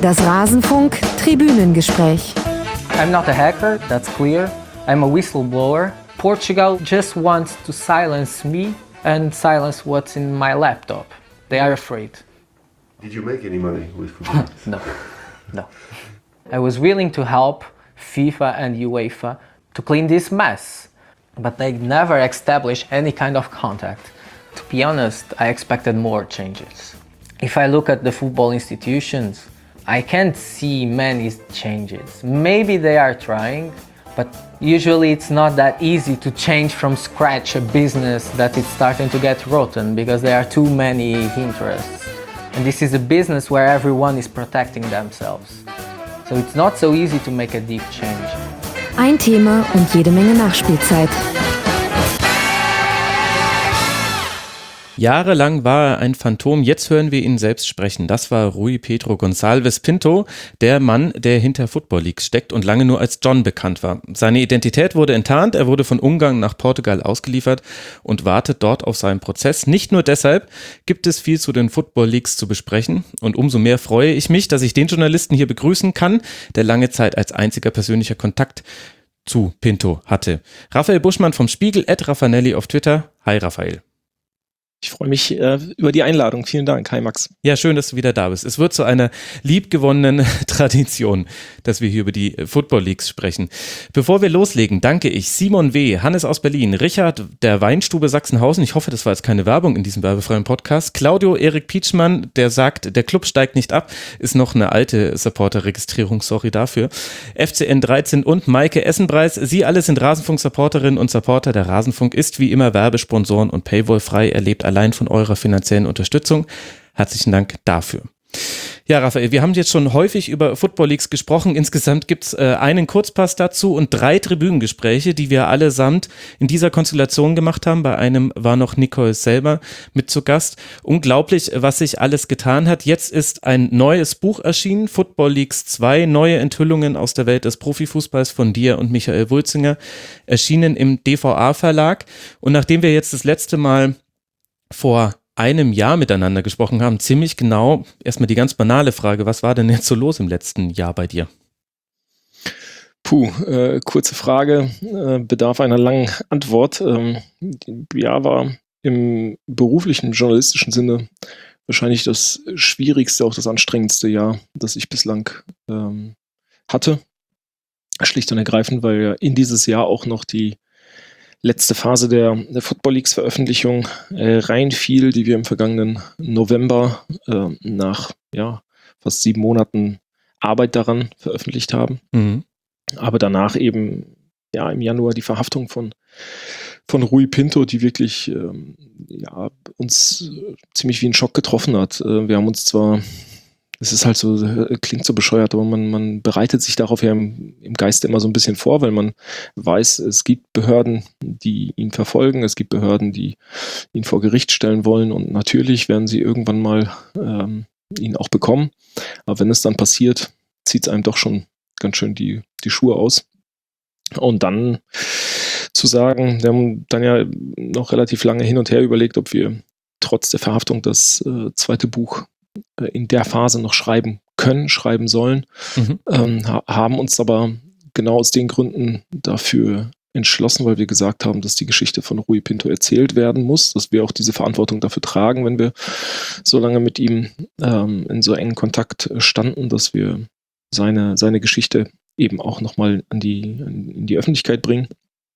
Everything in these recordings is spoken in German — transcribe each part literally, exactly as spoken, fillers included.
Das Rasenfunk Tribünengespräch. I'm not a hacker, that's clear. I'm a whistleblower. Portugal just wants to silence me and silence what's in my laptop. They are afraid. Did you make any money with football? No, no. I was willing to help FIFA and UEFA to clean this mess, but they never established any kind of contact. To be honest, I expected more changes. If I look at the football institutions, I can't see many changes. Maybe they are trying, but usually it's not that easy to change from scratch a business that is starting to get rotten because there are too many interests. And this is a business where everyone is protecting themselves. So it's not so easy to make a deep change. Ein Thema und jede Menge Nachspielzeit. Jahrelang war er ein Phantom, jetzt hören wir ihn selbst sprechen. Das war Rui Pedro Gonçalves Pinto, der Mann, der hinter Football Leagues steckt und lange nur als John bekannt war. Seine Identität wurde enttarnt, er wurde von Ungarn nach Portugal ausgeliefert und wartet dort auf seinen Prozess. Nicht nur deshalb gibt es viel zu den Football Leagues zu besprechen und umso mehr freue ich mich, dass ich den Journalisten hier begrüßen kann, der lange Zeit als einziger persönlicher Kontakt zu Pinto hatte. Raphael Buschmann vom Spiegel, at Raffanelli auf Twitter. Hi Raphael. Ich freue mich äh, über die Einladung. Vielen Dank. Hi Max. Ja, schön, dass du wieder da bist. Es wird zu einer liebgewonnenen Tradition, dass wir hier über die Football Leagues sprechen. Bevor wir loslegen, danke ich Simon W., Hannes aus Berlin, Richard der Weinstube Sachsenhausen, ich hoffe, das war jetzt keine Werbung in diesem werbefreien Podcast, Claudio Erik Pietschmann, der sagt, der Club steigt nicht ab, ist noch eine alte Supporter-Registrierung, sorry dafür, F C N dreizehn und Maike Essenpreis. Sie alle sind Rasenfunk-Supporterinnen und Supporter. Der Rasenfunk ist wie immer Werbesponsoren und Paywall-frei, erlebt allein von eurer finanziellen Unterstützung. Herzlichen Dank dafür. Ja, Raphael, wir haben jetzt schon häufig über Football Leagues gesprochen. Insgesamt gibt es äh, einen Kurzpass dazu und drei Tribünengespräche, die wir allesamt in dieser Konstellation gemacht haben. Bei einem war noch Nicole selber mit zu Gast. Unglaublich, was sich alles getan hat. Jetzt ist ein neues Buch erschienen, Football Leagues zwei, neue Enthüllungen aus der Welt des Profifußballs von dir und Michael Wulzinger, erschienen im D V A-Verlag. Und nachdem wir jetzt das letzte Mal vor einem Jahr miteinander gesprochen haben, ziemlich genau, erstmal die ganz banale Frage, was war denn jetzt so los im letzten Jahr bei dir? Puh, äh, kurze Frage, äh, bedarf einer langen Antwort. Ähm, ja, war im beruflichen, journalistischen Sinne wahrscheinlich das schwierigste, auch das anstrengendste Jahr, das ich bislang ähm, hatte. Schlicht und ergreifend, weil in dieses Jahr auch noch die letzte Phase der, der Football Leagues Veröffentlichung äh, reinfiel, die wir im vergangenen November äh, nach ja, fast sieben Monaten Arbeit daran veröffentlicht haben. Mhm. Aber danach eben ja im Januar die Verhaftung von, von Rui Pinto, die wirklich ähm, ja, uns ziemlich wie ein Schock getroffen hat. Äh, wir haben uns zwar Es ist halt so, klingt so bescheuert, aber man, man bereitet sich darauf ja im, im Geiste immer so ein bisschen vor, weil man weiß, es gibt Behörden, die ihn verfolgen, es gibt Behörden, die ihn vor Gericht stellen wollen und natürlich werden sie irgendwann mal ähm, ihn auch bekommen. Aber wenn es dann passiert, zieht es einem doch schon ganz schön die, die Schuhe aus. Und dann zu sagen, wir haben dann ja noch relativ lange hin und her überlegt, ob wir trotz der Verhaftung das äh, zweite Buch in der Phase noch schreiben können, schreiben sollen, mhm. ähm, ha- haben uns aber genau aus den Gründen dafür entschlossen, weil wir gesagt haben, dass die Geschichte von Rui Pinto erzählt werden muss, dass wir auch diese Verantwortung dafür tragen, wenn wir so lange mit ihm ähm, in so engen Kontakt standen, dass wir seine, seine Geschichte eben auch nochmal an die, an, in die Öffentlichkeit bringen.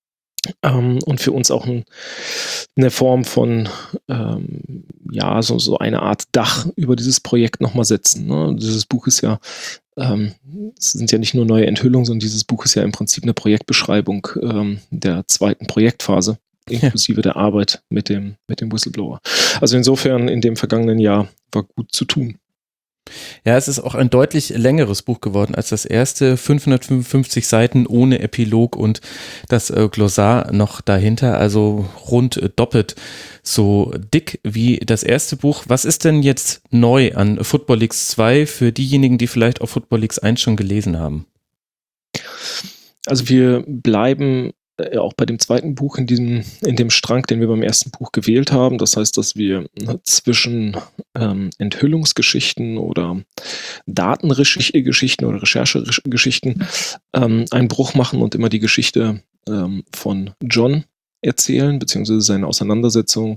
Ähm, und für uns auch ein, eine Form von ähm, ja, so, so eine Art Dach über dieses Projekt nochmal setzen. Ne? Dieses Buch ist ja, ähm, es sind ja nicht nur neue Enthüllungen, sondern dieses Buch ist ja im Prinzip eine Projektbeschreibung ähm, der zweiten Projektphase, inklusive ja. der Arbeit mit dem, mit dem Whistleblower. Also insofern in dem vergangenen Jahr war gut zu tun. Ja, es ist auch ein deutlich längeres Buch geworden als das erste, fünfhundertfünfundfünfzig Seiten ohne Epilog und das äh, Glossar noch dahinter, also rund äh, doppelt so dick wie das erste Buch. Was ist denn jetzt neu an Football Leagues zwei für diejenigen, die vielleicht auch Football Leagues eins schon gelesen haben? Also wir bleiben äh, auch bei dem zweiten Buch in diesem, in dem Strang, den wir beim ersten Buch gewählt haben. Das heißt, dass wir zwischen ähm, Enthüllungsgeschichten oder Datengeschichten oder Recherchegeschichten ähm, einen Bruch machen und immer die Geschichte ähm, von John erzählen, beziehungsweise seine Auseinandersetzung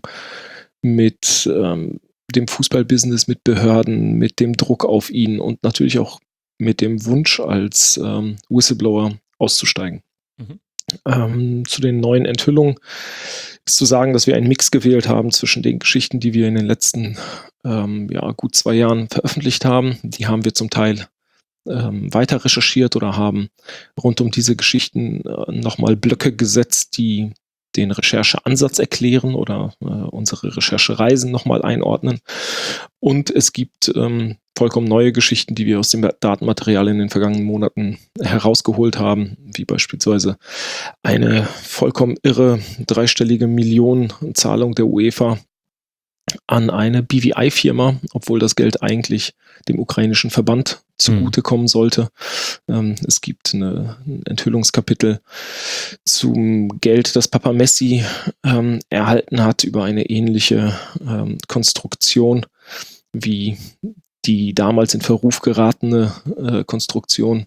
mit ähm, dem Fußballbusiness, mit Behörden, mit dem Druck auf ihn und natürlich auch mit dem Wunsch als ähm, Whistleblower auszusteigen. Mhm. Ähm, zu den neuen Enthüllungen ist zu sagen, dass wir einen Mix gewählt haben zwischen den Geschichten, die wir in den letzten ähm, ja, gut zwei Jahren veröffentlicht haben. Die haben wir zum Teil ähm, weiter recherchiert oder haben rund um diese Geschichten äh, nochmal Blöcke gesetzt, die den Rechercheansatz erklären oder äh, unsere Recherchereisen nochmal einordnen. Und es gibt ähm, vollkommen neue Geschichten, die wir aus dem Datenmaterial in den vergangenen Monaten herausgeholt haben, wie beispielsweise eine vollkommen irre dreistellige Millionenzahlung der UEFA an eine B V I-Firma, obwohl das Geld eigentlich dem ukrainischen Verband zugutekommen sollte. Ähm, es gibt eine, ein Enthüllungskapitel zum Geld, das Papa Messi ähm, erhalten hat über eine ähnliche ähm, Konstruktion wie die damals in Verruf geratene äh, Konstruktion,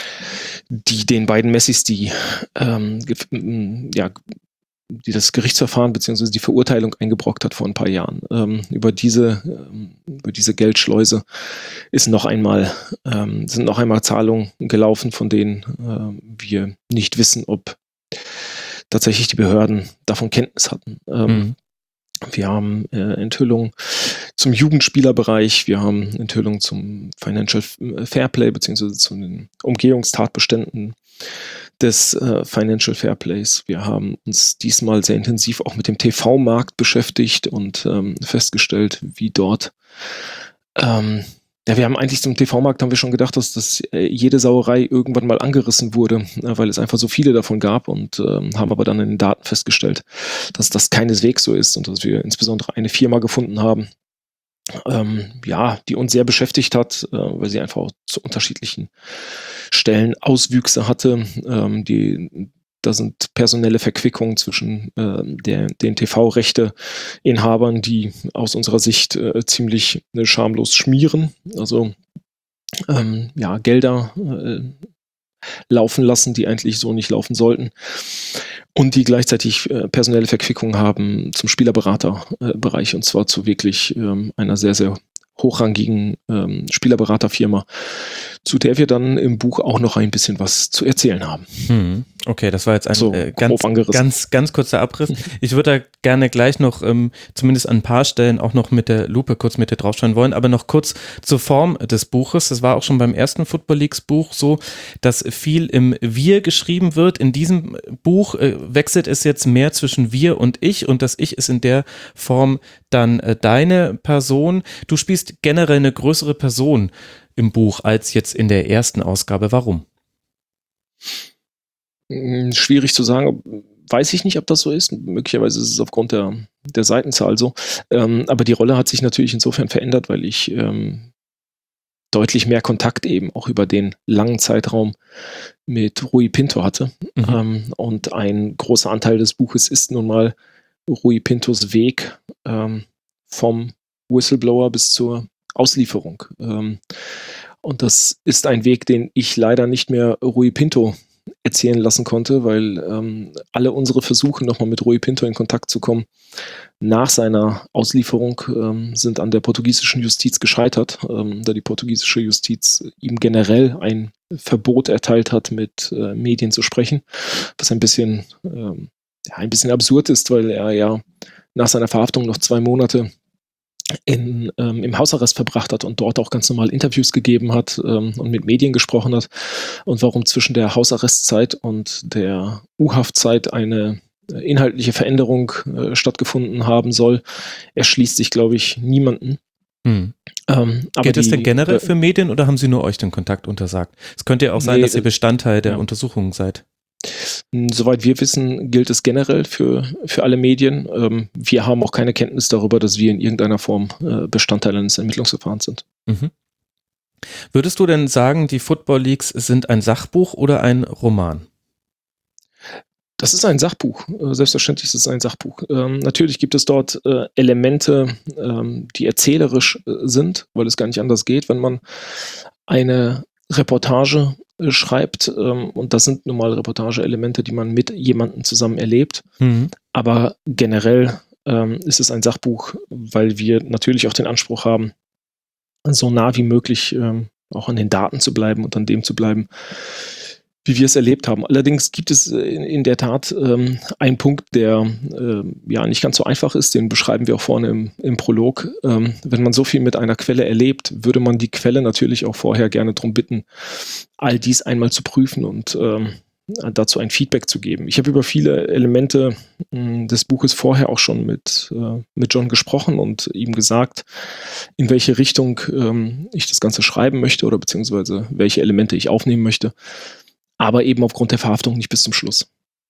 die den beiden Messis die ähm, gef- ja, die das Gerichtsverfahren bzw. die Verurteilung eingebrockt hat vor ein paar Jahren. Ähm, über diese, ähm, über diese Geldschleuse ist noch einmal, ähm, sind noch einmal Zahlungen gelaufen, von denen äh, wir nicht wissen, ob tatsächlich die Behörden davon Kenntnis hatten. Ähm, mhm. Wir haben äh, Enthüllungen zum Jugendspielerbereich, wir haben Enthüllungen zum Financial Fairplay bzw. zu den Umgehungstatbeständen des äh, Financial Fairplays. Wir haben uns diesmal sehr intensiv auch mit dem T V-Markt beschäftigt und ähm, festgestellt, wie dort ähm, ja, wir haben eigentlich zum T V-Markt haben wir schon gedacht, dass das äh, jede Sauerei irgendwann mal angerissen wurde, äh, weil es einfach so viele davon gab und ähm, haben aber dann in den Daten festgestellt, dass das keineswegs so ist und dass wir insbesondere eine Firma gefunden haben, ähm, ja, die uns sehr beschäftigt hat, äh, weil sie einfach auch zu unterschiedlichen Stellen Auswüchse hatte. Ähm, die, da sind personelle Verquickungen zwischen äh, der, den T V-Rechte-Inhabern, die aus unserer Sicht äh, ziemlich äh, schamlos schmieren. Also ähm, ja, Gelder äh, laufen lassen, die eigentlich so nicht laufen sollten. Und die gleichzeitig äh, personelle Verquickungen haben zum Spielerberaterbereich äh, und zwar zu wirklich ähm, einer sehr, sehr hochrangigen ähm, Spielerberaterfirma, zu der wir dann im Buch auch noch ein bisschen was zu erzählen haben. Hm. Okay, das war jetzt ein so, äh, ganz, ganz, ganz kurzer Abriss. Ich würde da gerne gleich noch, ähm, zumindest an ein paar Stellen, auch noch mit der Lupe kurz mit dir draufschauen wollen, aber noch kurz zur Form des Buches. Das war auch schon beim ersten Football Leagues Buch so, dass viel im Wir geschrieben wird. In diesem Buch äh, wechselt es jetzt mehr zwischen wir und ich und das Ich ist in der Form dann äh, deine Person. Du spielst generell eine größere Person im Buch als jetzt in der ersten Ausgabe. Warum? Schwierig zu sagen, weiß ich nicht, ob das so ist. Möglicherweise ist es aufgrund der, der Seitenzahl so. Ähm, aber die Rolle hat sich natürlich insofern verändert, weil ich ähm, deutlich mehr Kontakt eben auch über den langen Zeitraum mit Rui Pinto hatte. Mhm. Ähm, und ein großer Anteil des Buches ist nun mal Rui Pintos Weg ähm, vom Whistleblower bis zur Auslieferung. Ähm, und das ist ein Weg, den ich leider nicht mehr Rui Pinto erzählen lassen konnte, weil ähm, alle unsere Versuche, nochmal mit Rui Pinto in Kontakt zu kommen, nach seiner Auslieferung ähm, sind an der portugiesischen Justiz gescheitert, ähm, da die portugiesische Justiz ihm generell ein Verbot erteilt hat, mit äh, Medien zu sprechen, was ein bisschen, ähm, ja, ein bisschen absurd ist, weil er ja nach seiner Verhaftung noch zwei Monate in, ähm, im Hausarrest verbracht hat und dort auch ganz normal Interviews gegeben hat ähm, und mit Medien gesprochen hat. Und warum zwischen der Hausarrestzeit und der U-Haftzeit eine äh, inhaltliche Veränderung äh, stattgefunden haben soll, erschließt sich, glaube ich, niemanden. Hm. Ähm, aber Geht es die, denn generell äh, für Medien oder haben Sie nur euch den Kontakt untersagt? Es könnte ja auch sein, nee, dass ihr Bestandteil der ja. Untersuchungen seid. Soweit wir wissen, gilt es generell für, für alle Medien. Ähm, wir haben auch keine Kenntnis darüber, dass wir in irgendeiner Form äh, Bestandteil eines Ermittlungsverfahrens sind. Mhm. Würdest du denn sagen, die Football Leagues sind ein Sachbuch oder ein Roman? Das ist ein Sachbuch. Selbstverständlich ist es ein Sachbuch. Ähm, natürlich gibt es dort äh, Elemente, ähm, die erzählerisch äh, sind, weil es gar nicht anders geht, wenn man eine Reportage äh, schreibt. Ähm, und das sind nun mal Reportage-Elemente, die man mit jemandem zusammen erlebt. Mhm. Aber generell ähm, ist es ein Sachbuch, weil wir natürlich auch den Anspruch haben, so nah wie möglich ähm, auch an den Daten zu bleiben und an dem zu bleiben, wie wir es erlebt haben. Allerdings gibt es in, in der Tat ähm, einen Punkt, der äh, ja nicht ganz so einfach ist, den beschreiben wir auch vorne im, im Prolog. Ähm, wenn man so viel mit einer Quelle erlebt, würde man die Quelle natürlich auch vorher gerne darum bitten, all dies einmal zu prüfen und ähm, dazu ein Feedback zu geben. Ich habe über viele Elemente mh, des Buches vorher auch schon mit, äh, mit John gesprochen und ihm gesagt, in welche Richtung ähm, ich das Ganze schreiben möchte oder beziehungsweise welche Elemente ich aufnehmen möchte. Aber eben aufgrund der Verhaftung nicht bis zum Schluss.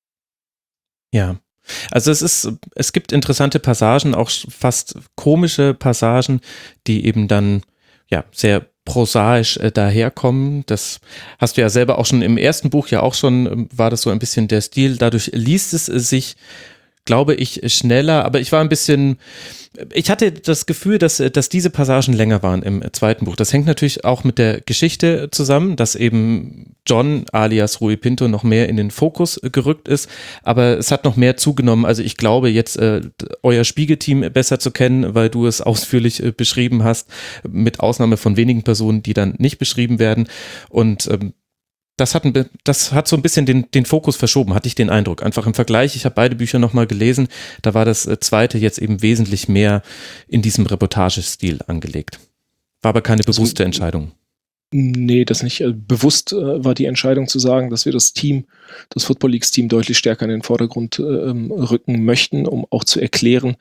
Ja, also es ist, es gibt interessante Passagen, auch fast komische Passagen, die eben dann ja sehr prosaisch äh, daherkommen. Das hast du ja selber auch schon im ersten Buch ja auch schon, ähm, war das so ein bisschen der Stil. Dadurch liest es sich, glaube ich, schneller, aber ich war ein bisschen, ich hatte das Gefühl, dass, dass diese Passagen länger waren im zweiten Buch. Das hängt natürlich auch mit der Geschichte zusammen, dass eben John alias Rui Pinto noch mehr in den Fokus gerückt ist, aber es hat noch mehr zugenommen. Also ich glaube jetzt äh, euer Spiegelteam besser zu kennen, weil du es ausführlich äh, beschrieben hast, mit Ausnahme von wenigen Personen, die dann nicht beschrieben werden, und ähm, Das hat, ein, das hat so ein bisschen den, den Fokus verschoben, hatte ich den Eindruck. Einfach im Vergleich, ich habe beide Bücher nochmal gelesen, da war das zweite jetzt eben wesentlich mehr in diesem Reportagestil angelegt. War aber keine bewusste also, Entscheidung. Nee, das nicht. Bewusst äh, war die Entscheidung zu sagen, dass wir das Team, das Football Leagues Team deutlich stärker in den Vordergrund äh, rücken möchten, um auch zu erklären,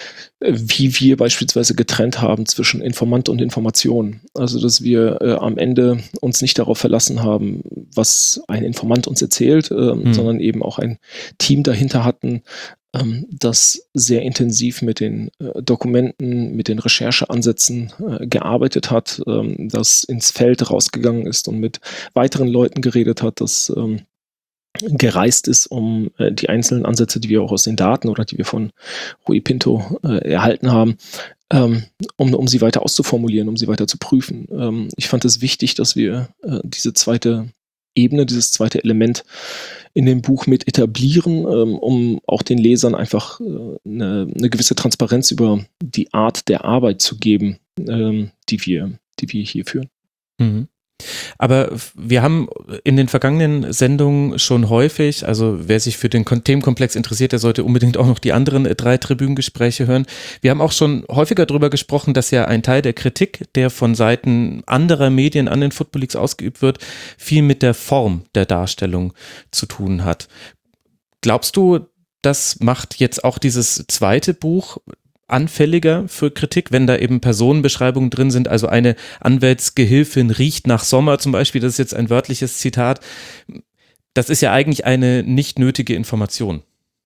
wie wir beispielsweise getrennt haben zwischen Informant und Information. Also, dass wir äh, am Ende uns nicht darauf verlassen haben, was ein Informant uns erzählt, äh, hm. sondern eben auch ein Team dahinter hatten, ähm, das sehr intensiv mit den äh, Dokumenten, mit den Rechercheansätzen äh, gearbeitet hat, ähm, das ins Feld rausgegangen ist und mit weiteren Leuten geredet hat, das ähm, gereist ist, um äh, die einzelnen Ansätze, die wir auch aus den Daten oder die wir von Rui Pinto äh, erhalten haben, ähm, um, um sie weiter auszuformulieren, um sie weiter zu prüfen. Ähm, ich fand es wichtig, dass wir äh, diese zweite Ebene, dieses zweite Element in dem Buch mit etablieren, ähm, um auch den Lesern einfach äh, eine, eine gewisse Transparenz über die Art der Arbeit zu geben, ähm, die wir, die wir hier führen. Mhm. Aber wir haben in den vergangenen Sendungen schon häufig, also wer sich für den Themenkomplex interessiert, der sollte unbedingt auch noch die anderen drei Tribünengespräche hören. Wir haben auch schon häufiger darüber gesprochen, dass ja ein Teil der Kritik, der von Seiten anderer Medien an den Football Leagues ausgeübt wird, viel mit der Form der Darstellung zu tun hat. Glaubst du, das macht jetzt auch dieses zweite Buch anfälliger für Kritik, wenn da eben Personenbeschreibungen drin sind, also eine Anwältsgehilfin riecht nach Sommer zum Beispiel, das ist jetzt ein wörtliches Zitat, das ist ja eigentlich eine nicht nötige Information.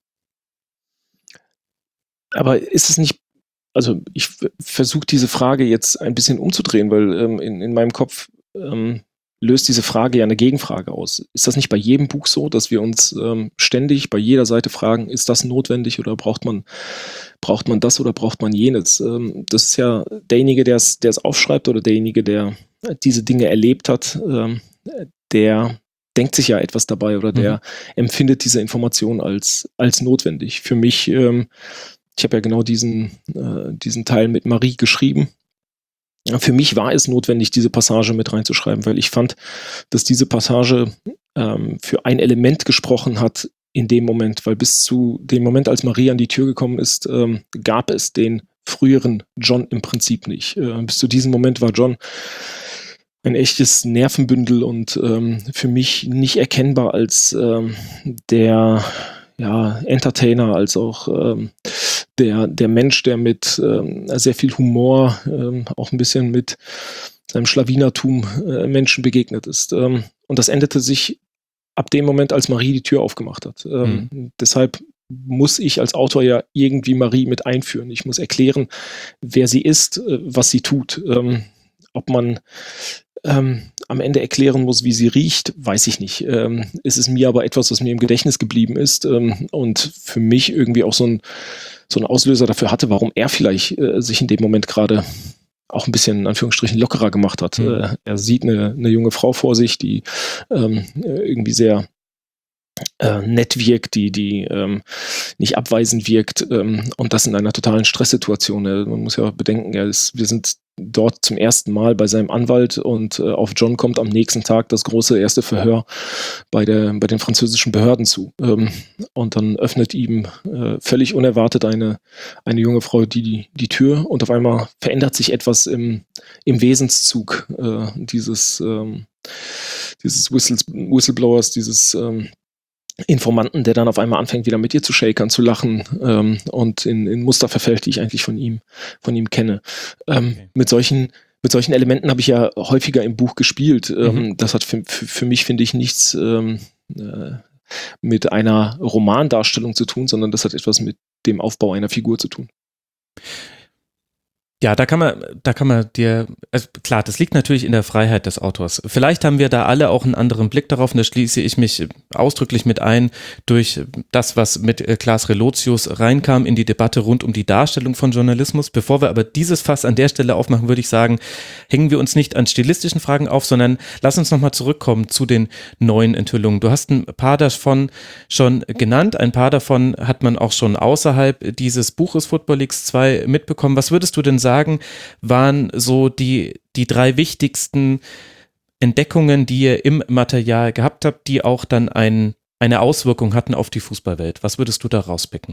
Aber ist es nicht, also ich versuche diese Frage jetzt ein bisschen umzudrehen, weil ähm, in, in meinem Kopf ähm, löst diese Frage ja eine Gegenfrage aus. Ist das nicht bei jedem Buch so, dass wir uns ähm, ständig bei jeder Seite fragen, ist das notwendig oder braucht man, braucht man das oder braucht man jenes? Ähm, das ist ja derjenige, der es der es aufschreibt oder derjenige, der diese Dinge erlebt hat, ähm, der denkt sich ja etwas dabei oder der mhm. empfindet diese Information als, als notwendig. Für mich, ähm, ich habe ja genau diesen, äh, diesen Teil mit Marie geschrieben. Für mich war es notwendig, diese Passage mit reinzuschreiben, weil ich fand, dass diese Passage ähm, für ein Element gesprochen hat in dem Moment, weil bis zu dem Moment, als Marie an die Tür gekommen ist, ähm, gab es den früheren John im Prinzip nicht. Äh, bis zu diesem Moment war John ein echtes Nervenbündel und ähm, für mich nicht erkennbar als ähm, der ja, Entertainer, als auch ähm, der, der Mensch, der mit ähm, sehr viel Humor, ähm, auch ein bisschen mit seinem Schlawinertum äh, Menschen begegnet ist. Ähm, und das endete sich ab dem Moment, als Marie die Tür aufgemacht hat. Ähm, mhm. Deshalb muss ich als Autor ja irgendwie Marie mit einführen. Ich muss erklären, wer sie ist, äh, was sie tut. Ähm, ob man ähm, am Ende erklären muss, wie sie riecht, weiß ich nicht. Ähm, ist es mir aber etwas, was mir im Gedächtnis geblieben ist ähm, und für mich irgendwie auch so ein, so ein Auslöser dafür hatte, warum er vielleicht äh, sich in dem Moment gerade auch ein bisschen in Anführungsstrichen lockerer gemacht hat. Mhm. Äh, er sieht eine, eine junge Frau vor sich, die ähm, irgendwie sehr äh, nett wirkt, die, die ähm, nicht abweisend wirkt ähm, und das in einer totalen Stresssituation. Äh, man muss ja bedenken, er ist, wir sind dort zum ersten Mal bei seinem Anwalt und äh, auf John kommt am nächsten Tag das große erste Verhör bei, der, bei den französischen Behörden zu. Ähm, und dann öffnet ihm äh, völlig unerwartet eine, eine junge Frau die, die, die Tür und auf einmal verändert sich etwas im, im Wesenszug äh, dieses, ähm, dieses Whistles, Whistleblowers, dieses ähm, Informanten, der dann auf einmal anfängt, wieder mit ihr zu shakern, zu lachen ähm, und in, in Muster verfällt, die ich eigentlich von ihm, von ihm kenne. Ähm, okay. Mit solchen, mit solchen Elementen habe ich ja häufiger im Buch gespielt. Ähm, mhm. Das hat für, für, für mich, finde ich, nichts ähm, äh, mit einer Romandarstellung zu tun, sondern das hat etwas mit dem Aufbau einer Figur zu tun. Ja, da kann man, da kann man dir, also klar, das liegt natürlich in der Freiheit des Autors. Vielleicht haben wir da alle auch einen anderen Blick darauf und da schließe ich mich ausdrücklich mit ein durch das, was mit Klaas Relotius reinkam in die Debatte rund um die Darstellung von Journalismus. Bevor wir aber dieses Fass an der Stelle aufmachen, würde ich sagen, hängen wir uns nicht an stilistischen Fragen auf, sondern lass uns nochmal zurückkommen zu den neuen Enthüllungen. Du hast ein paar davon schon genannt, ein paar davon hat man auch schon außerhalb dieses Buches Football Leaks zwei mitbekommen. Was würdest du denn sagen? sagen, waren so die, die drei wichtigsten Entdeckungen, die ihr im Material gehabt habt, die auch dann ein, eine Auswirkung hatten auf die Fußballwelt. Was würdest du da rauspicken?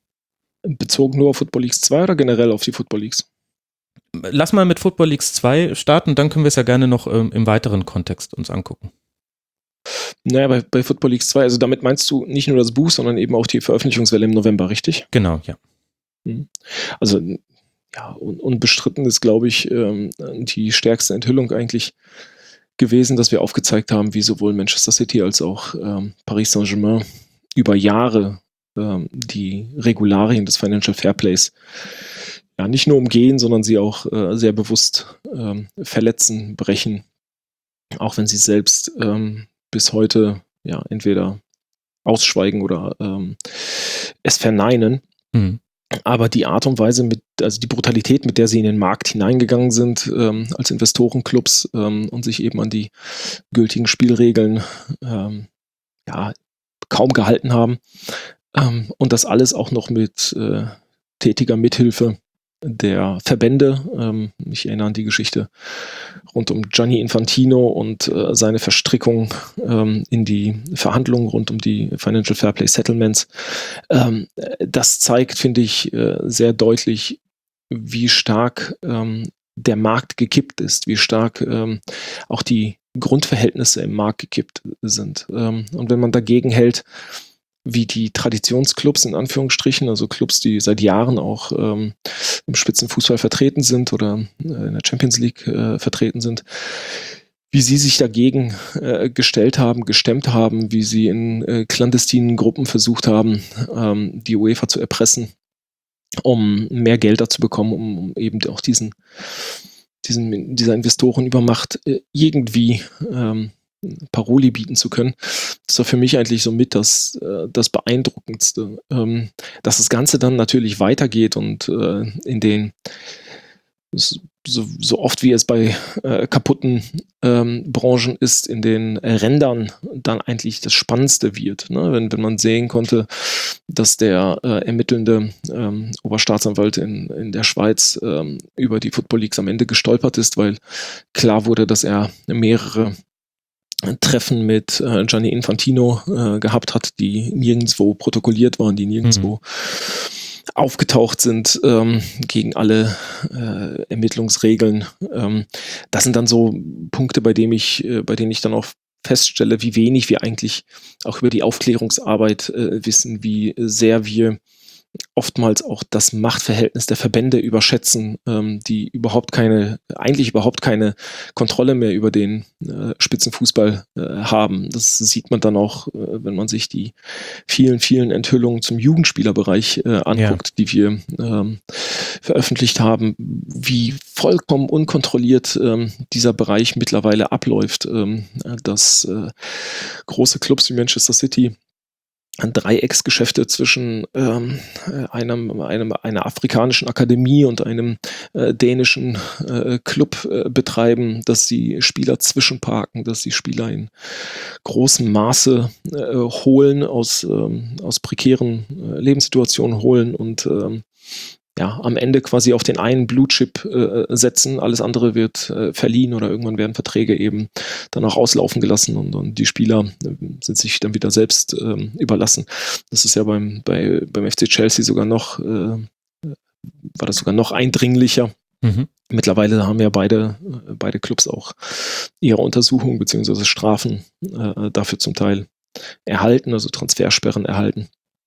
Bezogen nur auf Football Leaks zwei oder generell auf die Football Leaks? Lass mal mit Football Leaks zwei starten, dann können wir es ja gerne noch ähm, im weiteren Kontext uns angucken. Naja, bei, bei Football Leaks zwei, also damit meinst du nicht nur das Buch, sondern eben auch die Veröffentlichungswelle im November, richtig? Genau, ja. Also ja, un- unbestritten ist, glaube ich, ähm, die stärkste Enthüllung eigentlich gewesen, dass wir aufgezeigt haben, wie sowohl Manchester City als auch ähm, Paris Saint-Germain über Jahre ähm, die Regularien des Financial Fairplays ja nicht nur umgehen, sondern sie auch äh, sehr bewusst ähm, verletzen, brechen, auch wenn sie selbst ähm, bis heute ja entweder ausschweigen oder ähm, es verneinen. Mhm. Aber die Art und Weise, mit, also die Brutalität, mit der sie in den Markt hineingegangen sind, ähm, als Investorenclubs ähm, und sich eben an die gültigen Spielregeln ähm, ja, kaum gehalten haben. Ähm, und das alles auch noch mit äh, tätiger Mithilfe der Verbände. Ähm, ich erinnere an die Geschichte rund um Gianni Infantino und äh, seine Verstrickung ähm, in die Verhandlungen rund um die Financial Fairplay Settlements. Ähm, das zeigt, finde ich, äh, sehr deutlich, wie stark ähm, der Markt gekippt ist, wie stark ähm, auch die Grundverhältnisse im Markt gekippt sind. Ähm, und wenn man dagegen hält, wie die Traditionsclubs in Anführungsstrichen, also Clubs, die seit Jahren auch ähm, im Spitzenfußball vertreten sind oder äh, in der Champions League äh, vertreten sind, wie sie sich dagegen äh, gestellt haben, gestemmt haben, wie sie in äh, clandestinen Gruppen versucht haben, ähm, die UEFA zu erpressen, um mehr Gelder zu bekommen, um, um eben auch diesen, diesen dieser Investorenübermacht äh, irgendwie ähm, Paroli bieten zu können. Das war für mich eigentlich so mit das, äh, das Beeindruckendste. Ähm, dass das Ganze dann natürlich weitergeht und äh, in den so, so oft wie es bei äh, kaputten ähm, Branchen ist, in den Rändern dann eigentlich das Spannendste wird. Ne? Wenn, wenn man sehen konnte, dass der äh, ermittelnde ähm, Oberstaatsanwalt in, in der Schweiz ähm, über die Football Leaks am Ende gestolpert ist, weil klar wurde, dass er mehrere Treffen mit äh, Gianni Infantino äh, gehabt hat, die nirgendwo protokolliert waren, die nirgendwo mhm. aufgetaucht sind ähm, gegen alle äh, Ermittlungsregeln. Ähm, das sind dann so Punkte, bei denen ich, äh, bei denen ich dann auch feststelle, wie wenig wir eigentlich auch über die Aufklärungsarbeit äh, wissen, wie sehr wir oftmals auch das Machtverhältnis der Verbände überschätzen, ähm, die überhaupt keine, eigentlich überhaupt keine Kontrolle mehr über den äh, Spitzenfußball äh, haben. Das sieht man dann auch, äh, wenn man sich die vielen, vielen Enthüllungen zum Jugendspielerbereich äh, anguckt, ja. die wir ähm, veröffentlicht haben, wie vollkommen unkontrolliert ähm, dieser Bereich mittlerweile abläuft, ähm, dass äh, große Clubs wie Manchester City Dreiecksgeschäfte zwischen ähm, einem, einem, einer afrikanischen Akademie und einem äh, dänischen äh, Club äh, betreiben, dass sie Spieler zwischenparken, dass sie Spieler in großem Maße äh, holen, aus, ähm, aus prekären äh, Lebenssituationen holen und ähm, ja, am Ende quasi auf den einen Blue-Chip äh, setzen, alles andere wird äh, verliehen oder irgendwann werden Verträge eben dann auch auslaufen gelassen und, und die Spieler äh, sind sich dann wieder selbst äh, überlassen. Das ist ja beim, bei, beim F C Chelsea sogar noch, äh, war das sogar noch eindringlicher. Mhm. Mittlerweile haben ja beide, äh, beide Clubs auch ihre Untersuchungen bzw. Strafen äh, dafür zum Teil erhalten, also Transfersperren erhalten.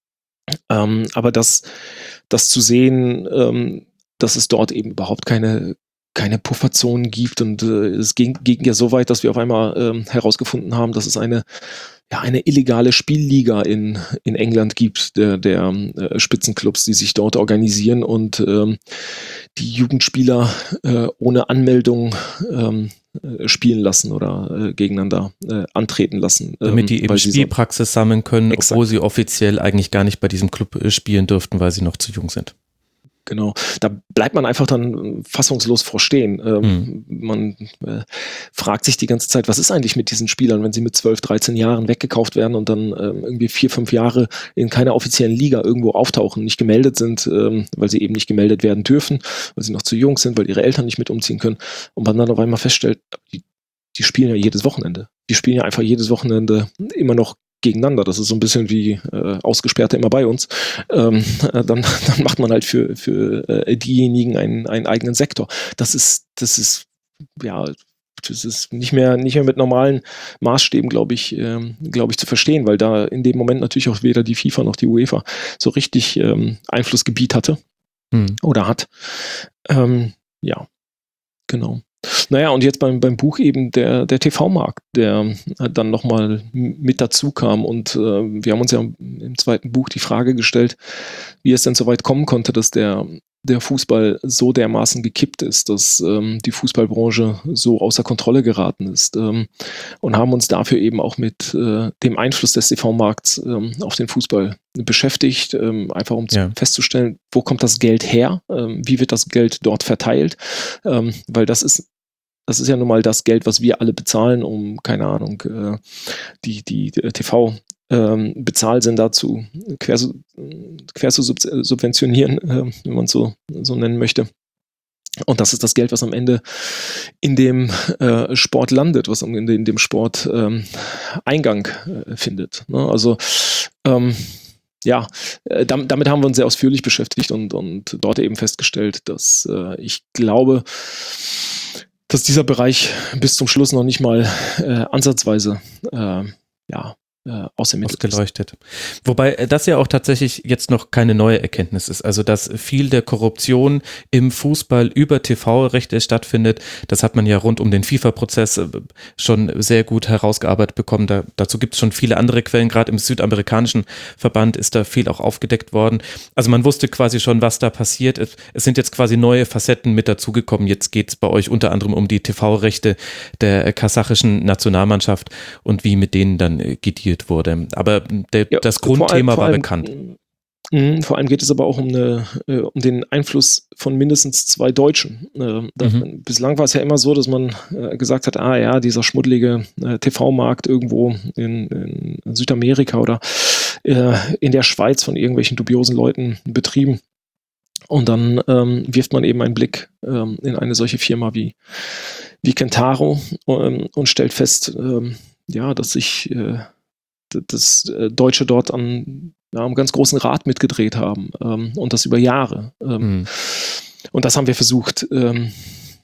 Ähm, aber das, das zu sehen, ähm, dass es dort eben überhaupt keine, keine Pufferzonen gibt und äh, es ging, ging ja so weit, dass wir auf einmal ähm, herausgefunden haben, dass es eine, ja, eine illegale Spielliga in, in England gibt, der, der äh, Spitzenclubs, die sich dort organisieren und ähm, die Jugendspieler äh, ohne Anmeldung ähm, spielen lassen oder äh, gegeneinander äh, antreten lassen. Damit ähm, die eben Spielpraxis so sammeln können, exakt. Obwohl sie offiziell eigentlich gar nicht bei diesem Club äh, spielen dürften, weil sie noch zu jung sind. Genau, da bleibt man einfach dann fassungslos vorstehen. Ähm, mhm. Man äh, fragt sich die ganze Zeit, was ist eigentlich mit diesen Spielern, wenn sie mit zwölf, dreizehn Jahren weggekauft werden und dann ähm, irgendwie vier, fünf Jahre in keiner offiziellen Liga irgendwo auftauchen, nicht gemeldet sind, ähm, weil sie eben nicht gemeldet werden dürfen, weil sie noch zu jung sind, weil ihre Eltern nicht mit umziehen können und man dann auf einmal feststellt, die, die spielen ja jedes Wochenende. Die spielen ja einfach jedes Wochenende immer noch gegeneinander. Das ist so ein bisschen wie äh, Ausgesperrte immer bei uns. Ähm, äh, dann, dann macht man halt für, für äh, diejenigen einen, einen eigenen Sektor. Das ist, das ist, ja, das ist nicht mehr, nicht mehr mit normalen Maßstäben, glaube ich, ähm, glaube ich, zu verstehen, weil da in dem Moment natürlich auch weder die FIFA noch die UEFA so richtig ähm, Einflussgebiet hatte hm. oder hat. Ähm, ja, genau. Naja, und jetzt beim, beim Buch eben der, der T V-Markt, der dann nochmal mit dazu kam. Und äh, wir haben uns ja im zweiten Buch die Frage gestellt, wie es denn so weit kommen konnte, dass der, der Fußball so dermaßen gekippt ist, dass ähm, die Fußballbranche so außer Kontrolle geraten ist. Ähm, und haben uns dafür eben auch mit äh, dem Einfluss des T V-Markts ähm, auf den Fußball beschäftigt, ähm, einfach um ja. festzustellen, wo kommt das Geld her, ähm, wie wird das Geld dort verteilt, ähm, weil das ist Das ist ja nun mal das Geld, was wir alle bezahlen, um, keine Ahnung, äh, die, die, die T V-Bezahlsender ähm, zu quer, quer zu subventionieren, äh, wenn man es so, so nennen möchte. Und das ist das Geld, was am Ende in dem äh, Sport landet, was am Ende in dem Sport ähm, Eingang äh, findet. Ne? Also ähm, ja, äh, damit, damit haben wir uns sehr ausführlich beschäftigt und, und dort eben festgestellt, dass äh, ich glaube, dass dieser Bereich bis zum Schluss noch nicht mal äh, ansatzweise äh, ja, äh, ausgeleuchtet. Wobei das ja auch tatsächlich jetzt noch keine neue Erkenntnis ist. Also dass viel der Korruption im Fußball über T V-Rechte stattfindet, das hat man ja rund um den FIFA-Prozess schon sehr gut herausgearbeitet bekommen. Da, dazu gibt es schon viele andere Quellen, gerade im südamerikanischen Verband ist da viel auch aufgedeckt worden. Also man wusste quasi schon, was da passiert. Es, es sind jetzt quasi neue Facetten mit dazugekommen. Jetzt geht es bei euch unter anderem um die T V-Rechte der kasachischen Nationalmannschaft und wie mit denen dann äh, gedealt wurde. Aber der, ja, das Grundthema allem, war allem, bekannt. Mh, vor allem geht es aber auch um, eine, äh, um den Einfluss von mindestens zwei Deutschen. Äh, da, mhm. Bislang war es ja immer so, dass man äh, gesagt hat, ah ja, dieser schmuddelige äh, T V-Markt irgendwo in, in Südamerika oder äh, in der Schweiz von irgendwelchen dubiosen Leuten betrieben. Und dann ähm, wirft man eben einen Blick ähm, in eine solche Firma wie, wie Kentaro ähm, und stellt fest, ähm, ja, dass sich äh, dass Deutsche dort an ja, einem ganz großen Rad mitgedreht haben ähm, und das über Jahre. Ähm, mhm. Und das haben wir versucht, ähm,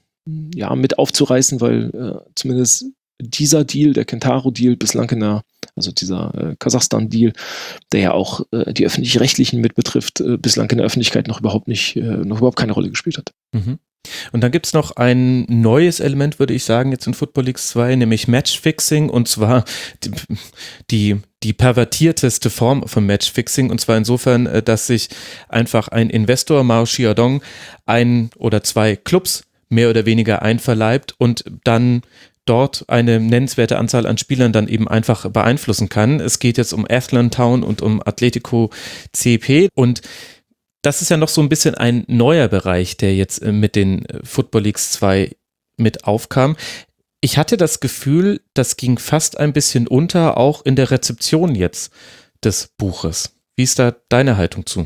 ja, mit aufzureißen, weil äh, zumindest dieser Deal, der Kentaro-Deal, bislang in der also dieser äh, Kasachstan-Deal, der ja auch äh, die öffentlich-rechtlichen mit betrifft, äh, bislang in der Öffentlichkeit noch überhaupt nicht, äh, noch überhaupt keine Rolle gespielt hat. Mhm. Und dann gibt es noch ein neues Element, würde ich sagen, jetzt in Football League zwei, nämlich Matchfixing, und zwar die, die, die pervertierteste Form von Matchfixing, und zwar insofern, dass sich einfach ein Investor, Mao Zedong, ein oder zwei Clubs mehr oder weniger einverleibt und dann dort eine nennenswerte Anzahl an Spielern dann eben einfach beeinflussen kann. Es geht jetzt um Athlone Town und um Atletico C P, und das ist ja noch so ein bisschen ein neuer Bereich, der jetzt mit den Football Leagues zwei mit aufkam. Ich hatte das Gefühl, das ging fast ein bisschen unter, auch in der Rezeption jetzt des Buches. Wie ist da deine Haltung zu?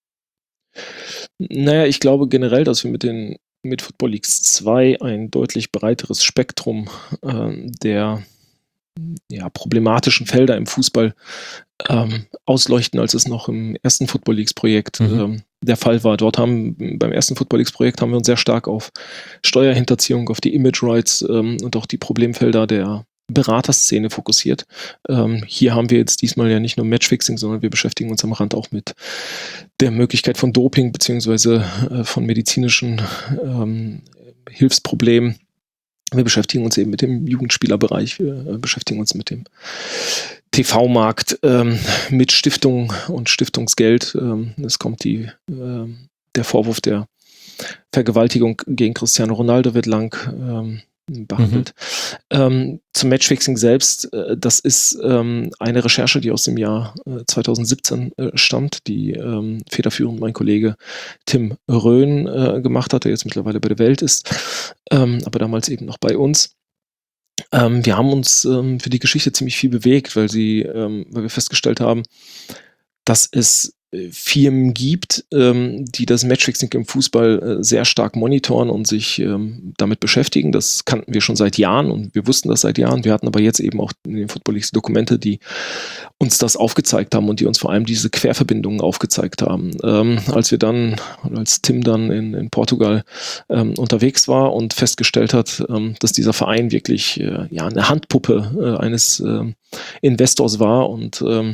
Naja, ich glaube generell, dass wir mit den mit Football Leagues zwei ein deutlich breiteres Spektrum äh, der ja, problematischen Felder im Fußball ähm, ausleuchten, als es noch im ersten Football Leagues Projekt mhm. ähm, der Fall war. Dort haben, beim ersten Football Leagues Projekt haben wir uns sehr stark auf Steuerhinterziehung, auf die Image Rights ähm, und auch die Problemfelder der Beraterszene fokussiert. Ähm, hier haben wir jetzt diesmal ja nicht nur Matchfixing, sondern wir beschäftigen uns am Rand auch mit der Möglichkeit von Doping beziehungsweise äh, von medizinischen ähm, Hilfsproblemen. Wir beschäftigen uns eben mit dem Jugendspielerbereich, wir beschäftigen uns mit dem T V-Markt, ähm, mit Stiftung und Stiftungsgeld. Ähm, es kommt die, äh, der Vorwurf der Vergewaltigung gegen Cristiano Ronaldo wird lang ähm, behandelt. Mhm. Ähm, zum Matchfixing selbst, äh, das ist ähm, eine Recherche, die aus dem Jahr äh, zwanzig siebzehn äh, stammt, die ähm, federführend mein Kollege Tim Röhn äh, gemacht hat, der jetzt mittlerweile bei der Welt ist, ähm, aber damals eben noch bei uns. Ähm, wir haben uns ähm, für die Geschichte ziemlich viel bewegt, weil sie, ähm, weil wir festgestellt haben, dass es Firmen gibt, ähm, die das Matchfixing im Fußball äh, sehr stark monitoren und sich ähm, damit beschäftigen. Das kannten wir schon seit Jahren und wir wussten das seit Jahren. Wir hatten aber jetzt eben auch in den Football Leagues Dokumente, die uns das aufgezeigt haben und die uns vor allem diese Querverbindungen aufgezeigt haben. Ähm, als wir dann, als Tim dann in, in Portugal ähm, unterwegs war und festgestellt hat, ähm, dass dieser Verein wirklich äh, ja, eine Handpuppe äh, eines äh, Investors war und ähm,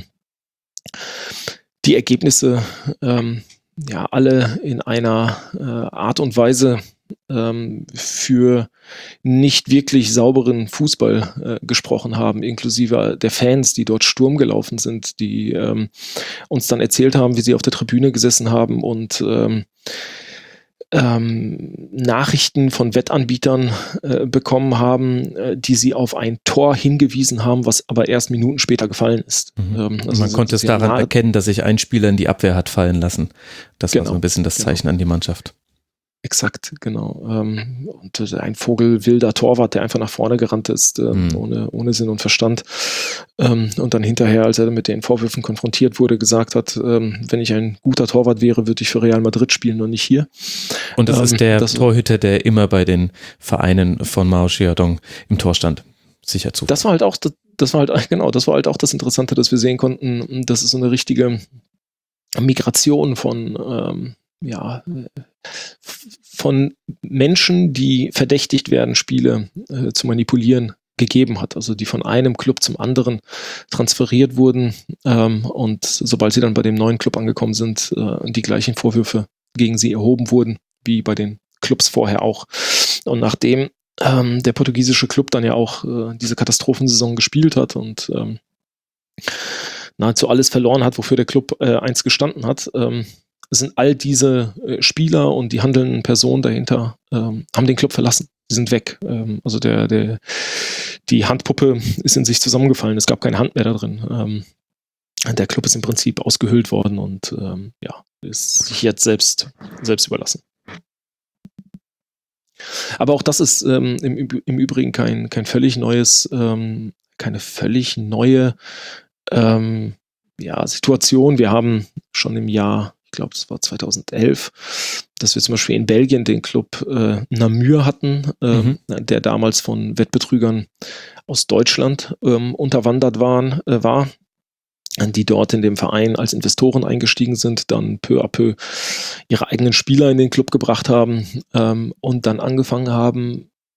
die Ergebnisse ähm, ja alle in einer äh, Art und Weise ähm, für nicht wirklich sauberen Fußball äh, gesprochen haben, inklusive der Fans, die dort Sturm gelaufen sind, die ähm, uns dann erzählt haben, wie sie auf der Tribüne gesessen haben und ähm, Ähm, Nachrichten von Wettanbietern äh, bekommen haben, äh, die sie auf ein Tor hingewiesen haben, was aber erst Minuten später gefallen ist. Mhm. Ähm, also Man konnte es daran erkennen, dass sich ein Spieler in die Abwehr hat fallen lassen. Das genau, war so ein bisschen das Zeichen genau. an die Mannschaft. Exakt, genau. Ähm, und äh, ein vogelwilder Torwart, der einfach nach vorne gerannt ist, äh, mhm. ohne, ohne Sinn und Verstand. Ähm, und dann hinterher, als er mit den Vorwürfen konfrontiert wurde, gesagt hat, ähm, wenn ich ein guter Torwart wäre, würde ich für Real Madrid spielen und nicht hier. Und das ähm, ist der das, Torhüter, der immer bei den Vereinen von Mao Zedong im Tor stand. Sicher zu. Das war halt auch, das, das war halt, genau, das war halt auch das Interessante, dass wir sehen konnten, dass es so eine richtige Migration von, ähm, ja, von Menschen, die verdächtigt werden, Spiele äh, zu manipulieren, gegeben hat. Also die von einem Club zum anderen transferiert wurden ähm, und sobald sie dann bei dem neuen Club angekommen sind, äh, die gleichen Vorwürfe gegen sie erhoben wurden, wie bei den Clubs vorher auch. Und nachdem ähm, der portugiesische Club dann ja auch äh, diese Katastrophensaison gespielt hat und ähm, nahezu alles verloren hat, wofür der Club äh, einst gestanden hat, ähm, sind all diese äh, Spieler und die handelnden Personen dahinter, ähm, haben den Club verlassen. Sie sind weg. Ähm, also der, der, die Handpuppe ist in sich zusammengefallen. Es gab keine Hand mehr da drin. Ähm, der Club ist im Prinzip ausgehöhlt worden und ähm, ja, ist sich jetzt selbst, selbst überlassen. Aber auch das ist ähm, im, im Übrigen kein, kein völlig neues, ähm, keine völlig neue ähm, ja, Situation. Wir haben schon im Jahr, ich glaube, das war zweitausendelf, dass wir zum Beispiel in Belgien den Club äh, Namur hatten, äh, mhm. der damals von Wettbetrügern aus Deutschland ähm, unterwandert waren, äh, war, die dort in dem Verein als Investoren eingestiegen sind, dann peu à peu ihre eigenen Spieler in den Club gebracht haben ähm, und dann angefangen haben,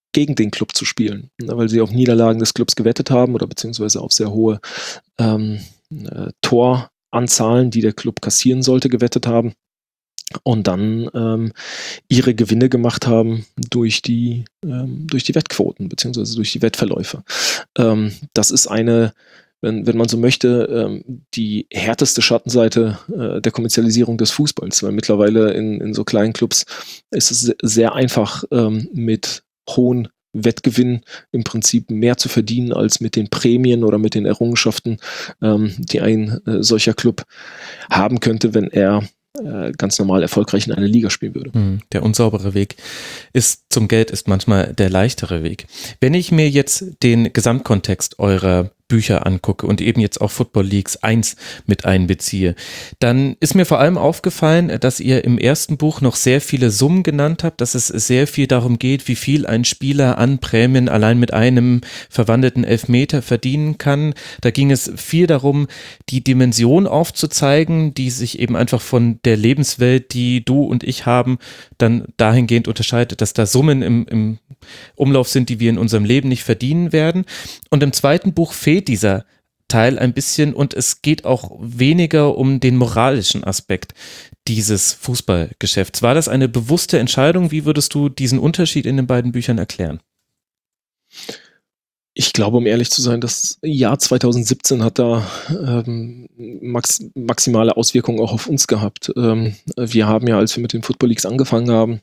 gegen den Club zu spielen, weil sie auf Niederlagen des Clubs gewettet haben oder beziehungsweise auf sehr hohe ähm, äh, Toranzahlen, die der Club kassieren sollte, gewettet haben und dann ähm, ihre Gewinne gemacht haben durch die, ähm, durch die Wettquoten beziehungsweise durch die Wettverläufe. Ähm, das ist eine, wenn, wenn man so möchte, ähm, die härteste Schattenseite äh, der Kommerzialisierung des Fußballs, weil mittlerweile in, in so kleinen Clubs ist es sehr einfach ähm, mit hohen Wettgewinn im Prinzip mehr zu verdienen als mit den Prämien oder mit den Errungenschaften, ähm, die ein äh, solcher Club haben könnte, wenn er äh, ganz normal erfolgreich in einer Liga spielen würde. Der unsaubere Weg ist zum Geld ist manchmal der leichtere Weg. Wenn ich mir jetzt den Gesamtkontext eurer Bücher angucke und eben jetzt auch Football Leagues eins mit einbeziehe, dann ist mir vor allem aufgefallen, dass ihr im ersten Buch noch sehr viele Summen genannt habt, dass es sehr viel darum geht, wie viel ein Spieler an Prämien allein mit einem verwandelten Elfmeter verdienen kann. Da ging es viel darum, die Dimension aufzuzeigen, die sich eben einfach von der Lebenswelt, die du und ich haben, dann dahingehend unterscheidet, dass da Summen im, im Umlauf sind, die wir in unserem Leben nicht verdienen werden. Und im zweiten Buch fehlt dieser Teil ein bisschen und es geht auch weniger um den moralischen Aspekt dieses Fußballgeschäfts. War das eine bewusste Entscheidung? Wie würdest du diesen Unterschied in den beiden Büchern erklären? Ich glaube, um ehrlich zu sein, das Jahr zwanzig siebzehn hat da ähm, max, maximale Auswirkungen auch auf uns gehabt. Ähm, wir haben ja, als wir mit den Football Leagues angefangen haben,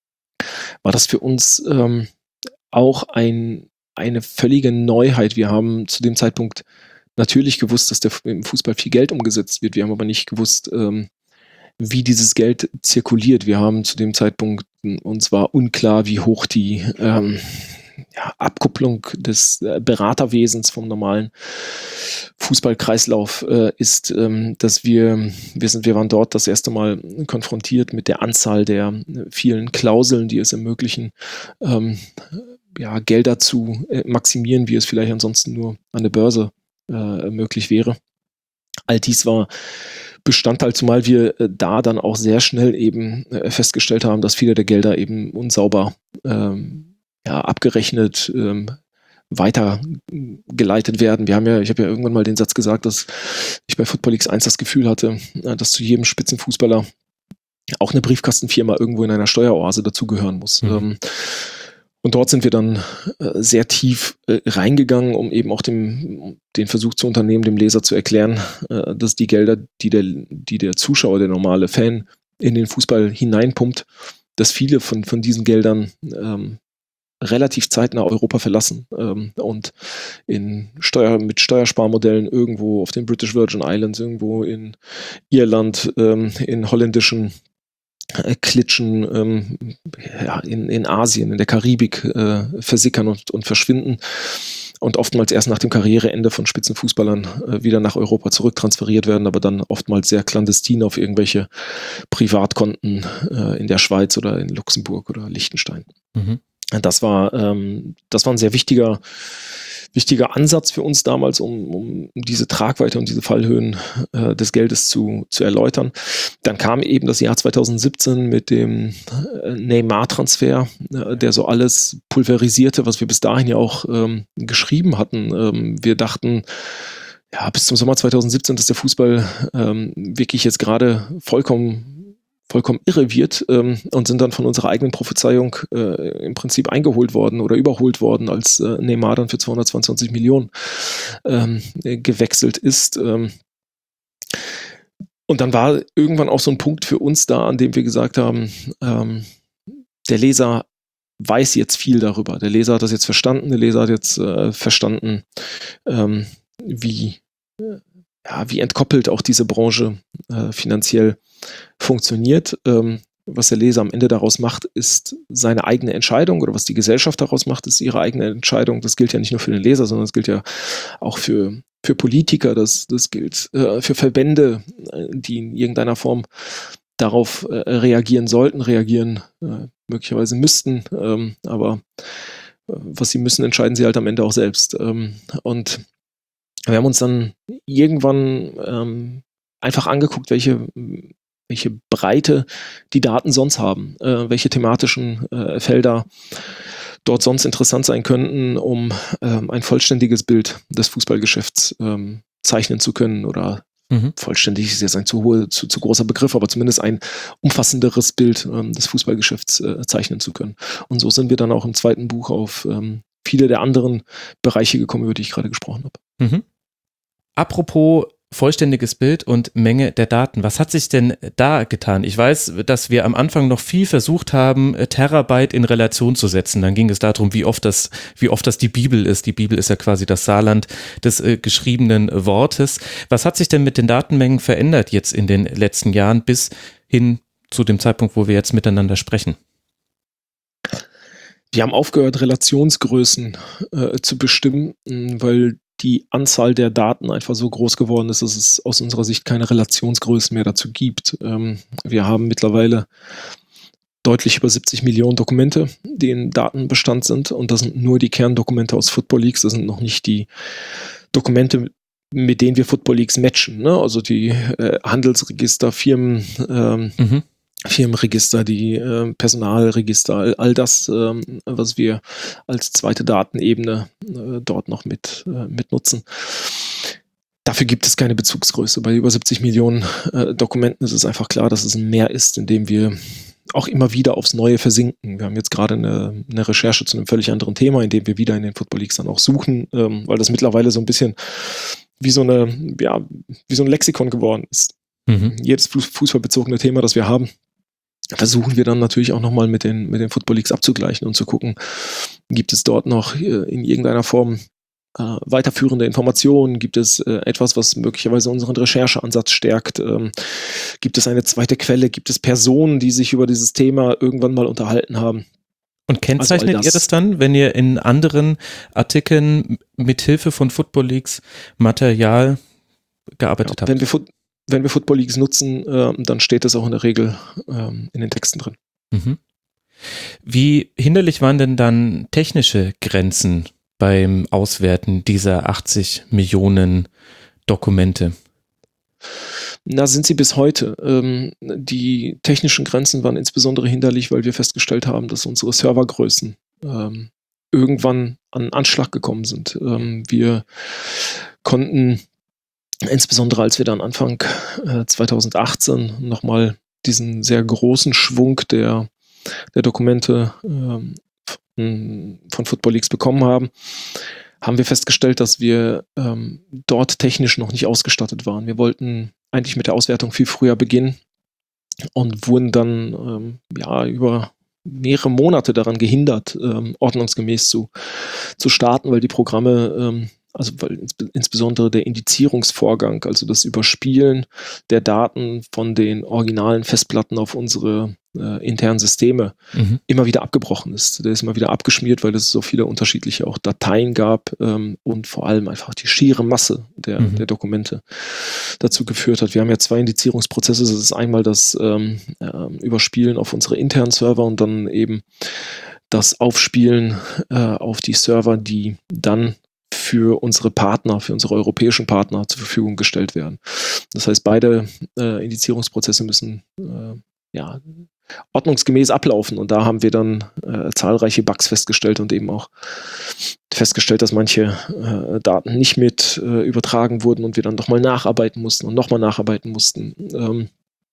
war das für uns ähm, auch ein, eine völlige Neuheit. Wir haben zu dem Zeitpunkt natürlich gewusst, dass der, im Fußball viel Geld umgesetzt wird. Wir haben aber nicht gewusst, ähm, wie dieses Geld zirkuliert. Wir haben zu dem Zeitpunkt, uns war unklar, wie hoch die ähm, ja, Abkupplung des äh, Beraterwesens vom normalen Fußballkreislauf äh, ist, ähm, dass wir, wir sind, wir waren dort das erste Mal konfrontiert mit der Anzahl der vielen Klauseln, die es ermöglichen, ähm, ja, Gelder zu äh, maximieren, wie es vielleicht ansonsten nur an der Börse äh, möglich wäre. All dies war Bestandteil, zumal wir äh, da dann auch sehr schnell eben äh, festgestellt haben, dass viele der Gelder eben unsauber ähm, ja, abgerechnet, ähm, weitergeleitet werden. Wir haben ja, ich habe ja irgendwann mal den Satz gesagt, dass ich bei Football Leagues eins das Gefühl hatte, äh, dass zu jedem Spitzenfußballer auch eine Briefkastenfirma irgendwo in einer Steueroase dazugehören muss. Mhm. Ähm, und dort sind wir dann äh, sehr tief äh, reingegangen, um eben auch dem, den Versuch zu unternehmen, dem Leser zu erklären, äh, dass die Gelder, die der, die der Zuschauer, der normale Fan in den Fußball hineinpumpt, dass viele von, von diesen Geldern ähm, relativ zeitnah Europa verlassen ähm, und in Steuer, mit Steuersparmodellen irgendwo auf den British Virgin Islands, irgendwo in Irland, ähm, in holländischen äh, Klitschen, ähm, ja, in, in Asien, in der Karibik äh, versickern und, und verschwinden und oftmals erst nach dem Karriereende von Spitzenfußballern äh, wieder nach Europa zurücktransferiert werden, aber dann oftmals sehr clandestin auf irgendwelche Privatkonten äh, in der Schweiz oder in Luxemburg oder Liechtenstein. Mhm. Das war, ähm, das war ein sehr wichtiger, wichtiger Ansatz für uns damals, um, um diese Tragweite und diese Fallhöhen äh, des Geldes zu, zu erläutern. Dann kam eben das Jahr zwanzig siebzehn mit dem äh, Neymar-Transfer, äh, der so alles pulverisierte, was wir bis dahin ja auch ähm, geschrieben hatten. Ähm, wir dachten, ja, bis zum Sommer zwanzig siebzehn, dass der Fußball ähm, wirklich jetzt gerade vollkommen vollkommen irre wird ähm, und sind dann von unserer eigenen Prophezeiung äh, im Prinzip eingeholt worden oder überholt worden, als äh, Neymar dann für zweihundertzweiundzwanzig Millionen ähm, gewechselt ist. Ähm. Und dann war irgendwann auch so ein Punkt für uns da, an dem wir gesagt haben, ähm, der Leser weiß jetzt viel darüber. Der Leser hat das jetzt verstanden, der Leser hat jetzt äh, verstanden, ähm, wie, ja, wie entkoppelt auch diese Branche äh, finanziell funktioniert. Ähm, was der Leser am Ende daraus macht, ist seine eigene Entscheidung, oder was die Gesellschaft daraus macht, ist ihre eigene Entscheidung. Das gilt ja nicht nur für den Leser, sondern das gilt ja auch für, für Politiker, das, das gilt äh, für Verbände, die in irgendeiner Form darauf äh, reagieren sollten, reagieren äh, möglicherweise müssten, ähm, aber äh, was sie müssen, entscheiden sie halt am Ende auch selbst. Ähm, und wir haben uns dann irgendwann ähm, einfach angeguckt, welche welche Breite die Daten sonst haben, äh, welche thematischen äh, Felder dort sonst interessant sein könnten, um ähm, ein vollständiges Bild des Fußballgeschäfts ähm, zeichnen zu können oder mhm. vollständig ist jetzt ein zu, hohe, zu, zu großer Begriff, aber zumindest ein umfassenderes Bild ähm, des Fußballgeschäfts äh, zeichnen zu können. Und so sind wir dann auch im zweiten Buch auf ähm, viele der anderen Bereiche gekommen, über die ich gerade gesprochen habe. Mhm. Apropos vollständiges Bild und Menge der Daten. Was hat sich denn da getan? Ich weiß, dass wir am Anfang noch viel versucht haben, Terabyte in Relation zu setzen. Dann ging es darum, wie oft das, wie oft das die Bibel ist. Die Bibel ist ja quasi das Saarland des äh, geschriebenen Wortes. Was hat sich denn mit den Datenmengen verändert jetzt in den letzten Jahren bis hin zu dem Zeitpunkt, wo wir jetzt miteinander sprechen? Wir haben aufgehört, Relationsgrößen äh, zu bestimmen, weil die Anzahl der Daten einfach so groß geworden ist, dass es aus unserer Sicht keine Relationsgrößen mehr dazu gibt. Ähm, wir haben mittlerweile deutlich über siebzig Millionen Dokumente, die in Datenbestand sind, und das sind nur die Kerndokumente aus Football Leagues, das sind noch nicht die Dokumente, mit denen wir Football Leagues matchen, ne? Also die äh, Handelsregister, Firmen, ähm, mhm. Firmenregister, die äh, Personalregister, all, all das, ähm, was wir als zweite Datenebene äh, dort noch mit, äh, mit nutzen. Dafür gibt es keine Bezugsgröße. Bei über siebzig Millionen äh, Dokumenten ist es einfach klar, dass es ein Meer ist, in dem wir auch immer wieder aufs Neue versinken. Wir haben jetzt gerade eine, eine Recherche zu einem völlig anderen Thema, in dem wir wieder in den Football Leagues dann auch suchen, ähm, weil das mittlerweile so ein bisschen wie so eine, ja, wie so ein Lexikon geworden ist. Mhm. Jedes fußballbezogene Thema, das wir haben, versuchen wir dann natürlich auch nochmal mit den, mit den Football Leagues abzugleichen und zu gucken, gibt es dort noch äh, in irgendeiner Form äh, weiterführende Informationen, gibt es äh, etwas, was möglicherweise unseren Rechercheansatz stärkt, ähm, gibt es eine zweite Quelle, gibt es Personen, die sich über dieses Thema irgendwann mal unterhalten haben. Und kennzeichnet also das, ihr das dann, wenn ihr in anderen Artikeln mithilfe von Football Leagues Material gearbeitet ja, habt? Wenn wir Foot Wenn wir Football Leagues nutzen, äh, dann steht das auch in der Regel ähm, in den Texten drin. Mhm. Wie hinderlich waren denn dann technische Grenzen beim Auswerten dieser achtzig Millionen Dokumente? Na, sind sie bis heute. Ähm, die technischen Grenzen waren insbesondere hinderlich, weil wir festgestellt haben, dass unsere Servergrößen ähm, irgendwann an Anschlag gekommen sind. Ähm, wir konnten insbesondere als wir dann Anfang äh, zweitausendachtzehn nochmal diesen sehr großen Schwung der, der Dokumente ähm, von, von Football Leagues bekommen haben, haben wir festgestellt, dass wir ähm, dort technisch noch nicht ausgestattet waren. Wir wollten eigentlich mit der Auswertung viel früher beginnen und wurden dann ähm, ja, über mehrere Monate daran gehindert, ähm, ordnungsgemäß zu, zu starten, weil die Programme ähm, also weil ins, insbesondere der Indizierungsvorgang, also das Überspielen der Daten von den originalen Festplatten auf unsere äh, internen Systeme mhm. immer wieder abgebrochen ist. Der ist immer wieder abgeschmiert, weil es so viele unterschiedliche auch Dateien gab ähm, und vor allem einfach die schiere Masse der, mhm. der Dokumente dazu geführt hat. Wir haben ja zwei Indizierungsprozesse. Das ist einmal das ähm, äh, Überspielen auf unsere internen Server und dann eben das Aufspielen äh, auf die Server, die dann für unsere Partner, für unsere europäischen Partner zur Verfügung gestellt werden. Das heißt, beide äh, Indizierungsprozesse müssen äh, ja, ordnungsgemäß ablaufen und da haben wir dann äh, zahlreiche Bugs festgestellt und eben auch festgestellt, dass manche äh, Daten nicht mit äh, übertragen wurden und wir dann nochmal nacharbeiten mussten und nochmal nacharbeiten mussten. Ähm,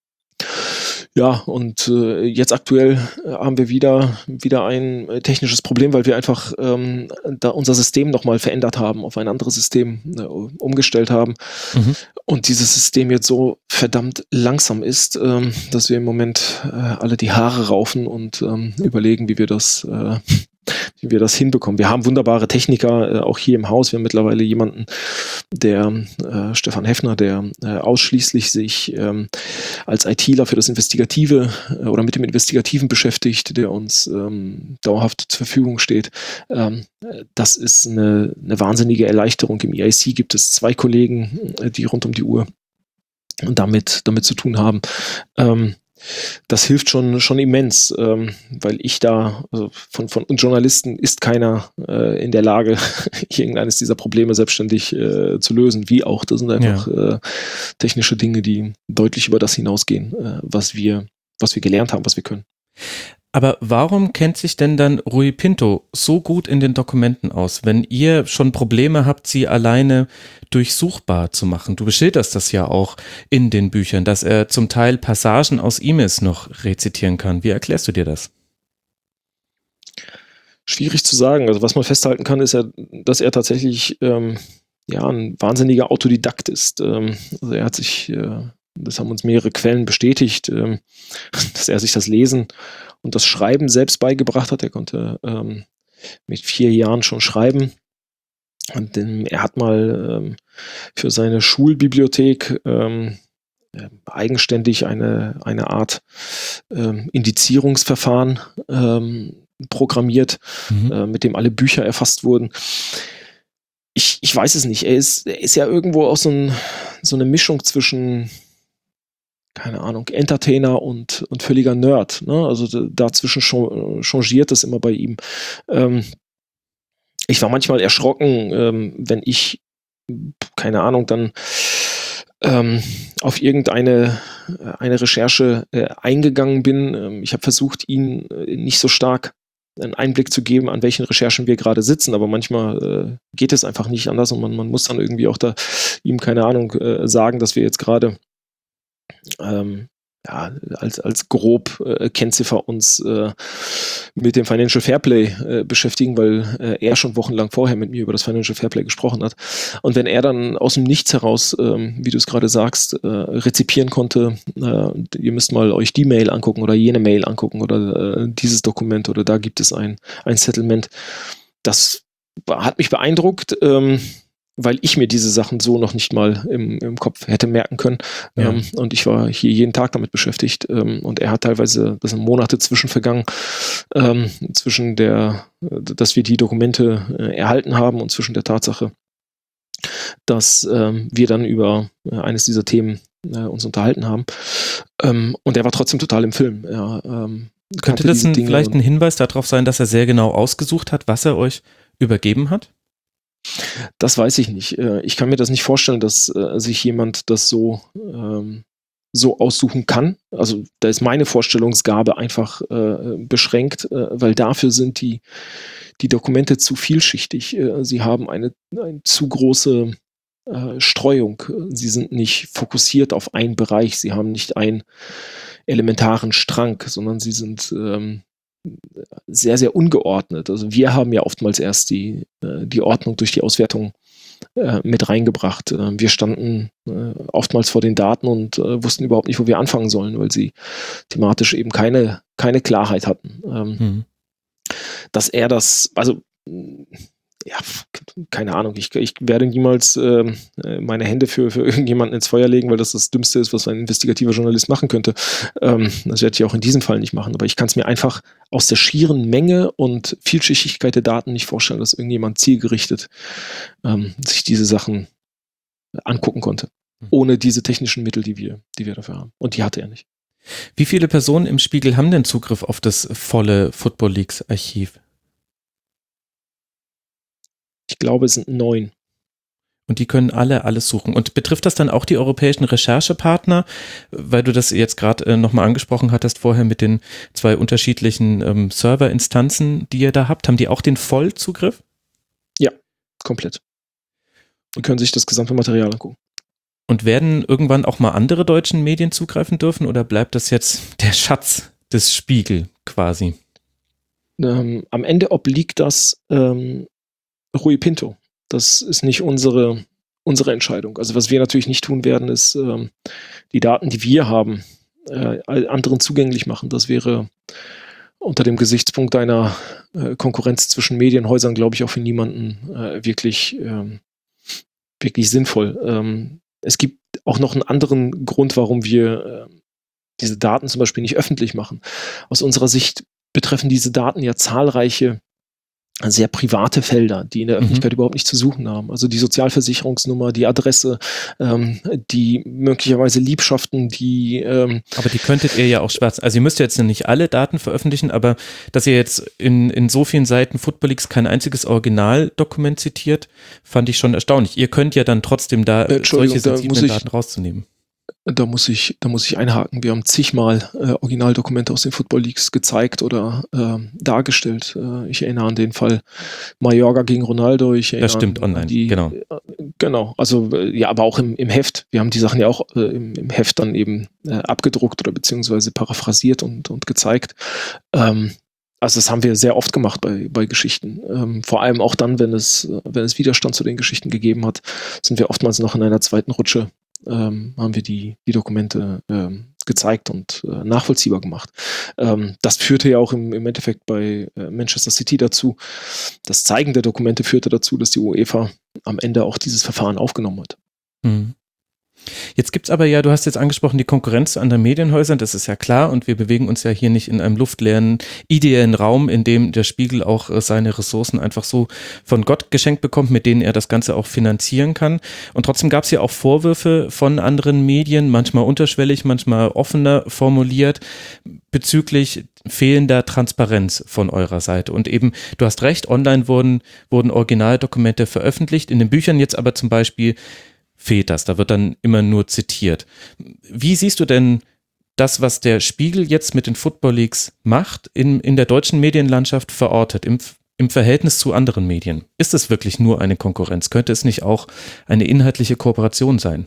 Ja, und äh, jetzt aktuell haben wir wieder, wieder ein äh, technisches Problem, weil wir einfach ähm, da unser System nochmal verändert haben, auf ein anderes System äh, umgestellt haben. Mhm. Und dieses System jetzt so verdammt langsam ist, ähm, dass wir im Moment äh, alle die Haare raufen und ähm, überlegen, wie wir das äh, wie wir das hinbekommen. Wir haben wunderbare Techniker, äh, auch hier im Haus. Wir haben mittlerweile jemanden, der äh, Stefan Heffner, der äh, ausschließlich sich ähm, als ITler für das Investigative äh, oder mit dem Investigativen beschäftigt, der uns ähm, dauerhaft zur Verfügung steht. Ähm, das ist eine, eine wahnsinnige Erleichterung. Im E I C gibt es zwei Kollegen, äh, die rund um die Uhr damit, damit zu tun haben. Ähm, Das hilft schon, schon immens, ähm, weil ich da, also von, von uns Journalisten ist keiner äh, in der Lage, irgendeines dieser Probleme selbstständig äh, zu lösen, wie auch. Das sind einfach ja. äh, technische Dinge, die deutlich über das hinausgehen, äh, was wir, was wir gelernt haben, was wir können. Aber warum kennt sich denn dann Rui Pinto so gut in den Dokumenten aus, wenn ihr schon Probleme habt, sie alleine durchsuchbar zu machen? Du beschilderst das ja auch in den Büchern, dass er zum Teil Passagen aus E-Mails noch rezitieren kann. Wie erklärst du dir das? Schwierig zu sagen. Also was man festhalten kann, ist ja, dass er tatsächlich ähm, ja, ein wahnsinniger Autodidakt ist. Ähm, also er hat sich, äh, das haben uns mehrere Quellen bestätigt, ähm, dass er sich das Lesen und das Schreiben selbst beigebracht hat. Er konnte ähm, mit vier Jahren schon schreiben. Und ähm, er hat mal ähm, für seine Schulbibliothek ähm, äh, eigenständig eine, eine Art ähm, Indizierungsverfahren ähm, programmiert, mhm. äh, mit dem alle Bücher erfasst wurden. Ich, ich weiß es nicht. Er ist, er ist ja irgendwo auch so, ein, so eine Mischung zwischen, keine Ahnung, Entertainer und, und völliger Nerd. Ne? Also dazwischen changiert das immer bei ihm. Ähm, ich war manchmal erschrocken, ähm, wenn ich, keine Ahnung, dann ähm, auf irgendeine eine Recherche äh, eingegangen bin. Ähm, ich habe versucht, ihn äh, nicht so stark einen Einblick zu geben, an welchen Recherchen wir gerade sitzen, aber manchmal äh, geht es einfach nicht anders und man, man muss dann irgendwie auch da ihm, keine Ahnung, äh, sagen, dass wir jetzt gerade ähm, ja, als, als grob äh, Kennziffer uns äh, mit dem Financial Fairplay äh, beschäftigen, weil äh, er schon wochenlang vorher mit mir über das Financial Fairplay gesprochen hat. Und wenn er dann aus dem Nichts heraus, ähm, wie du es gerade sagst, äh, rezipieren konnte, äh, ihr müsst mal euch die Mail angucken oder jene Mail angucken oder äh, dieses Dokument oder da gibt es ein, ein Settlement, das hat mich beeindruckt, ähm, weil ich mir diese Sachen so noch nicht mal im, im Kopf hätte merken können. Ja. Ähm, und ich war hier jeden Tag damit beschäftigt. Ähm, und er hat teilweise, das sind Monate zwischen vergangen, ähm, zwischen der, dass wir die Dokumente äh, erhalten haben und zwischen der Tatsache, dass ähm, wir dann über äh, eines dieser Themen äh, uns unterhalten haben. Ähm, und er war trotzdem total im Film. Er, ähm, Könnte das ein, vielleicht ein Hinweis darauf sein, dass er sehr genau ausgesucht hat, was er euch übergeben hat? Das weiß ich nicht. Ich kann mir das nicht vorstellen, dass äh, sich jemand das so, ähm, so aussuchen kann. Also da ist meine Vorstellungsgabe einfach äh, beschränkt, äh, weil dafür sind die, die Dokumente zu vielschichtig. Äh, sie haben eine, eine zu große äh, Streuung. Sie sind nicht fokussiert auf einen Bereich. Sie haben nicht einen elementaren Strang, sondern sie sind ähm, sehr, sehr ungeordnet. Also wir haben ja oftmals erst die, die Ordnung durch die Auswertung äh, mit reingebracht. Äh, wir standen äh, oftmals vor den Daten und äh, wussten überhaupt nicht, wo wir anfangen sollen, weil sie thematisch eben keine, keine Klarheit hatten. Ähm, mhm. Dass er das, also ja, keine Ahnung, ich, ich werde niemals äh, meine Hände für, für irgendjemanden ins Feuer legen, weil das das Dümmste ist, was ein investigativer Journalist machen könnte. Ähm, das werde ich auch in diesem Fall nicht machen, aber ich kann es mir einfach aus der schieren Menge und Vielschichtigkeit der Daten nicht vorstellen, dass irgendjemand zielgerichtet ähm, sich diese Sachen angucken konnte, ohne diese technischen Mittel, die wir, die wir dafür haben. Und die hatte er nicht. Wie viele Personen im Spiegel haben denn Zugriff auf das volle Football Leagues Archiv? Ich glaube, es sind neun. Und die können alle alles suchen. Und betrifft das dann auch die europäischen Recherchepartner, weil du das jetzt gerade äh, nochmal angesprochen hattest vorher mit den zwei unterschiedlichen ähm, Serverinstanzen, die ihr da habt? Haben die auch den Vollzugriff? Ja, komplett. Und können sich das gesamte Material angucken. Und werden irgendwann auch mal andere deutschen Medien zugreifen dürfen oder bleibt das jetzt der Schatz des Spiegel quasi? Ähm, am Ende obliegt das ähm, Rui Pinto. Das ist nicht unsere, unsere Entscheidung. Also was wir natürlich nicht tun werden, ist ähm, die Daten, die wir haben, äh, anderen zugänglich machen. Das wäre unter dem Gesichtspunkt einer äh, Konkurrenz zwischen Medienhäusern, glaube ich, auch für niemanden äh, wirklich, ähm, wirklich sinnvoll. Ähm, es gibt auch noch einen anderen Grund, warum wir äh, diese Daten zum Beispiel nicht öffentlich machen. Aus unserer Sicht betreffen diese Daten ja zahlreiche sehr private Felder, die in der Öffentlichkeit mhm. überhaupt nicht zu suchen haben. Also die Sozialversicherungsnummer, die Adresse, ähm, die möglicherweise Liebschaften, die... Ähm aber die könntet ihr ja auch schwarz... Also ihr müsst ja jetzt nicht alle Daten veröffentlichen, aber dass ihr jetzt in, in so vielen Seiten Football Leagues kein einziges Originaldokument zitiert, fand ich schon erstaunlich. Ihr könnt ja dann trotzdem da solche sensiblen da Daten rauszunehmen. Da muss ich, da muss ich einhaken. Wir haben zigmal äh, Originaldokumente aus den Football Leagues gezeigt oder äh, dargestellt. Äh, ich erinnere an den Fall Mayorga gegen Ronaldo. Ich erinnere Das stimmt, an, online, an die, genau. Äh, genau, also äh, ja, aber auch im, im Heft. Wir haben die Sachen ja auch äh, im, im Heft dann eben äh, abgedruckt oder beziehungsweise paraphrasiert und, und gezeigt. Ähm, also das haben wir sehr oft gemacht bei, bei Geschichten. Ähm, vor allem auch dann, wenn es, wenn es Widerstand zu den Geschichten gegeben hat, sind wir oftmals noch in einer zweiten Rutsche Ähm, haben wir die, die Dokumente ähm, gezeigt und äh, nachvollziehbar gemacht. Ähm, das führte ja auch im, im Endeffekt bei äh, Manchester City dazu. Das Zeigen der Dokumente führte dazu, dass die UEFA am Ende auch dieses Verfahren aufgenommen hat. Mhm. Jetzt gibt es aber ja, du hast jetzt angesprochen, die Konkurrenz zu anderen Medienhäusern, das ist ja klar und wir bewegen uns ja hier nicht in einem luftleeren, ideellen Raum, in dem der Spiegel auch äh, seine Ressourcen einfach so von Gott geschenkt bekommt, mit denen er das Ganze auch finanzieren kann. Und trotzdem gab es ja auch Vorwürfe von anderen Medien, manchmal unterschwellig, manchmal offener formuliert, bezüglich fehlender Transparenz von eurer Seite. Und eben, du hast recht, online wurden, wurden Originaldokumente veröffentlicht, in den Büchern jetzt aber zum Beispiel fehlt das, da wird dann immer nur zitiert. Wie siehst du denn das, was der Spiegel jetzt mit den Football Leagues macht, in, in der deutschen Medienlandschaft verortet, im, im Verhältnis zu anderen Medien? Ist es wirklich nur eine Konkurrenz? Könnte es nicht auch eine inhaltliche Kooperation sein?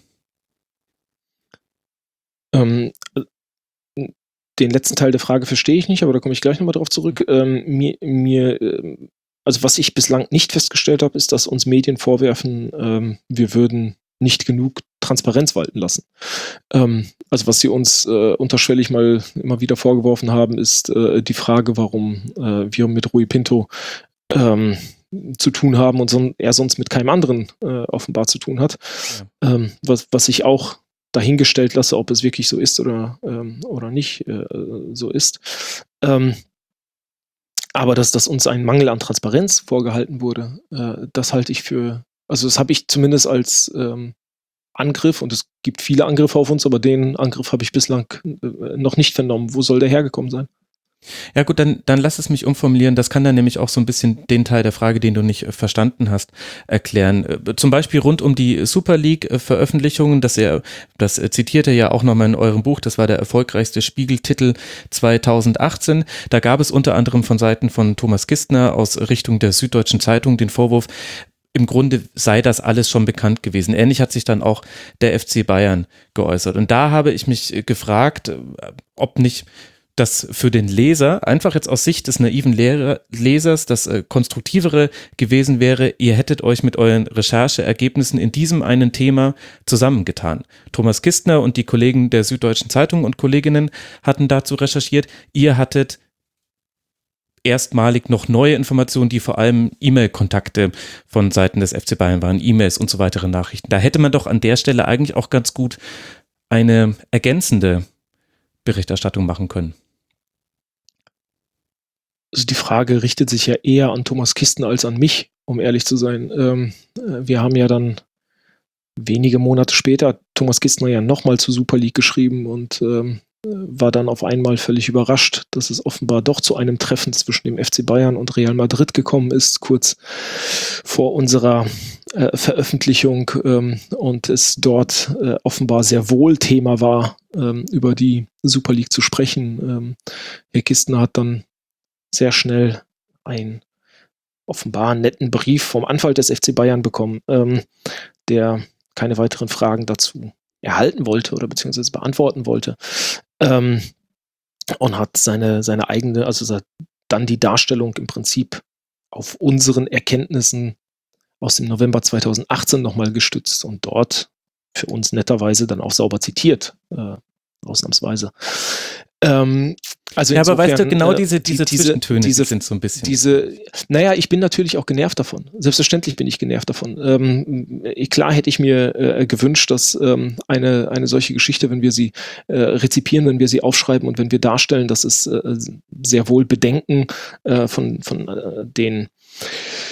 Ähm, den letzten Teil der Frage verstehe ich nicht, aber da komme ich gleich nochmal drauf zurück. Ähm, mir, mir, also was ich bislang nicht festgestellt habe, ist, dass uns Medien vorwerfen, ähm, wir würden nicht genug Transparenz walten lassen. Ähm, also was sie uns äh, unterschwellig mal immer wieder vorgeworfen haben, ist äh, die Frage, warum äh, wir mit Rui Pinto ähm, zu tun haben und son- er sonst mit keinem anderen äh, offenbar zu tun hat. Ja. Ähm, was, was ich auch dahingestellt lasse, ob es wirklich so ist oder, ähm, oder nicht äh, so ist. Ähm, aber dass, dass uns ein Mangel an Transparenz vorgehalten wurde, äh, das halte ich für, also das habe ich zumindest als ähm, Angriff, und es gibt viele Angriffe auf uns, aber den Angriff habe ich bislang äh, noch nicht vernommen. Wo soll der hergekommen sein? Ja gut, dann, dann lass es mich umformulieren. Das kann dann nämlich auch so ein bisschen den Teil der Frage, den du nicht äh, verstanden hast, erklären. Äh, zum Beispiel rund um die Super League-Veröffentlichungen, das, er, das äh, zitiert er ja auch nochmal in eurem Buch, das war der erfolgreichste Spiegeltitel zweitausendachtzehn. Da gab es unter anderem von Seiten von Thomas Kistner aus Richtung der Süddeutschen Zeitung den Vorwurf, im Grunde sei das alles schon bekannt gewesen. Ähnlich hat sich dann auch der F C Bayern geäußert. Und da habe ich mich gefragt, ob nicht das für den Leser, einfach jetzt aus Sicht des naiven Lehrer, Lesers, das äh, konstruktivere gewesen wäre, ihr hättet euch mit euren Rechercheergebnissen in diesem einen Thema zusammengetan. Thomas Kistner und die Kollegen der Süddeutschen Zeitung und Kolleginnen hatten dazu recherchiert. Ihr hattet erstmalig noch neue Informationen, die vor allem E-Mail-Kontakte von Seiten des F C Bayern waren, E-Mails und so weitere Nachrichten. Da hätte man doch an der Stelle eigentlich auch ganz gut eine ergänzende Berichterstattung machen können. Also die Frage richtet sich ja eher an Thomas Kistner als an mich, um ehrlich zu sein. Ähm, wir haben ja dann wenige Monate später Thomas Kistner ja nochmal zu Super League geschrieben und ähm, war dann auf einmal völlig überrascht, dass es offenbar doch zu einem Treffen zwischen dem F C Bayern und Real Madrid gekommen ist, kurz vor unserer äh, Veröffentlichung ähm, und es dort äh, offenbar sehr wohl Thema war, ähm, über die Super League zu sprechen. Ähm, Herr Kistner hat dann sehr schnell einen offenbar netten Brief vom Anwalt des F C Bayern bekommen, ähm, der keine weiteren Fragen dazu erhalten wollte oder beziehungsweise beantworten wollte, ähm, und hat seine, seine eigene, also dann die Darstellung im Prinzip auf unseren Erkenntnissen aus dem November zweitausendachtzehn nochmal gestützt und dort für uns netterweise dann auch sauber zitiert, äh, ausnahmsweise. Ähm, also ja, insofern, aber weißt du, genau äh, diese, diese die, Zwischentöne diese, sind so ein bisschen. Diese, naja, ich bin natürlich auch genervt davon. Selbstverständlich bin ich genervt davon. Ähm, klar hätte ich mir äh, gewünscht, dass ähm, eine, eine solche Geschichte, wenn wir sie äh, rezipieren, wenn wir sie aufschreiben und wenn wir darstellen, dass es äh, sehr wohl Bedenken äh, von, von äh, den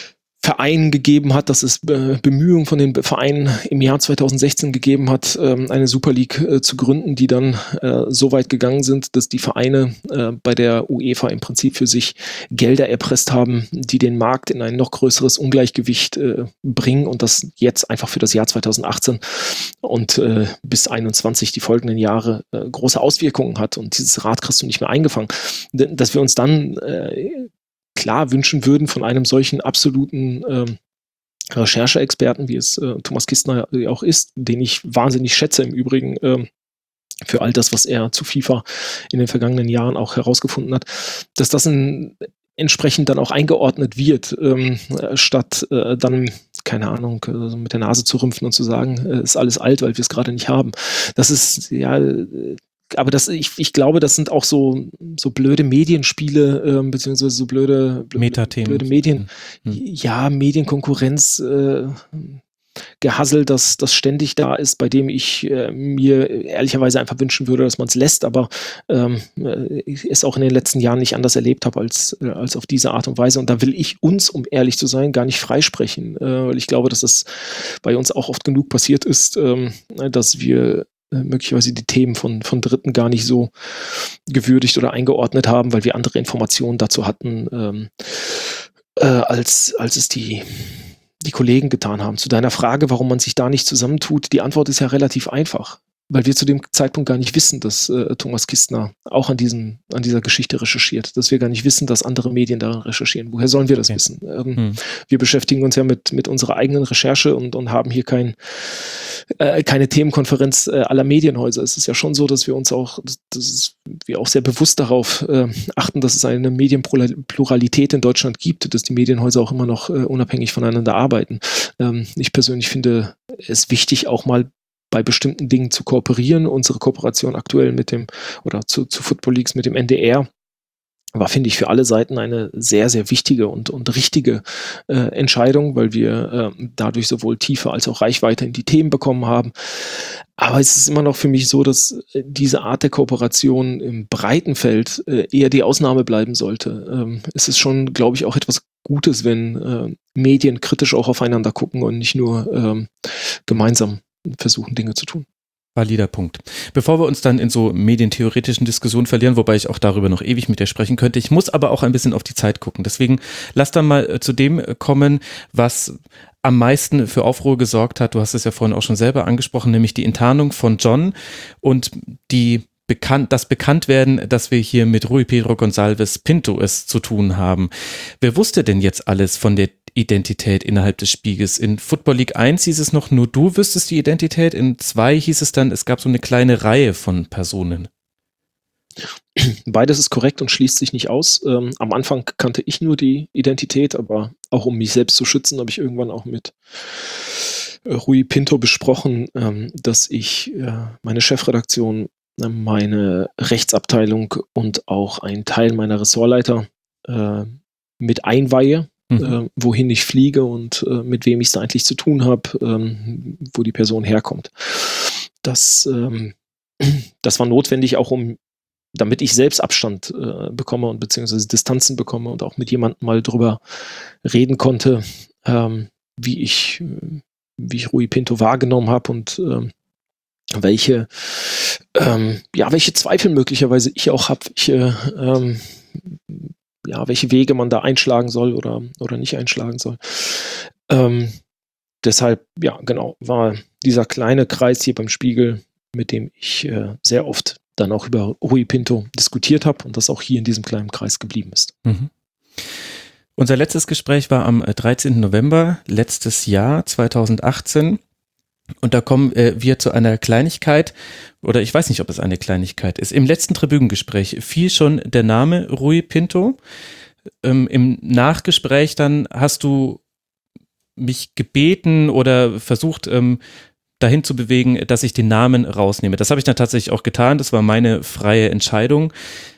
Vereinen gegeben hat, dass es äh, Bemühungen von den Vereinen im Jahr zweitausendsechzehn gegeben hat, ähm, eine Super League äh, zu gründen, die dann äh, so weit gegangen sind, dass die Vereine äh, bei der UEFA im Prinzip für sich Gelder erpresst haben, die den Markt in ein noch größeres Ungleichgewicht äh, bringen und das jetzt einfach für das Jahr zweitausendachtzehn und äh, bis einundzwanzig die folgenden Jahre äh, große Auswirkungen hat und dieses Rad kriegst du nicht mehr eingefangen. D- dass wir uns dann äh, klar wünschen würden von einem solchen absoluten ähm, Rechercheexperten, wie es äh, Thomas Kistner auch ist, den ich wahnsinnig schätze im Übrigen ähm, für all das, was er zu FIFA in den vergangenen Jahren auch herausgefunden hat, dass das ein, entsprechend dann auch eingeordnet wird, ähm, statt äh, dann, keine Ahnung, äh, mit der Nase zu rümpfen und zu sagen, äh, ist alles alt, weil wir es gerade nicht haben. Das ist, ja, äh, aber das, ich, ich glaube, das sind auch so, so blöde Medienspiele, ähm, beziehungsweise so blöde, blöde, Metathemen. blöde Medien, Hm. ja, Medienkonkurrenz, äh, Gehassel, das, das ständig da ist, bei dem ich äh, mir ehrlicherweise einfach wünschen würde, dass man es lässt, aber ähm, äh, ich es auch in den letzten Jahren nicht anders erlebt habe als, äh, als auf diese Art und Weise. Und da will ich uns, um ehrlich zu sein, gar nicht freisprechen, äh, weil ich glaube, dass das bei uns auch oft genug passiert ist, ähm, dass wir äh, möglicherweise die Themen von, von Dritten gar nicht so gewürdigt oder eingeordnet haben, weil wir andere Informationen dazu hatten, ähm, äh, als, als es die die Kollegen getan haben. Zu deiner Frage, warum man sich da nicht zusammentut, die Antwort ist ja relativ einfach, weil wir zu dem Zeitpunkt gar nicht wissen, dass äh, Thomas Kistner auch an, diesem, an dieser Geschichte recherchiert, dass wir gar nicht wissen, dass andere Medien daran recherchieren. Woher sollen wir das Okay. wissen? Ähm, Hm. Wir beschäftigen uns ja mit, mit unserer eigenen Recherche und, und haben hier kein, äh, keine Themenkonferenz äh, aller Medienhäuser. Es ist ja schon so, dass wir uns auch, das, das ist, wir auch sehr bewusst darauf äh, achten, dass es eine Medienpluralität in Deutschland gibt, dass die Medienhäuser auch immer noch äh, unabhängig voneinander arbeiten. Ähm, ich persönlich finde es wichtig, auch mal bei bestimmten Dingen zu kooperieren. Unsere Kooperation aktuell mit dem, oder zu, zu Football Leagues mit dem N D R war, finde ich, für alle Seiten eine sehr, sehr wichtige und, und richtige äh, Entscheidung, weil wir äh, dadurch sowohl Tiefe als auch Reichweite in die Themen bekommen haben. Aber es ist immer noch für mich so, dass äh, diese Art der Kooperation im breiten Feld äh, eher die Ausnahme bleiben sollte. Ähm, es ist schon, glaube ich, auch etwas Gutes, wenn äh, Medien kritisch auch aufeinander gucken und nicht nur ähm, gemeinsam versuchen, Dinge zu tun. Valider Punkt. Bevor wir uns dann in so medientheoretischen Diskussionen verlieren, wobei ich auch darüber noch ewig mit dir sprechen könnte, ich muss aber auch ein bisschen auf die Zeit gucken. Deswegen lass dann mal zu dem kommen, was am meisten für Aufruhr gesorgt hat. Du hast es ja vorhin auch schon selber angesprochen, nämlich die Enttarnung von John und die bekannt, das Bekanntwerden, dass wir hier mit Rui Pedro Gonçalves Pinto es zu tun haben. Wer wusste denn jetzt alles von der Identität innerhalb des Spiegels? In Football League eins hieß es noch, nur du wüsstest die Identität. In zwei hieß es dann, es gab so eine kleine Reihe von Personen. Beides ist korrekt und schließt sich nicht aus. Ähm, am Anfang kannte ich nur die Identität, aber auch um mich selbst zu schützen, habe ich irgendwann auch mit äh, Rui Pinto besprochen, ähm, dass ich äh, meine Chefredaktion, äh, meine Rechtsabteilung und auch einen Teil meiner Ressortleiter äh, mit einweihe. Mhm. Äh, wohin ich fliege und äh, mit wem ich es da eigentlich zu tun habe, ähm, wo die Person herkommt. Das, ähm, das war notwendig, auch um, damit ich selbst Abstand äh, bekomme und beziehungsweise Distanzen bekomme und auch mit jemandem mal drüber reden konnte, ähm, wie ich, wie ich Rui Pinto wahrgenommen habe und ähm, welche, ähm, ja, welche Zweifel möglicherweise ich auch habe, welche ähm, ja, welche Wege man da einschlagen soll oder, oder nicht einschlagen soll. Ähm, deshalb, ja, genau, war dieser kleine Kreis hier beim Spiegel, mit dem ich äh, sehr oft dann auch über Rui Pinto diskutiert habe und das auch hier in diesem kleinen Kreis geblieben ist. Mhm. Unser letztes Gespräch war am dreizehnten November letztes Jahr, zweitausendachtzehn. Und da kommen äh, wir zu einer Kleinigkeit, oder ich weiß nicht, ob es eine Kleinigkeit ist. Im letzten Tribünengespräch fiel schon der Name Rui Pinto. Ähm, im Nachgespräch dann hast du mich gebeten oder versucht, ähm, dahin zu bewegen, dass ich den Namen rausnehme. Das habe ich dann tatsächlich auch getan. Das war meine freie Entscheidung,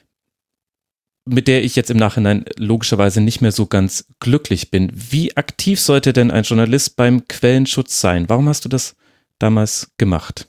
mit der ich jetzt im Nachhinein logischerweise nicht mehr so ganz glücklich bin. Wie aktiv sollte denn ein Journalist beim Quellenschutz sein? Warum hast du das damals gemacht?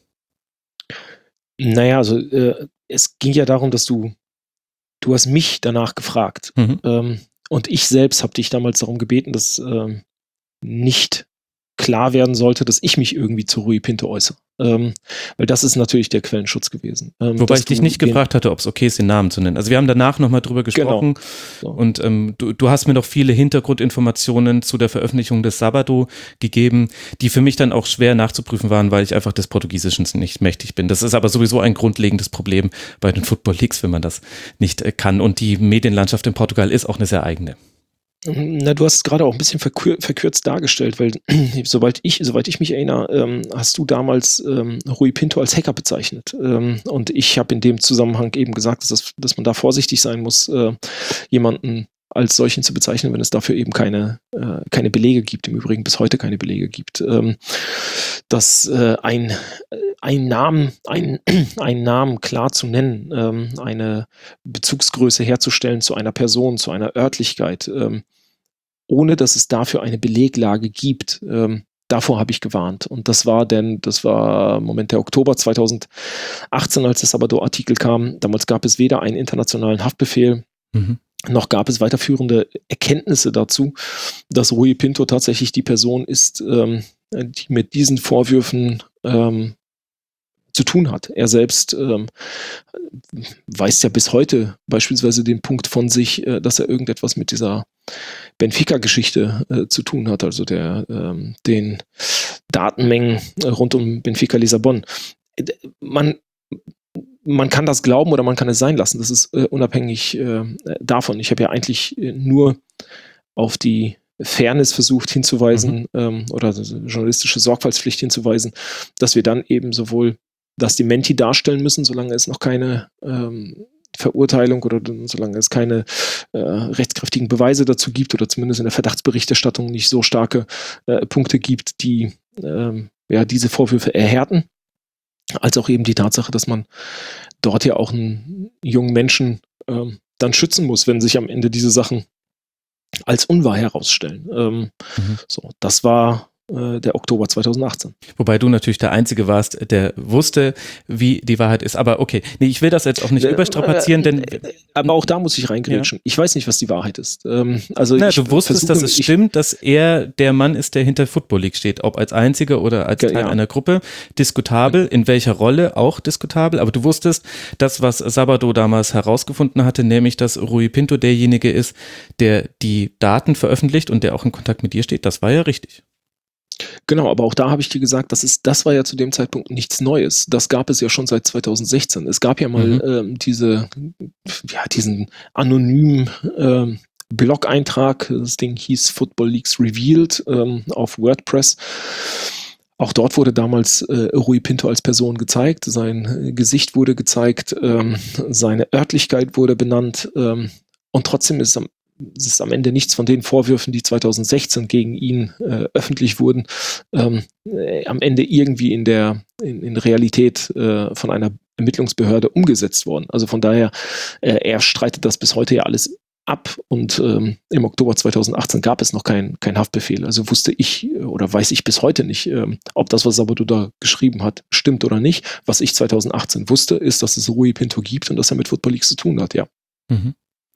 Naja, also äh, es ging ja darum, dass du, du hast mich danach gefragt. Mhm. Ähm, und ich selbst habe dich damals darum gebeten, dass, ähm, nicht klar werden sollte, dass ich mich irgendwie zu Rui Pinto äußere. Ähm, weil das ist natürlich der Quellenschutz gewesen. Ähm, Wobei ich dich nicht gefragt hatte, ob es okay ist, den Namen zu nennen. Also wir haben danach nochmal drüber gesprochen. Genau. So. Und ähm, du, du hast mir noch viele Hintergrundinformationen zu der Veröffentlichung des Sabado gegeben, die für mich dann auch schwer nachzuprüfen waren, weil ich einfach des Portugiesischen nicht mächtig bin. Das ist aber sowieso ein grundlegendes Problem bei den Football Leagues, wenn man das nicht äh, kann. Und die Medienlandschaft in Portugal ist auch eine sehr eigene. Na, du hast es gerade auch ein bisschen verkür- verkürzt dargestellt, weil soweit ich, soweit ich mich erinnere, ähm, hast du damals ähm, Rui Pinto als Hacker bezeichnet. Ähm, und ich habe in dem Zusammenhang eben gesagt, dass, das, dass man da vorsichtig sein muss, äh, jemanden als solchen zu bezeichnen, wenn es dafür eben keine, äh, keine Belege gibt, im Übrigen bis heute keine Belege gibt. Ähm, dass äh, ein, ein Namen, ein, einen Namen klar zu nennen, ähm, eine Bezugsgröße herzustellen zu einer Person, zu einer Örtlichkeit, ähm, ohne dass es dafür eine Beleglage gibt, ähm, davor habe ich gewarnt. Und das war denn, das war Moment der Oktober zweitausendachtzehn, als der Sabado-Artikel kam. Damals gab es weder einen internationalen Haftbefehl, mhm. noch gab es weiterführende Erkenntnisse dazu, dass Rui Pinto tatsächlich die Person ist, ähm, die mit diesen Vorwürfen ähm, zu tun hat. Er selbst ähm, weist ja bis heute beispielsweise den Punkt von sich, äh, dass er irgendetwas mit dieser Benfica-Geschichte äh, zu tun hat, also der, ähm, den Datenmengen äh, rund um Benfica Lissabon. Man, man kann das glauben oder man kann es sein lassen. Das ist äh, unabhängig äh, davon. Ich habe ja eigentlich äh, nur auf die Fairness versucht hinzuweisen, mhm. ähm, oder journalistische Sorgfaltspflicht hinzuweisen, dass wir dann eben sowohl das Dementi darstellen müssen, solange es noch keine ähm, Verurteilung oder solange es keine äh, rechtskräftigen Beweise dazu gibt oder zumindest in der Verdachtsberichterstattung nicht so starke äh, Punkte gibt, die ähm, ja, diese Vorwürfe erhärten, als auch eben die Tatsache, dass man dort ja auch einen jungen Menschen ähm, dann schützen muss, wenn sich am Ende diese Sachen als unwahr herausstellen. Ähm, mhm. So, das war äh, der Oktober zweitausendachtzehn. Wobei du natürlich der Einzige warst, der wusste, wie die Wahrheit ist. Aber okay, nee, ich will das jetzt auch nicht äh, überstrapazieren, denn... Äh, aber auch da muss ich reingrätschen. Ja. Ich weiß nicht, was die Wahrheit ist. Ähm, also Na, ich du wusstest, versuche, dass es ich, stimmt, dass er der Mann ist, der hinter Football League steht. Ob als Einziger oder als Teil ja. einer Gruppe. Diskutabel, in welcher Rolle auch diskutabel. Aber du wusstest, das, was Sabado damals herausgefunden hatte, nämlich, dass Rui Pinto derjenige ist, der die Daten veröffentlicht und der auch in Kontakt mit dir steht. Das war ja richtig. Genau, aber auch da habe ich dir gesagt, das ist, das war ja zu dem Zeitpunkt nichts Neues. Das gab es ja schon seit zweitausendsechzehn. Es gab ja mal mhm. ähm, diese, ja, diesen anonymen ähm, Blog-Eintrag. Das Ding hieß Football Leagues Revealed ähm, auf WordPress. Auch dort wurde damals äh, Rui Pinto als Person gezeigt. Sein äh, Gesicht wurde gezeigt, ähm, seine Örtlichkeit wurde benannt. Ähm, und trotzdem ist es am Es ist am Ende nichts von den Vorwürfen, die zweitausendsechzehn gegen ihn äh, öffentlich wurden, ähm, äh, am Ende irgendwie in der in, in Realität äh, von einer Ermittlungsbehörde umgesetzt worden. Also von daher, äh, er streitet das bis heute ja alles ab und ähm, im Oktober zweitausendachtzehn gab es noch keinen kein Haftbefehl. Also wusste ich oder weiß ich bis heute nicht, ähm, ob das, was Sabado da geschrieben hat, stimmt oder nicht. Was ich zweitausendachtzehn wusste, ist, dass es Rui Pinto gibt und dass er mit Football Leagues zu tun hat, ja. Mhm.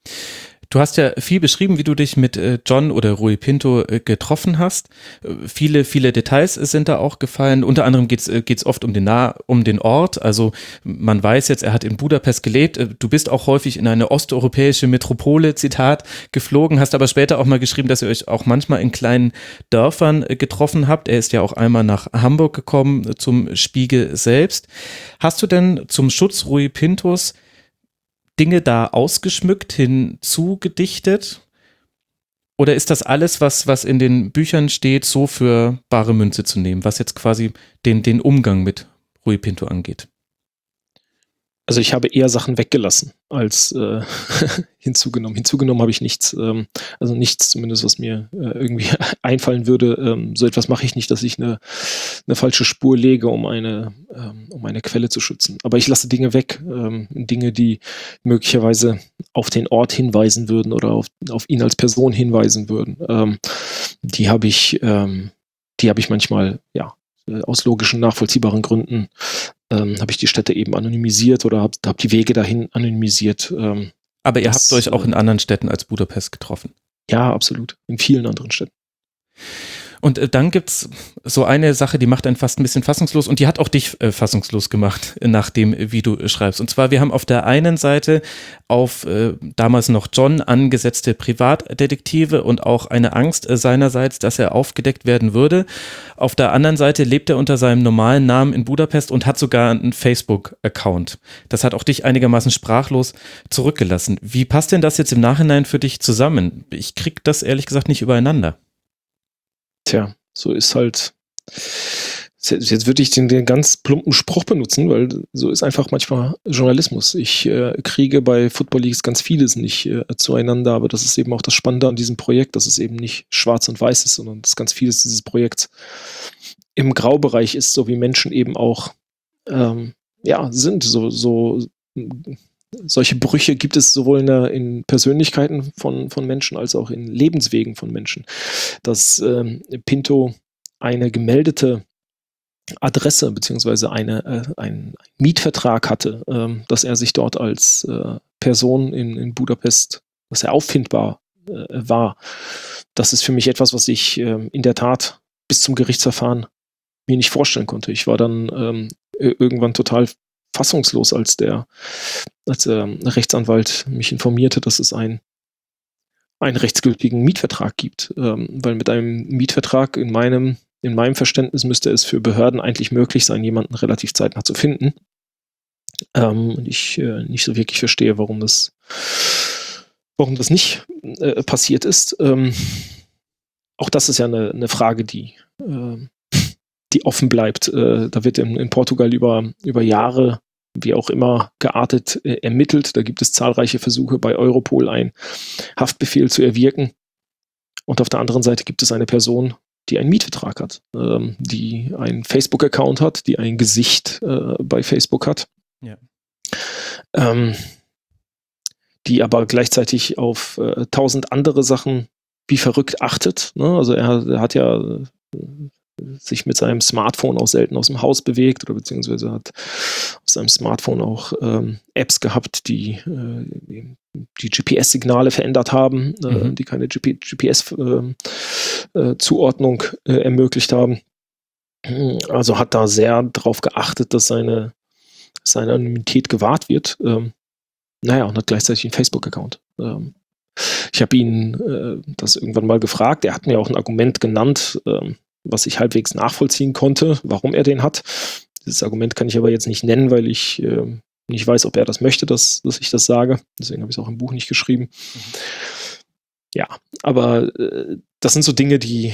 Du hast ja viel beschrieben, wie du dich mit John oder Rui Pinto getroffen hast. Viele, viele Details sind da auch gefallen. Unter anderem geht es oft um den, nah, um den Ort. Also man weiß jetzt, er hat in Budapest gelebt. Du bist auch häufig in eine osteuropäische Metropole, Zitat, geflogen, hast aber später auch mal geschrieben, dass ihr euch auch manchmal in kleinen Dörfern getroffen habt. Er ist ja auch einmal nach Hamburg gekommen, zum Spiegel selbst. Hast du denn zum Schutz Rui Pintos Dinge da ausgeschmückt, hinzugedichtet? Oder ist das alles, was, was in den Büchern steht, so für bare Münze zu nehmen, was jetzt quasi den, den Umgang mit Rui Pinto angeht? Also ich habe eher Sachen weggelassen als äh, hinzugenommen. Hinzugenommen habe ich nichts, ähm, also nichts zumindest, was mir äh, irgendwie einfallen würde. Ähm, so etwas mache ich nicht, dass ich eine, eine falsche Spur lege, um eine, ähm, um eine Quelle zu schützen. Aber ich lasse Dinge weg, ähm, Dinge, die möglicherweise auf den Ort hinweisen würden oder auf, auf ihn als Person hinweisen würden. Ähm, die habe ich, ähm, die habe ich manchmal, ja, aus logischen, nachvollziehbaren Gründen ähm, habe ich die Städte eben anonymisiert oder habe hab die Wege dahin anonymisiert. Ähm, Aber ihr das, habt euch auch in anderen Städten als Budapest getroffen? Ja, absolut. In vielen anderen Städten. Und äh, dann gibt's so eine Sache, die macht einen fast ein bisschen fassungslos und die hat auch dich äh, fassungslos gemacht, äh, nach dem, wie du äh, schreibst. Und zwar, wir haben auf der einen Seite auf äh, damals noch John angesetzte Privatdetektive und auch eine Angst äh, seinerseits, dass er aufgedeckt werden würde. Auf der anderen Seite lebt er unter seinem normalen Namen in Budapest und hat sogar einen Facebook-Account. Das hat auch dich einigermaßen sprachlos zurückgelassen. Wie passt denn das jetzt im Nachhinein für dich zusammen? Ich krieg das ehrlich gesagt nicht übereinander. Tja, so ist halt, jetzt würde ich den, den ganz plumpen Spruch benutzen, weil so ist einfach manchmal Journalismus. Ich äh, kriege bei Football Leagues ganz vieles nicht äh, zueinander, aber das ist eben auch das Spannende an diesem Projekt, dass es eben nicht schwarz und weiß ist, sondern dass ganz vieles dieses Projekts im Graubereich ist, so wie Menschen eben auch ähm, ja, sind. So, so solche Brüche gibt es sowohl in, der, in Persönlichkeiten von, von Menschen als auch in Lebenswegen von Menschen. Dass ähm, Pinto eine gemeldete Adresse beziehungsweise eine, äh, einen Mietvertrag hatte, ähm, dass er sich dort als äh, Person in, in Budapest, dass er auffindbar äh, war. Das ist für mich etwas, was ich äh, in der Tat bis zum Gerichtsverfahren mir nicht vorstellen konnte. Ich war dann ähm, irgendwann total fassungslos, als der als der Rechtsanwalt mich informierte, dass es ein, einen rechtsgültigen Mietvertrag gibt. Ähm, weil mit einem Mietvertrag in meinem, in meinem Verständnis müsste es für Behörden eigentlich möglich sein, jemanden relativ zeitnah zu finden. Ähm, und ich äh, nicht so wirklich verstehe, warum das, warum das nicht äh, passiert ist. Ähm, auch das ist ja eine, eine Frage, die äh, die offen bleibt. Äh, da wird in, in Portugal über, über Jahre, wie auch immer, geartet äh, ermittelt. Da gibt es zahlreiche Versuche, bei Europol einen Haftbefehl zu erwirken. Und auf der anderen Seite gibt es eine Person, die einen Mietvertrag hat, ähm, die einen Facebook-Account hat, die ein Gesicht äh, bei Facebook hat. Ja. Ähm, die aber gleichzeitig auf äh, tausend andere Sachen wie verrückt achtet. Ne? Also er, er hat ja äh, sich mit seinem Smartphone auch selten aus dem Haus bewegt oder beziehungsweise hat auf seinem Smartphone auch ähm, Apps gehabt, die äh, die G P S-Signale verändert haben, äh, Mhm. die keine G P S-Zuordnung äh, äh, ermöglicht haben. Also hat da sehr darauf geachtet, dass seine, seine Anonymität gewahrt wird. Ähm, naja, und hat gleichzeitig einen Facebook-Account. Ähm, ich habe ihn äh, das irgendwann mal gefragt. Er hat mir auch ein Argument genannt, ähm, was ich halbwegs nachvollziehen konnte, warum er den hat. Dieses Argument kann ich aber jetzt nicht nennen, weil ich äh, nicht weiß, ob er das möchte, dass, dass ich das sage. Deswegen habe ich es auch im Buch nicht geschrieben. Mhm. Ja, aber äh, das sind so Dinge, die,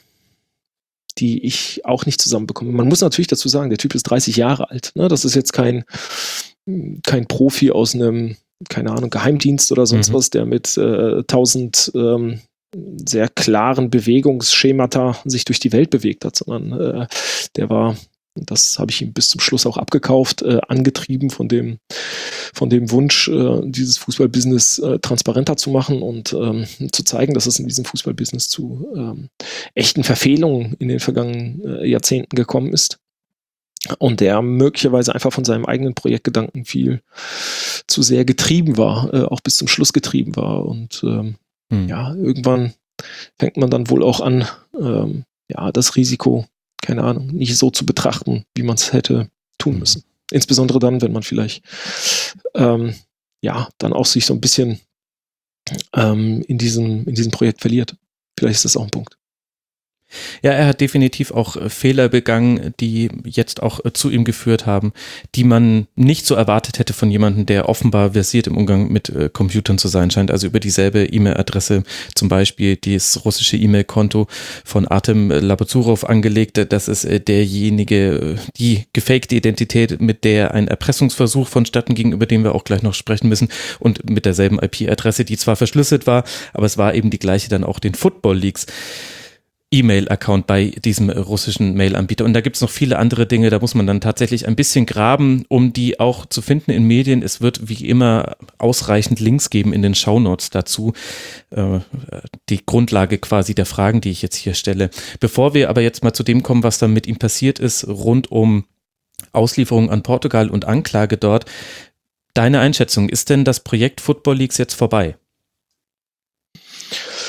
die ich auch nicht zusammenbekomme. Man muss natürlich dazu sagen, der Typ ist dreißig Jahre alt. Ne? Das ist jetzt kein, kein Profi aus einem, keine Ahnung, Geheimdienst oder sonst mhm. was, der mit äh, tausend ähm, sehr klaren Bewegungsschemata sich durch die Welt bewegt hat, sondern äh, der war, das habe ich ihm bis zum Schluss auch abgekauft, äh, angetrieben von dem, von dem Wunsch, äh, dieses Fußballbusiness äh, transparenter zu machen und ähm, zu zeigen, dass es in diesem Fußballbusiness zu ähm, echten Verfehlungen in den vergangenen äh, Jahrzehnten gekommen ist. Und der möglicherweise einfach von seinem eigenen Projektgedanken viel zu sehr getrieben war, äh, auch bis zum Schluss getrieben war. Und ähm, hm. ja, irgendwann fängt man dann wohl auch an, ähm, ja, das Risiko, keine Ahnung, nicht so zu betrachten, wie man es hätte tun müssen. Hm. Insbesondere dann, wenn man vielleicht ähm, ja, dann auch sich so ein bisschen ähm, in diesem, in diesem Projekt verliert. Vielleicht ist das auch ein Punkt. Ja, er hat definitiv auch äh, Fehler begangen, die jetzt auch äh, zu ihm geführt haben, die man nicht so erwartet hätte von jemandem, der offenbar versiert im Umgang mit äh, Computern zu sein scheint. Also über dieselbe E-Mail-Adresse, zum Beispiel das russische E-Mail-Konto von Artem Labazurov angelegt. Das ist äh, derjenige, die gefakte Identität, mit der ein Erpressungsversuch vonstatten ging, über den wir auch gleich noch sprechen müssen, und mit derselben I P-Adresse, die zwar verschlüsselt war, aber es war eben die gleiche dann auch den Football Leagues E-Mail-Account bei diesem russischen Mail-Anbieter. Und da gibt es noch viele andere Dinge, da muss man dann tatsächlich ein bisschen graben, um die auch zu finden in Medien. Es wird wie immer ausreichend Links geben in den Shownotes dazu, äh, die Grundlage quasi der Fragen, die ich jetzt hier stelle. Bevor wir aber jetzt mal zu dem kommen, was dann mit ihm passiert ist, rund um Auslieferung an Portugal und Anklage dort, deine Einschätzung, ist denn das Projekt Football Leagues jetzt vorbei?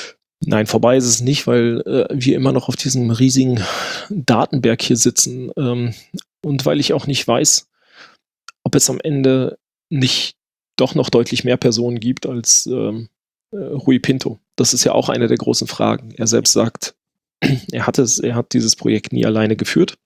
Nein, vorbei ist es nicht, weil äh, wir immer noch auf diesem riesigen Datenberg hier sitzen ähm, und weil ich auch nicht weiß, ob es am Ende nicht doch noch deutlich mehr Personen gibt als ähm, äh, Rui Pinto. Das ist ja auch eine der großen Fragen. Er selbst sagt, er hat es, er hat dieses Projekt nie alleine geführt.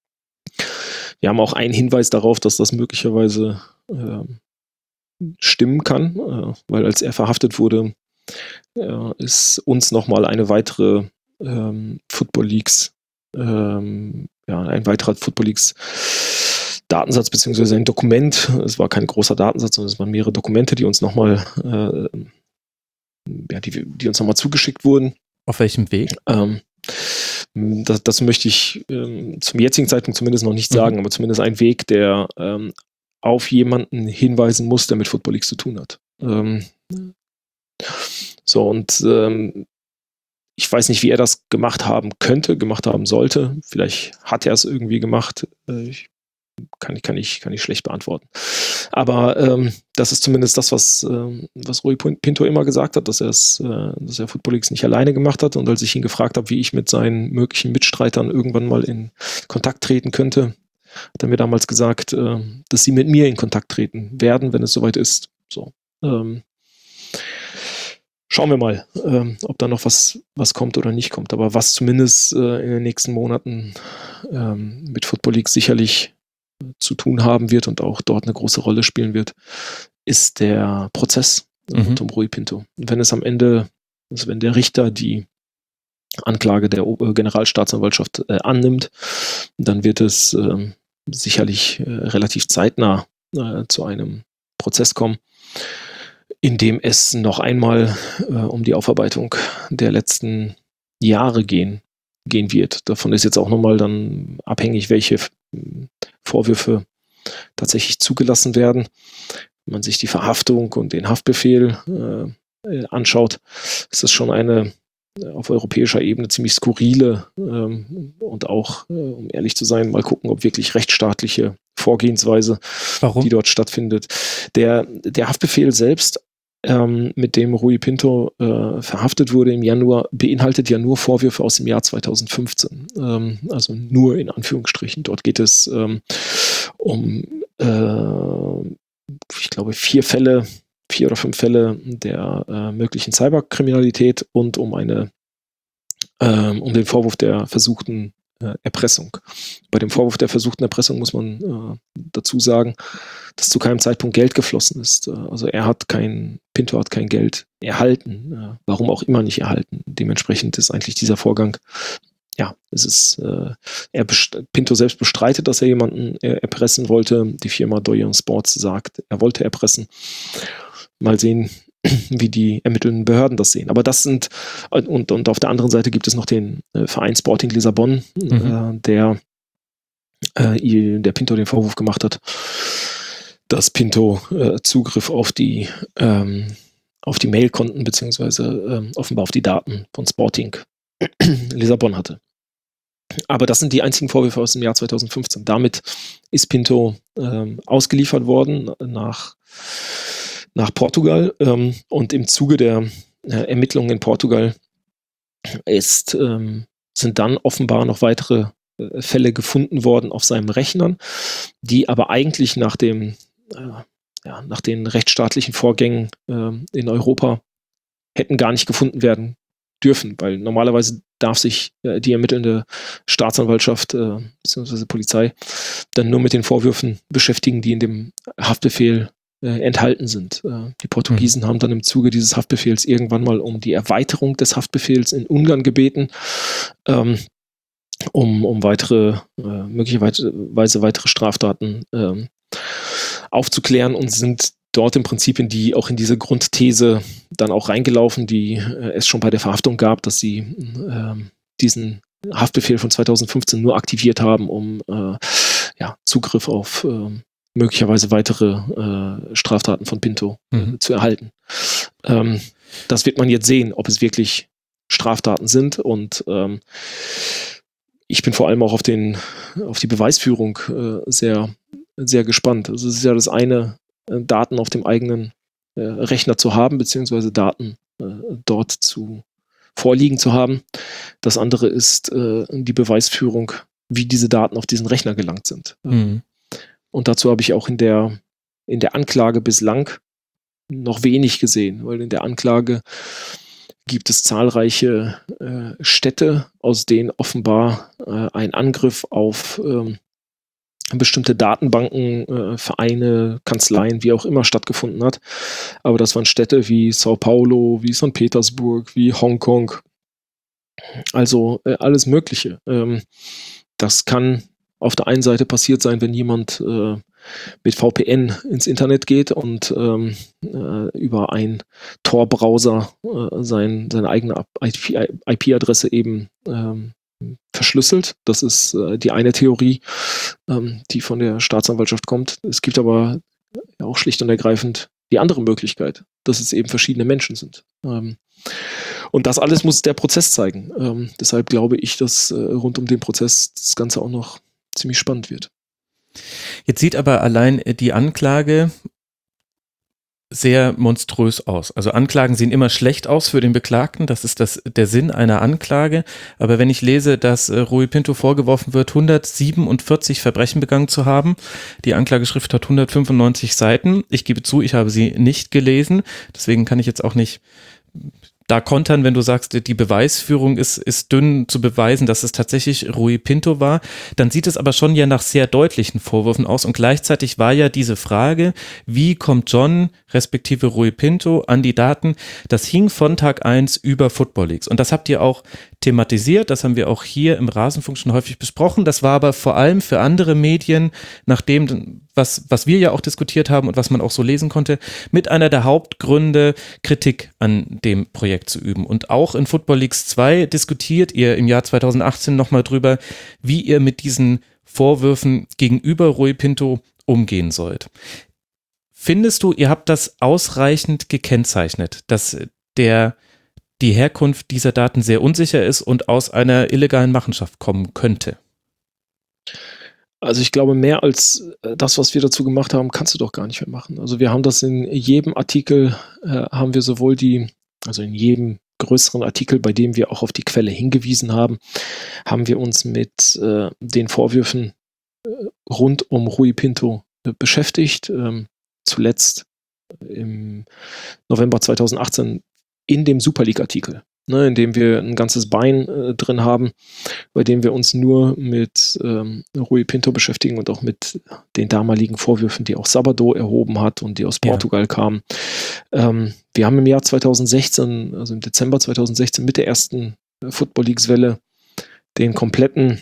Wir haben auch einen Hinweis darauf, dass das möglicherweise äh, stimmen kann, äh, weil als er verhaftet wurde, äh, ist uns nochmal eine weitere ähm, Football Leagues, ähm, ja, ein weiterer Football Leagues Datensatz beziehungsweise ein Dokument, es war kein großer Datensatz, sondern es waren mehrere Dokumente, die uns nochmal äh, ja, die, die uns nochmal zugeschickt wurden. Auf welchem Weg? Ähm, das, das möchte ich ähm, zum jetzigen Zeitpunkt zumindest noch nicht sagen, mhm. aber zumindest ein Weg, der ähm, auf jemanden hinweisen muss, der mit Football Leagues zu tun hat. Ähm, so, und ähm, ich weiß nicht, wie er das gemacht haben könnte, gemacht haben sollte. Vielleicht hat er es irgendwie gemacht. Äh, ich Kann ich, kann, ich, kann ich schlecht beantworten. Aber ähm, das ist zumindest das, was, äh, was Rui Pinto immer gesagt hat, dass, er's, äh, dass er Football Leagues nicht alleine gemacht hat. Und als ich ihn gefragt habe, wie ich mit seinen möglichen Mitstreitern irgendwann mal in Kontakt treten könnte, hat er mir damals gesagt, äh, dass sie mit mir in Kontakt treten werden, wenn es soweit ist. So. Ähm, schauen wir mal, ähm, ob da noch was, was kommt oder nicht kommt. Aber was zumindest äh, in den nächsten Monaten ähm, mit Football Leagues sicherlich zu tun haben wird und auch dort eine große Rolle spielen wird, ist der Prozess mhm. rund um Rui Pinto. Wenn es am Ende, also wenn der Richter die Anklage der Generalstaatsanwaltschaft äh, annimmt, dann wird es äh, sicherlich äh, relativ zeitnah äh, zu einem Prozess kommen, in dem es noch einmal äh, um die Aufarbeitung der letzten Jahre gehen, gehen wird. Davon ist jetzt auch nochmal dann abhängig, welche Vorwürfe tatsächlich zugelassen werden. Wenn man sich die Verhaftung und den Haftbefehl äh, anschaut, ist das schon eine auf europäischer Ebene ziemlich skurrile ähm, und auch, äh, um ehrlich zu sein, mal gucken, ob wirklich rechtsstaatliche Vorgehensweise, Warum? die dort stattfindet. Der, der Haftbefehl selbst, ähm, mit dem Rui Pinto äh, verhaftet wurde im Januar, beinhaltet ja nur Vorwürfe aus dem Jahr zweitausendfünfzehn. Ähm, also nur in Anführungsstrichen. Dort geht es ähm, um, äh, ich glaube, vier Fälle, vier oder fünf Fälle der äh, möglichen Cyberkriminalität und um eine, ähm, um den Vorwurf der versuchten äh, Erpressung. Bei dem Vorwurf der versuchten Erpressung muss man äh, dazu sagen, dass zu keinem Zeitpunkt Geld geflossen ist. Also er hat kein, Pinto hat kein Geld erhalten, äh, warum auch immer nicht erhalten. Dementsprechend ist eigentlich dieser Vorgang, ja, es ist, äh, er best- Pinto selbst bestreitet, dass er jemanden äh, erpressen wollte. Die Firma Doyen Sports sagt, er wollte erpressen. Mal sehen, wie die ermittelnden Behörden das sehen. Aber das sind, und, und auf der anderen Seite gibt es noch den äh, Verein Sporting Lissabon, mhm. äh, der, äh, der Pinto den Vorwurf gemacht hat, dass Pinto äh, Zugriff auf die, ähm, auf die Mailkonten beziehungsweise ähm, offenbar auf die Daten von Sporting Lissabon hatte. Aber das sind die einzigen Vorwürfe aus dem Jahr zweitausendfünfzehn. Damit ist Pinto ähm, ausgeliefert worden nach nach Portugal ähm, und im Zuge der äh, Ermittlungen in Portugal ist, ähm, sind dann offenbar noch weitere äh, Fälle gefunden worden auf seinen Rechnern, die aber eigentlich nach dem äh, ja, nach den rechtsstaatlichen Vorgängen äh, in Europa hätten gar nicht gefunden werden dürfen, weil normalerweise darf sich äh, die ermittelnde Staatsanwaltschaft äh, bzw. Polizei dann nur mit den Vorwürfen beschäftigen, die in dem Haftbefehl Äh, enthalten sind. Äh, die Portugiesen mhm. haben dann im Zuge dieses Haftbefehls irgendwann mal um die Erweiterung des Haftbefehls in Ungarn gebeten, ähm, um, um weitere, äh, möglicherweise weitere Straftaten äh, aufzuklären und sind dort im Prinzip in die, auch in diese Grundthese dann auch reingelaufen, die äh, es schon bei der Verhaftung gab, dass sie äh, diesen Haftbefehl von zweitausendfünfzehn nur aktiviert haben, um äh, ja, Zugriff auf äh, möglicherweise weitere äh, Straftaten von Pinto mhm. äh, zu erhalten. Ähm, das wird man jetzt sehen, ob es wirklich Straftaten sind und ähm, ich bin vor allem auch auf den auf die Beweisführung äh, sehr sehr gespannt. Also es ist ja das eine, äh, Daten auf dem eigenen äh, Rechner zu haben, beziehungsweise Daten äh, dort zu vorliegen zu haben. Das andere ist äh, die Beweisführung, wie diese Daten auf diesen Rechner gelangt sind. Mhm. Und dazu habe ich auch in der, in der Anklage bislang noch wenig gesehen, weil in der Anklage gibt es zahlreiche äh, Städte, aus denen offenbar äh, ein Angriff auf ähm, bestimmte Datenbanken, äh, Vereine, Kanzleien, wie auch immer stattgefunden hat. Aber das waren Städte wie Sao Paulo, wie Sankt Petersburg, wie Hongkong. Also äh, alles Mögliche. Ähm, das kann auf der einen Seite passiert sein, wenn jemand äh, mit V P N ins Internet geht und ähm, äh, über einen Tor-Browser äh, sein, seine eigene I P-Adresse eben ähm, verschlüsselt. Das ist äh, die eine Theorie, ähm, die von der Staatsanwaltschaft kommt. Es gibt aber auch schlicht und ergreifend die andere Möglichkeit, dass es eben verschiedene Menschen sind. Ähm, und das alles muss der Prozess zeigen. Ähm, deshalb glaube ich, dass äh, rund um den Prozess das Ganze auch noch ziemlich spannend wird. Jetzt sieht aber allein die Anklage sehr monströs aus. Also Anklagen sehen immer schlecht aus für den Beklagten, das ist das, der Sinn einer Anklage. Aber wenn ich lese, dass äh, Rui Pinto vorgeworfen wird, hundertsiebenundvierzig Verbrechen begangen zu haben, die Anklageschrift hat hundertfünfundneunzig Seiten. Ich gebe zu, ich habe sie nicht gelesen, deswegen kann ich jetzt auch nicht da kontern, wenn du sagst, die Beweisführung ist, ist dünn zu beweisen, dass es tatsächlich Rui Pinto war, dann sieht es aber schon ja nach sehr deutlichen Vorwürfen aus und gleichzeitig war ja diese Frage, wie kommt John respektive Rui Pinto an die Daten, das hing von Tag eins über Football Leagues und das habt ihr auch thematisiert, das haben wir auch hier im Rasenfunk schon häufig besprochen, das war aber vor allem für andere Medien, nachdem was, was wir ja auch diskutiert haben und was man auch so lesen konnte, mit einer der Hauptgründe, Kritik an dem Projekt zu üben. Und auch in Football Leagues zwei diskutiert ihr im Jahr zweitausendachtzehn nochmal drüber, wie ihr mit diesen Vorwürfen gegenüber Rui Pinto umgehen sollt. Findest du, ihr habt das ausreichend gekennzeichnet, dass der, die Herkunft dieser Daten sehr unsicher ist und aus einer illegalen Machenschaft kommen könnte? Also ich glaube, mehr als das, was wir dazu gemacht haben, kannst du doch gar nicht mehr machen. Also wir haben das in jedem Artikel, äh, haben wir sowohl die, also in jedem größeren Artikel, bei dem wir auch auf die Quelle hingewiesen haben, haben wir uns mit äh, den Vorwürfen äh, rund um Rui Pinto äh, beschäftigt. Ähm, zuletzt im November zweitausendachtzehn in dem Super League-Artikel, ne, in dem wir ein ganzes Bein äh, drin haben, bei dem wir uns nur mit ähm, Rui Pinto beschäftigen und auch mit den damaligen Vorwürfen, die auch Sabado erhoben hat und die aus Portugal ja. kamen. Ähm, wir haben im Jahr zweitausendsechzehn, also im Dezember zweitausendsechzehn mit der ersten äh, Football Leagues-Welle den kompletten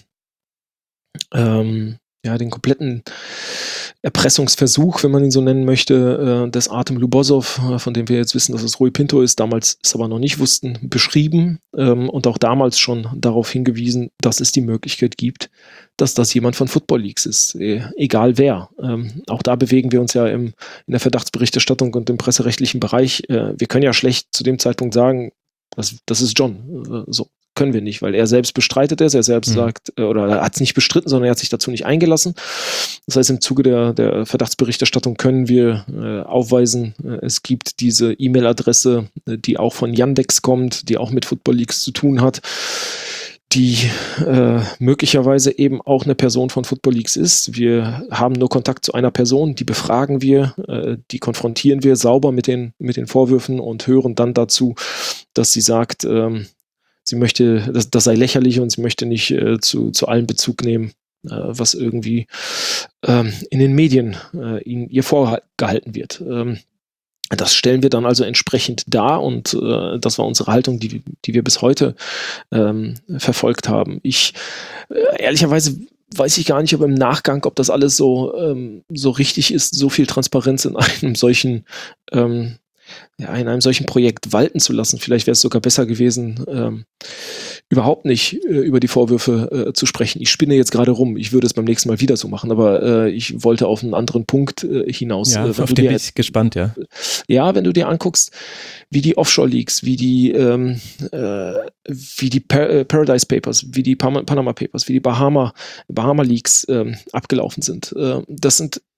ähm, ja, den kompletten Erpressungsversuch, wenn man ihn so nennen möchte, äh, des Artem Lubozov, äh, von dem wir jetzt wissen, dass es Rui Pinto ist, damals es aber noch nicht wussten, beschrieben ähm, und auch damals schon darauf hingewiesen, dass es die Möglichkeit gibt, dass das jemand von Football Leagues ist, äh, egal wer. Ähm, auch da bewegen wir uns ja im, in der Verdachtsberichterstattung und im presserechtlichen Bereich. Äh, wir können ja schlecht zu dem Zeitpunkt sagen, das, das ist John. Äh, so. Können wir nicht, weil er selbst bestreitet es, er selbst mhm. sagt, oder er hat es nicht bestritten, sondern er hat sich dazu nicht eingelassen. Das heißt, im Zuge der, der Verdachtsberichterstattung können wir äh, aufweisen, äh, es gibt diese E-Mail-Adresse, äh, die auch von Yandex kommt, die auch mit Football Leagues zu tun hat, die äh, möglicherweise eben auch eine Person von Football Leagues ist. Wir haben nur Kontakt zu einer Person, die befragen wir, äh, die konfrontieren wir sauber mit den, mit den Vorwürfen und hören dann dazu, dass sie sagt, ähm, sie möchte, das, das sei lächerlich und sie möchte nicht äh, zu, zu allem Bezug nehmen, äh, was irgendwie ähm, in den Medien äh, ihnen, ihr vorgehalten wird. Ähm, das stellen wir dann also entsprechend dar und äh, das war unsere Haltung, die, die wir bis heute ähm, verfolgt haben. Ich, äh, ehrlicherweise weiß ich gar nicht, ob im Nachgang, ob das alles so, ähm, so richtig ist, so viel Transparenz in einem solchen ähm, ja, in einem solchen Projekt walten zu lassen. Vielleicht wäre es sogar besser gewesen, ähm, überhaupt nicht äh, über die Vorwürfe äh, zu sprechen. Ich spinne jetzt gerade rum. Ich würde es beim nächsten Mal wieder so machen, aber äh, ich wollte auf einen anderen Punkt äh, hinaus. Ja, äh, auf den bin ich gespannt, ja. Ja, wenn du dir anguckst, wie die Offshore-Leaks, wie die, ähm, äh, wie die Par- äh, Paradise Papers, wie die Pan- Panama Papers, wie die Bahama, Bahama Leaks ähm, abgelaufen sind. Äh, das sind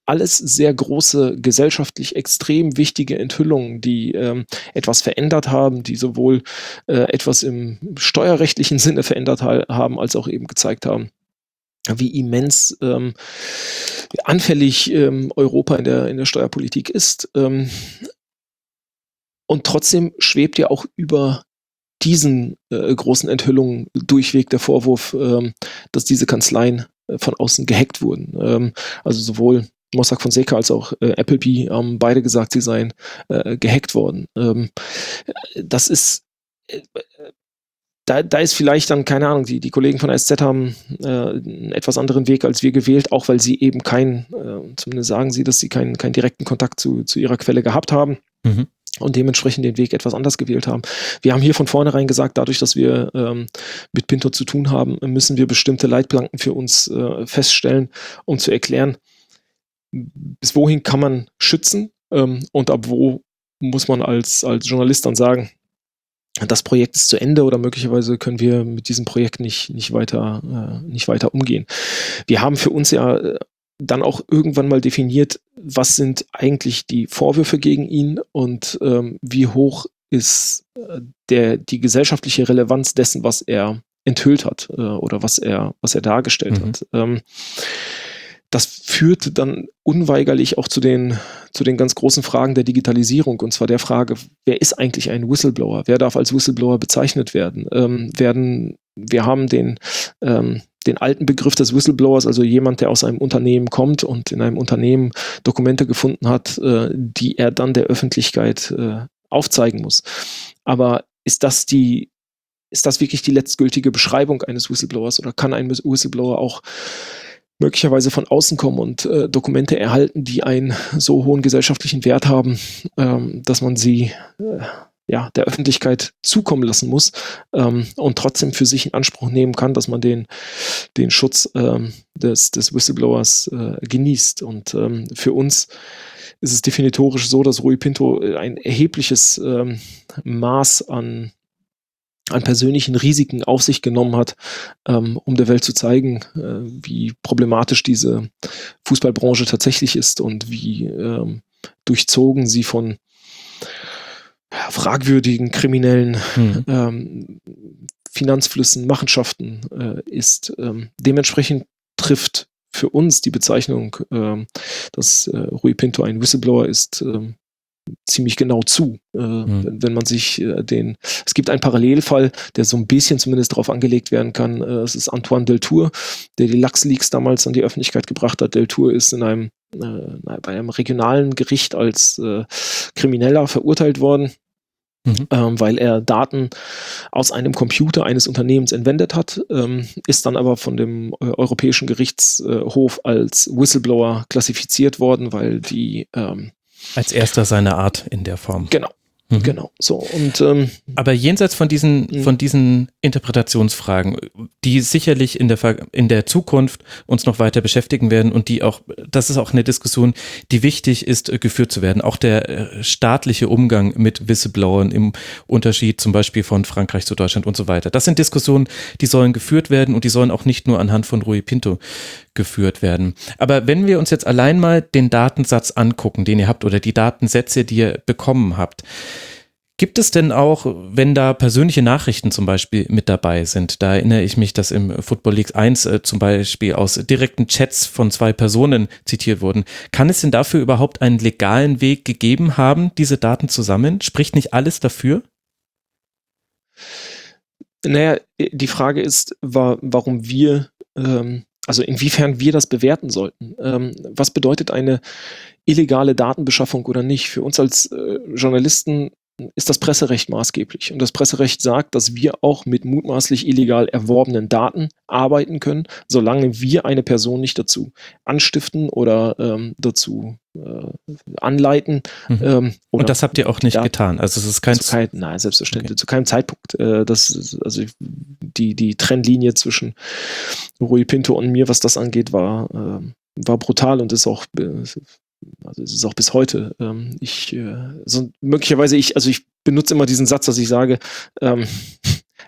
alles sehr große, gesellschaftlich extrem wichtige Enthüllungen, die ähm, etwas verändert haben, die sowohl äh, etwas im steuerrechtlichen Sinne verändert ha- haben, als auch eben gezeigt haben, wie immens ähm, anfällig ähm, Europa in der, in der Steuerpolitik ist. Ähm, und trotzdem schwebt ja auch über diesen äh, großen Enthüllungen durchweg der Vorwurf, ähm, dass diese Kanzleien äh, von außen gehackt wurden. Ähm, also sowohl Mossack Fonseca als auch äh, Appleby haben beide gesagt, sie seien äh, gehackt worden. Ähm, das ist äh, Da, da ist vielleicht dann, keine Ahnung, die, die Kollegen von S Z haben äh, einen etwas anderen Weg als wir gewählt, auch weil sie eben keinen, äh, zumindest sagen sie, dass sie keinen, keinen direkten Kontakt zu, zu ihrer Quelle gehabt haben. Mhm. Und dementsprechend den Weg etwas anders gewählt haben. Wir haben hier von vornherein gesagt, dadurch, dass wir ähm, mit Pinto zu tun haben, müssen wir bestimmte Leitplanken für uns äh, feststellen, um zu erklären, bis wohin kann man schützen ähm, und ab wo muss man als, als Journalist dann sagen, das Projekt ist zu Ende oder möglicherweise können wir mit diesem Projekt nicht, nicht, weiter, äh, nicht weiter umgehen. Wir haben für uns ja äh, dann auch irgendwann mal definiert, was sind eigentlich die Vorwürfe gegen ihn und ähm, wie hoch ist äh, der, die gesellschaftliche Relevanz dessen, was er enthüllt hat äh, oder was er, was er dargestellt mhm. hat. Ähm, Das führt dann unweigerlich auch zu den, zu den ganz großen Fragen der Digitalisierung, und zwar der Frage, wer ist eigentlich ein Whistleblower? Wer darf als Whistleblower bezeichnet werden? Ähm, werden wir haben den, ähm, den alten Begriff des Whistleblowers, also jemand, der aus einem Unternehmen kommt und in einem Unternehmen Dokumente gefunden hat, äh, die er dann der Öffentlichkeit äh, aufzeigen muss. Aber ist das die, ist das wirklich die letztgültige Beschreibung eines Whistleblowers, oder kann ein Whistleblower auch möglicherweise von außen kommen und äh, Dokumente erhalten, die einen so hohen gesellschaftlichen Wert haben, ähm, dass man sie äh, ja, der Öffentlichkeit zukommen lassen muss ähm, und trotzdem für sich in Anspruch nehmen kann, dass man den, den Schutz ähm, des, des Whistleblowers äh, genießt. Und ähm, für uns ist es definitorisch so, dass Rui Pinto ein erhebliches ähm, Maß an an persönlichen Risiken auf sich genommen hat, ähm, um der Welt zu zeigen, äh, wie problematisch diese Fußballbranche tatsächlich ist und wie ähm, durchzogen sie von ja, fragwürdigen, kriminellen mhm. ähm, Finanzflüssen, Machenschaften äh, ist. Ähm, dementsprechend trifft für uns die Bezeichnung, äh, dass äh, Rui Pinto ein Whistleblower ist, äh, ziemlich genau zu, äh, mhm. wenn, wenn man sich äh, den, es gibt einen Parallelfall, der so ein bisschen zumindest darauf angelegt werden kann, äh, es ist Antoine Deltour, der die Lux-Leaks damals an die Öffentlichkeit gebracht hat. Deltour ist in einem, äh, bei einem regionalen Gericht als äh, Krimineller verurteilt worden, mhm. ähm, weil er Daten aus einem Computer eines Unternehmens entwendet hat, ähm, ist dann aber von dem äh, Europäischen Gerichtshof als Whistleblower klassifiziert worden, weil die ähm, als erster seiner Art in der Form. Genau, mhm. genau. So, und, ähm, aber jenseits von diesen, mhm. von diesen Interpretationsfragen, die sicherlich in der, in der Zukunft uns noch weiter beschäftigen werden und die auch, das ist auch eine Diskussion, die wichtig ist, geführt zu werden. Auch der staatliche Umgang mit Whistleblowern im Unterschied zum Beispiel von Frankreich zu Deutschland und so weiter. Das sind Diskussionen, die sollen geführt werden und die sollen auch nicht nur anhand von Rui Pinto geführt werden. Aber wenn wir uns jetzt allein mal den Datensatz angucken, den ihr habt, oder die Datensätze, die ihr bekommen habt, gibt es denn auch, wenn da persönliche Nachrichten zum Beispiel mit dabei sind, da erinnere ich mich, dass im Football League eins äh, zum Beispiel aus direkten Chats von zwei Personen zitiert wurden, kann es denn dafür überhaupt einen legalen Weg gegeben haben, diese Daten zu sammeln? Spricht nicht alles dafür? Naja, die Frage ist, war, warum wir ähm Also inwiefern wir das bewerten sollten. Ähm, was bedeutet eine illegale Datenbeschaffung oder nicht? Für uns als äh, Journalisten ist das Presserecht maßgeblich. Und das Presserecht sagt, dass wir auch mit mutmaßlich illegal erworbenen Daten arbeiten können, solange wir eine Person nicht dazu anstiften oder ähm, dazu äh, anleiten. Mhm. Ähm, oder Und das habt ihr auch nicht da, getan? Also es ist kein... Zu kein nein, selbstverständlich. Okay. Zu keinem Zeitpunkt. Äh, das, also die, die Trennlinie zwischen Rui Pinto und mir, was das angeht, war, äh, war brutal und ist auch... Äh, Also es ist auch bis heute. Ähm, ich, äh, so möglicherweise ich, also ich benutze immer diesen Satz, dass ich sage, ähm,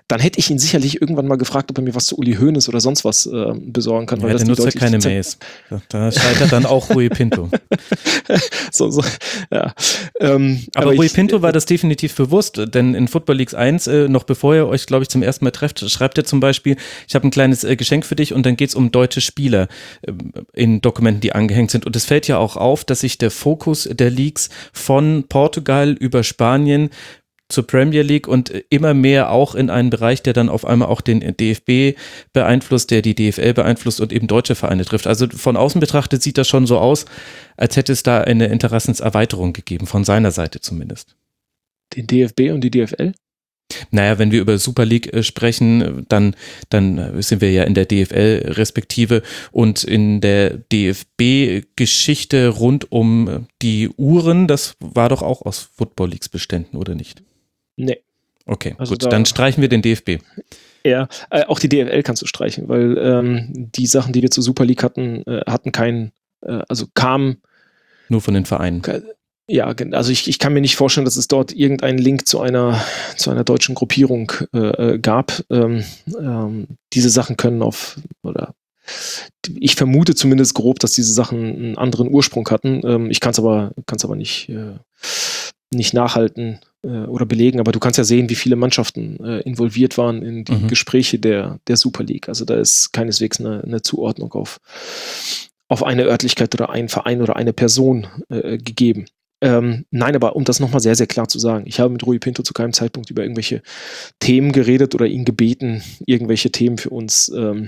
dann hätte ich ihn sicherlich irgendwann mal gefragt, ob er mir was zu Uli Hoeneß oder sonst was äh, besorgen kann. Ja, weil der das nutzt ja keine Mails. Da scheitert dann auch Rui Pinto. so, so, ja. ähm, aber, aber Rui ich, Pinto war das definitiv bewusst, denn in Football League eins, äh, noch bevor ihr euch, glaube ich, zum ersten Mal trefft, schreibt er zum Beispiel, ich habe ein kleines äh, Geschenk für dich und dann geht es um deutsche Spieler äh, in Dokumenten, die angehängt sind. Und es fällt ja auch auf, dass sich der Fokus der Leagues von Portugal über Spanien zur Premier League und immer mehr auch in einen Bereich, der dann auf einmal auch den D F B beeinflusst, der die D F L beeinflusst und eben deutsche Vereine trifft. Also von außen betrachtet sieht das schon so aus, als hätte es da eine Interessenserweiterung gegeben, von seiner Seite zumindest. Den D F B und die D F L? Naja, wenn wir über Super League äh, sprechen, dann, dann sind wir ja in der D F L respektive und in der D F B-Geschichte rund um die Uhren, das war doch auch aus Football Leagues Beständen, oder nicht? Nee. Okay, also gut, da, dann streichen wir den D F B. Ja, äh, auch die D F L kannst du streichen, weil ähm, die Sachen, die wir zur Super League hatten, äh, hatten keinen, äh, also kamen nur von den Vereinen. Ja, also ich, ich kann mir nicht vorstellen, dass es dort irgendeinen Link zu einer, zu einer deutschen Gruppierung äh, gab. Ähm, ähm, diese Sachen können auf, oder ich vermute zumindest grob, dass diese Sachen einen anderen Ursprung hatten. Ähm, ich kann es aber, kann's aber nicht, äh, nicht nachhalten äh, oder belegen, aber du kannst ja sehen, wie viele Mannschaften äh, involviert waren in die mhm. Gespräche der, der Super League. Also da ist keineswegs eine, eine Zuordnung auf, auf eine Örtlichkeit oder einen Verein oder eine Person äh, gegeben. Ähm, nein, aber um das nochmal sehr, sehr klar zu sagen, ich habe mit Rui Pinto zu keinem Zeitpunkt über irgendwelche Themen geredet oder ihn gebeten, irgendwelche Themen für uns ähm,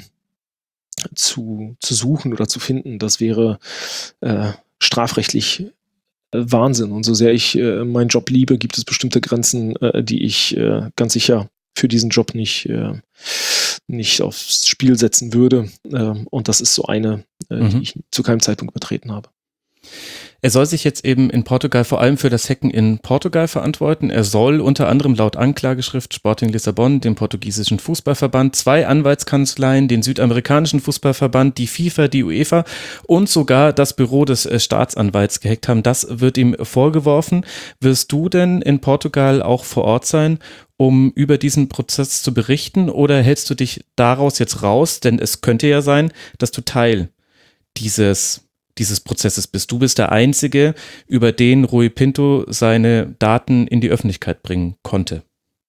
zu, zu suchen oder zu finden. Das wäre äh, strafrechtlich Wahnsinn. Und so sehr ich äh, meinen Job liebe, gibt es bestimmte Grenzen, äh, die ich äh, ganz sicher für diesen Job nicht, äh, nicht aufs Spiel setzen würde. Ähm, und das ist so eine, äh, mhm. die ich zu keinem Zeitpunkt übertreten habe. Er soll sich jetzt eben in Portugal vor allem für das Hacken in Portugal verantworten. Er soll unter anderem laut Anklageschrift Sporting Lissabon, dem portugiesischen Fußballverband, zwei Anwaltskanzleien, den südamerikanischen Fußballverband, die FIFA, die UEFA und sogar das Büro des Staatsanwalts gehackt haben. Das wird ihm vorgeworfen. Wirst du denn in Portugal auch vor Ort sein, um über diesen Prozess zu berichten, oder hältst du dich daraus jetzt raus? Denn es könnte ja sein, dass du Teil dieses dieses Prozesses bist. Du bist der Einzige, über den Rui Pinto seine Daten in die Öffentlichkeit bringen konnte.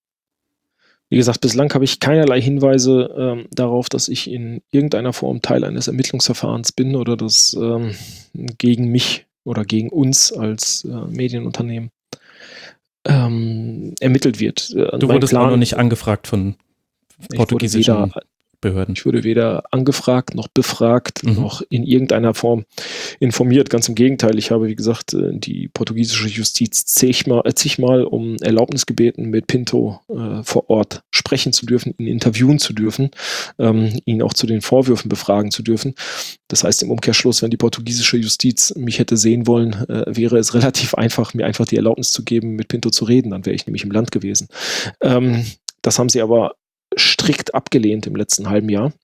Wie gesagt, bislang habe ich keinerlei Hinweise ähm, darauf, dass ich in irgendeiner Form Teil eines Ermittlungsverfahrens bin oder dass ähm, gegen mich oder gegen uns als äh, Medienunternehmen ähm, ermittelt wird. Äh, du wurdest Plan, auch noch nicht angefragt von portugiesischen Behörden. Ich wurde weder angefragt noch befragt, mhm. noch in irgendeiner Form informiert. Ganz im Gegenteil, ich habe, wie gesagt, die portugiesische Justiz zigmal, zigmal um Erlaubnis gebeten, mit Pinto äh, vor Ort sprechen zu dürfen, ihn interviewen zu dürfen, ähm, ihn auch zu den Vorwürfen befragen zu dürfen. Das heißt im Umkehrschluss, wenn die portugiesische Justiz mich hätte sehen wollen, äh, wäre es relativ einfach, mir einfach die Erlaubnis zu geben, mit Pinto zu reden. Dann wäre ich nämlich im Land gewesen. Ähm, das haben sie aber strikt abgelehnt im letzten halben Jahr.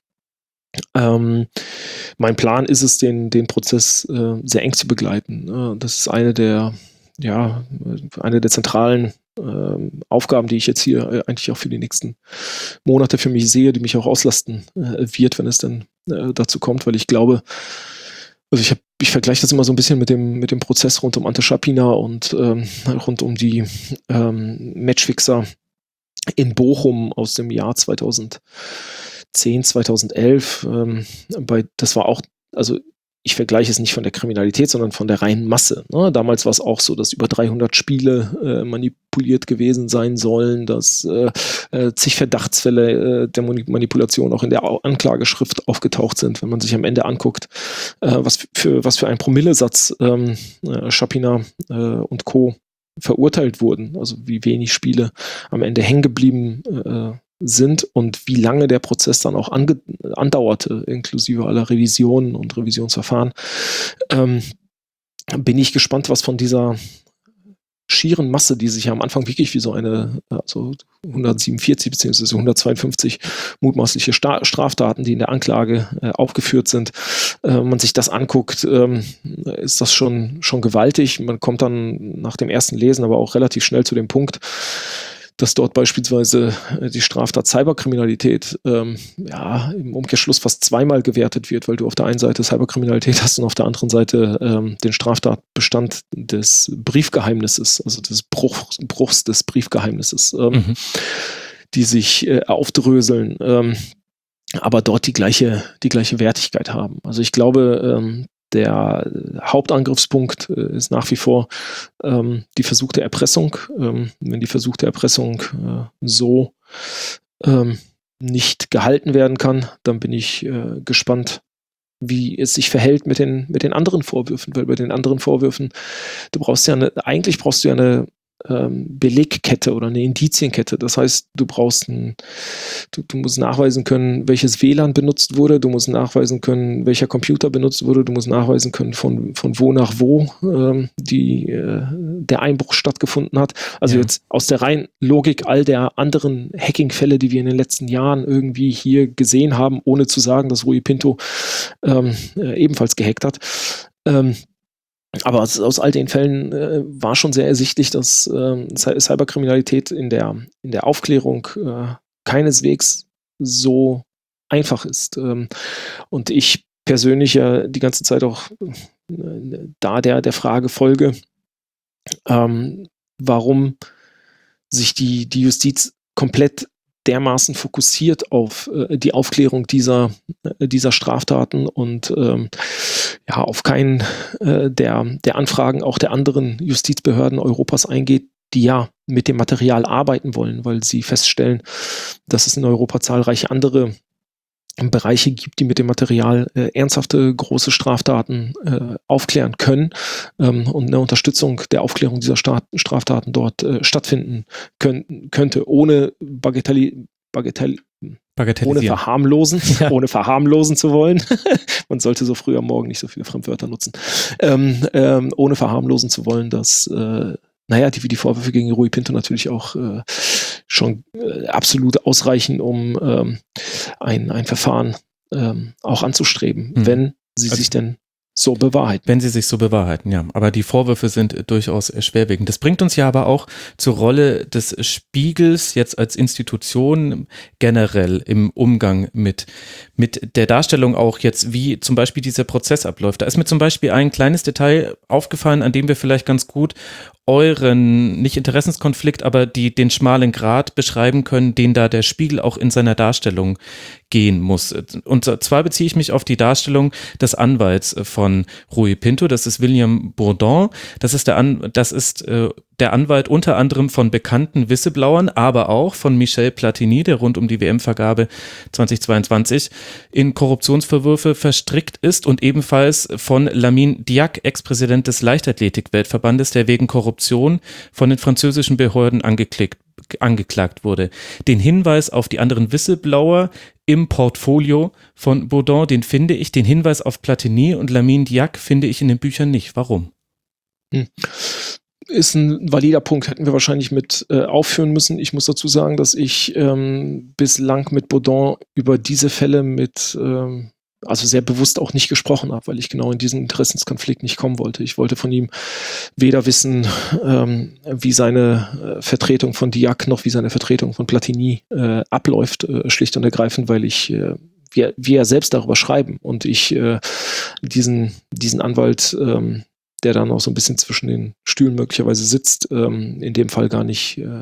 Ähm, mein Plan ist es, den, den Prozess äh, sehr eng zu begleiten. Äh, das ist eine der, ja, eine der zentralen äh, Aufgaben, die ich jetzt hier äh, eigentlich auch für die nächsten Monate für mich sehe, die mich auch auslasten äh, wird, wenn es denn äh, dazu kommt, weil ich glaube, also ich habe ich vergleiche das immer so ein bisschen mit dem, mit dem Prozess rund um Ante Schapina und ähm, rund um die ähm, Matchfixer in Bochum aus dem Jahr zweitausendzehn, zweitausendelf. Ähm, bei, das war auch, also ich vergleiche es nicht von der Kriminalität, sondern von der reinen Masse. Ne? Damals war es auch so, dass über dreihundert Spiele äh, manipuliert gewesen sein sollen, dass äh, äh, zig Verdachtsfälle äh, der Manipulation auch in der Anklageschrift aufgetaucht sind. Wenn man sich am Ende anguckt, äh, was für was für ein Promillesatz ähm, äh, Schapina äh, und Co. verurteilt wurden, also wie wenig Spiele am Ende hängen geblieben äh, sind und wie lange der Prozess dann auch ange- andauerte, inklusive aller Revisionen und Revisionsverfahren, ähm, bin ich gespannt, was von dieser schieren Masse, die sich ja am Anfang wirklich wie so eine, also hundertsiebenundvierzig bzw. hundertzweiundfünfzig mutmaßliche Sta- Straftaten, die in der Anklage äh, aufgeführt sind, äh, man sich das anguckt, ähm, ist das schon, schon gewaltig. Man kommt dann nach dem ersten Lesen aber auch relativ schnell zu dem Punkt, dass dort beispielsweise die Straftat Cyberkriminalität ähm, ja, im Umkehrschluss fast zweimal gewertet wird, weil du auf der einen Seite Cyberkriminalität hast und auf der anderen Seite ähm, den Straftatbestand des Briefgeheimnisses, also des Bruch, Bruchs des Briefgeheimnisses, ähm, mhm. die sich äh, aufdröseln, ähm, aber dort die gleiche, die gleiche Wertigkeit haben. Also ich glaube, ähm, der Hauptangriffspunkt äh, ist nach wie vor ähm, die versuchte Erpressung. Ähm, wenn die versuchte Erpressung äh, so ähm, nicht gehalten werden kann, dann bin ich äh, gespannt, wie es sich verhält mit den, mit den anderen Vorwürfen. Weil bei den anderen Vorwürfen, du brauchst ja eine, eigentlich brauchst du ja eine ähm, Belegkette oder eine Indizienkette. Das heißt, du brauchst ein, du, du musst nachweisen können, welches W L A N benutzt wurde, du musst nachweisen können, welcher Computer benutzt wurde, du musst nachweisen können, von, von wo nach wo ähm, die, äh, der Einbruch stattgefunden hat. Also ja. Jetzt aus der reinen Logik all der anderen Hacking-Fälle, die wir in den letzten Jahren irgendwie hier gesehen haben, ohne zu sagen, dass Rui Pinto ähm, äh, ebenfalls gehackt hat. Ähm, Aber aus, aus all den Fällen äh, war schon sehr ersichtlich, dass äh, Cyberkriminalität in der, in der Aufklärung äh, keineswegs so einfach ist. Ähm, und ich persönlich ja die ganze Zeit auch äh, da der, der Frage folge, ähm, warum sich die, die Justiz komplett dermaßen fokussiert auf äh, die Aufklärung dieser, äh, dieser Straftaten und ähm, ja, auf keinen äh, der, der Anfragen auch der anderen Justizbehörden Europas eingeht, die ja mit dem Material arbeiten wollen, weil sie feststellen, dass es in Europa zahlreiche andere Bereiche gibt, die mit dem Material äh, ernsthafte große Straftaten äh, aufklären können ähm, und eine Unterstützung der Aufklärung dieser Staat, Straftaten dort äh, stattfinden können, könnte, ohne Bagatell, Bagatell, ohne verharmlosen, ja. ohne verharmlosen zu wollen. Man sollte so früh am Morgen nicht so viele Fremdwörter nutzen. Ähm, ähm, ohne verharmlosen zu wollen, dass äh, naja, die, wie die Vorwürfe gegen Rui Pinto natürlich auch äh, schon äh, absolut ausreichen, um ähm, ein, ein Verfahren ähm, auch anzustreben, mhm. wenn sie also, sich denn so bewahrheiten. Wenn sie sich so bewahrheiten, ja. Aber die Vorwürfe sind durchaus schwerwiegend. Das bringt uns ja aber auch zur Rolle des Spiegels jetzt als Institution generell im Umgang mit, mit der Darstellung auch jetzt, wie zum Beispiel dieser Prozess abläuft. Da ist mir zum Beispiel ein kleines Detail aufgefallen, an dem wir vielleicht ganz gut euren, nicht Interessenskonflikt, aber die, den schmalen Grat beschreiben können, den da der Spiegel auch in seiner Darstellung gehen muss. Und zwar beziehe ich mich auf die Darstellung des Anwalts von Rui Pinto, das ist William Bourdon, das ist der, An, das ist, äh, der Anwalt unter anderem von bekannten Whistleblowern, aber auch von Michel Platini, der rund um die W M-Vergabe zweitausendzweiundzwanzig in Korruptionsvorwürfe verstrickt ist, und ebenfalls von Lamine Diack, Ex-Präsident des Leichtathletik-Weltverbandes, der wegen Korruption von den französischen Behörden angeklagt, angeklagt wurde. Den Hinweis auf die anderen Whistleblower im Portfolio von Bourdon, den finde ich, den Hinweis auf Platini und Lamine Diack finde ich in den Büchern nicht. Warum? Hm. Ist ein valider Punkt, hätten wir wahrscheinlich mit äh, aufführen müssen. Ich muss dazu sagen, dass ich ähm, bislang mit Bourdon über diese Fälle mit, ähm, also sehr bewusst auch nicht gesprochen habe, weil ich genau in diesen Interessenskonflikt nicht kommen wollte. Ich wollte von ihm weder wissen, ähm, wie seine äh, Vertretung von Diack noch wie seine Vertretung von Platini äh, abläuft, äh, schlicht und ergreifend, weil ich äh, wir, wir selbst darüber schreiben und ich äh, diesen, diesen Anwalt ähm, der dann auch so ein bisschen zwischen den Stühlen möglicherweise sitzt, ähm, in dem Fall gar nicht äh,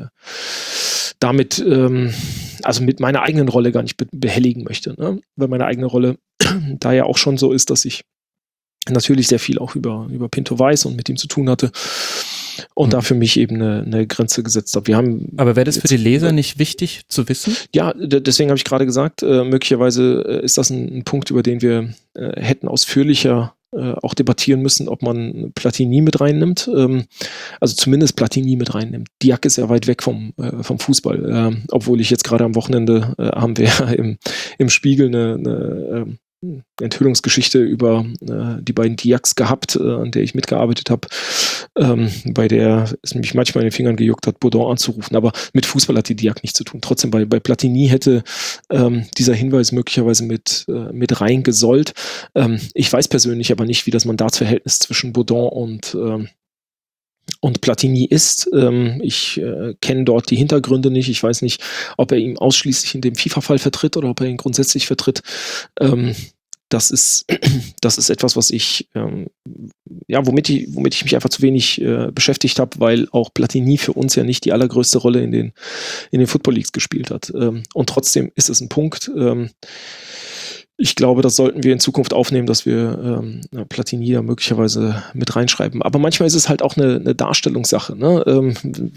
damit, ähm, also mit meiner eigenen Rolle gar nicht be- behelligen möchte, ne? Weil meine eigene Rolle da ja auch schon so ist, dass ich natürlich sehr viel auch über, über Pinto weiß und mit ihm zu tun hatte und mhm. da für mich eben eine, eine Grenze gesetzt habe. Wir haben Aber wäre das für die Leser nicht wichtig zu wissen? Ja, d- deswegen habe ich gerade gesagt, äh, möglicherweise äh, ist das ein, ein Punkt, über den wir äh, hätten ausführlicher Äh, auch debattieren müssen, ob man Platini mit reinnimmt, ähm, also zumindest Platini mit reinnimmt. Diack ist ja weit weg vom, äh, vom Fußball, äh, obwohl ich jetzt gerade am Wochenende äh, haben wir ja im, im Spiegel eine, eine äh, Enthüllungsgeschichte über äh, die beiden Diacks gehabt, äh, an der ich mitgearbeitet habe, ähm, bei der es mich manchmal in den Fingern gejuckt hat, Bourdon anzurufen, aber mit Fußball hat die Diack nichts zu tun. Trotzdem, bei, bei Platini hätte ähm, dieser Hinweis möglicherweise mit, äh, mit reingesollt. Ähm, ich weiß persönlich aber nicht, wie das Mandatsverhältnis zwischen Bourdon und, ähm, und Platini ist. Ähm, ich äh, kenne dort die Hintergründe nicht. Ich weiß nicht, ob er ihn ausschließlich in dem FIFA-Fall vertritt oder ob er ihn grundsätzlich vertritt. Ähm, das ist, das ist etwas, was ich, ähm, ja, womit ich, womit ich mich einfach zu wenig äh, beschäftigt habe, weil auch Platini für uns ja nicht die allergrößte Rolle in den, in den Football Leagues gespielt hat. Ähm, und trotzdem ist es ein Punkt. Ähm, Ich glaube, das sollten wir in Zukunft aufnehmen, dass wir ähm, Platini da möglicherweise mit reinschreiben. Aber manchmal ist es halt auch eine, eine Darstellungssache. Ne? Ähm,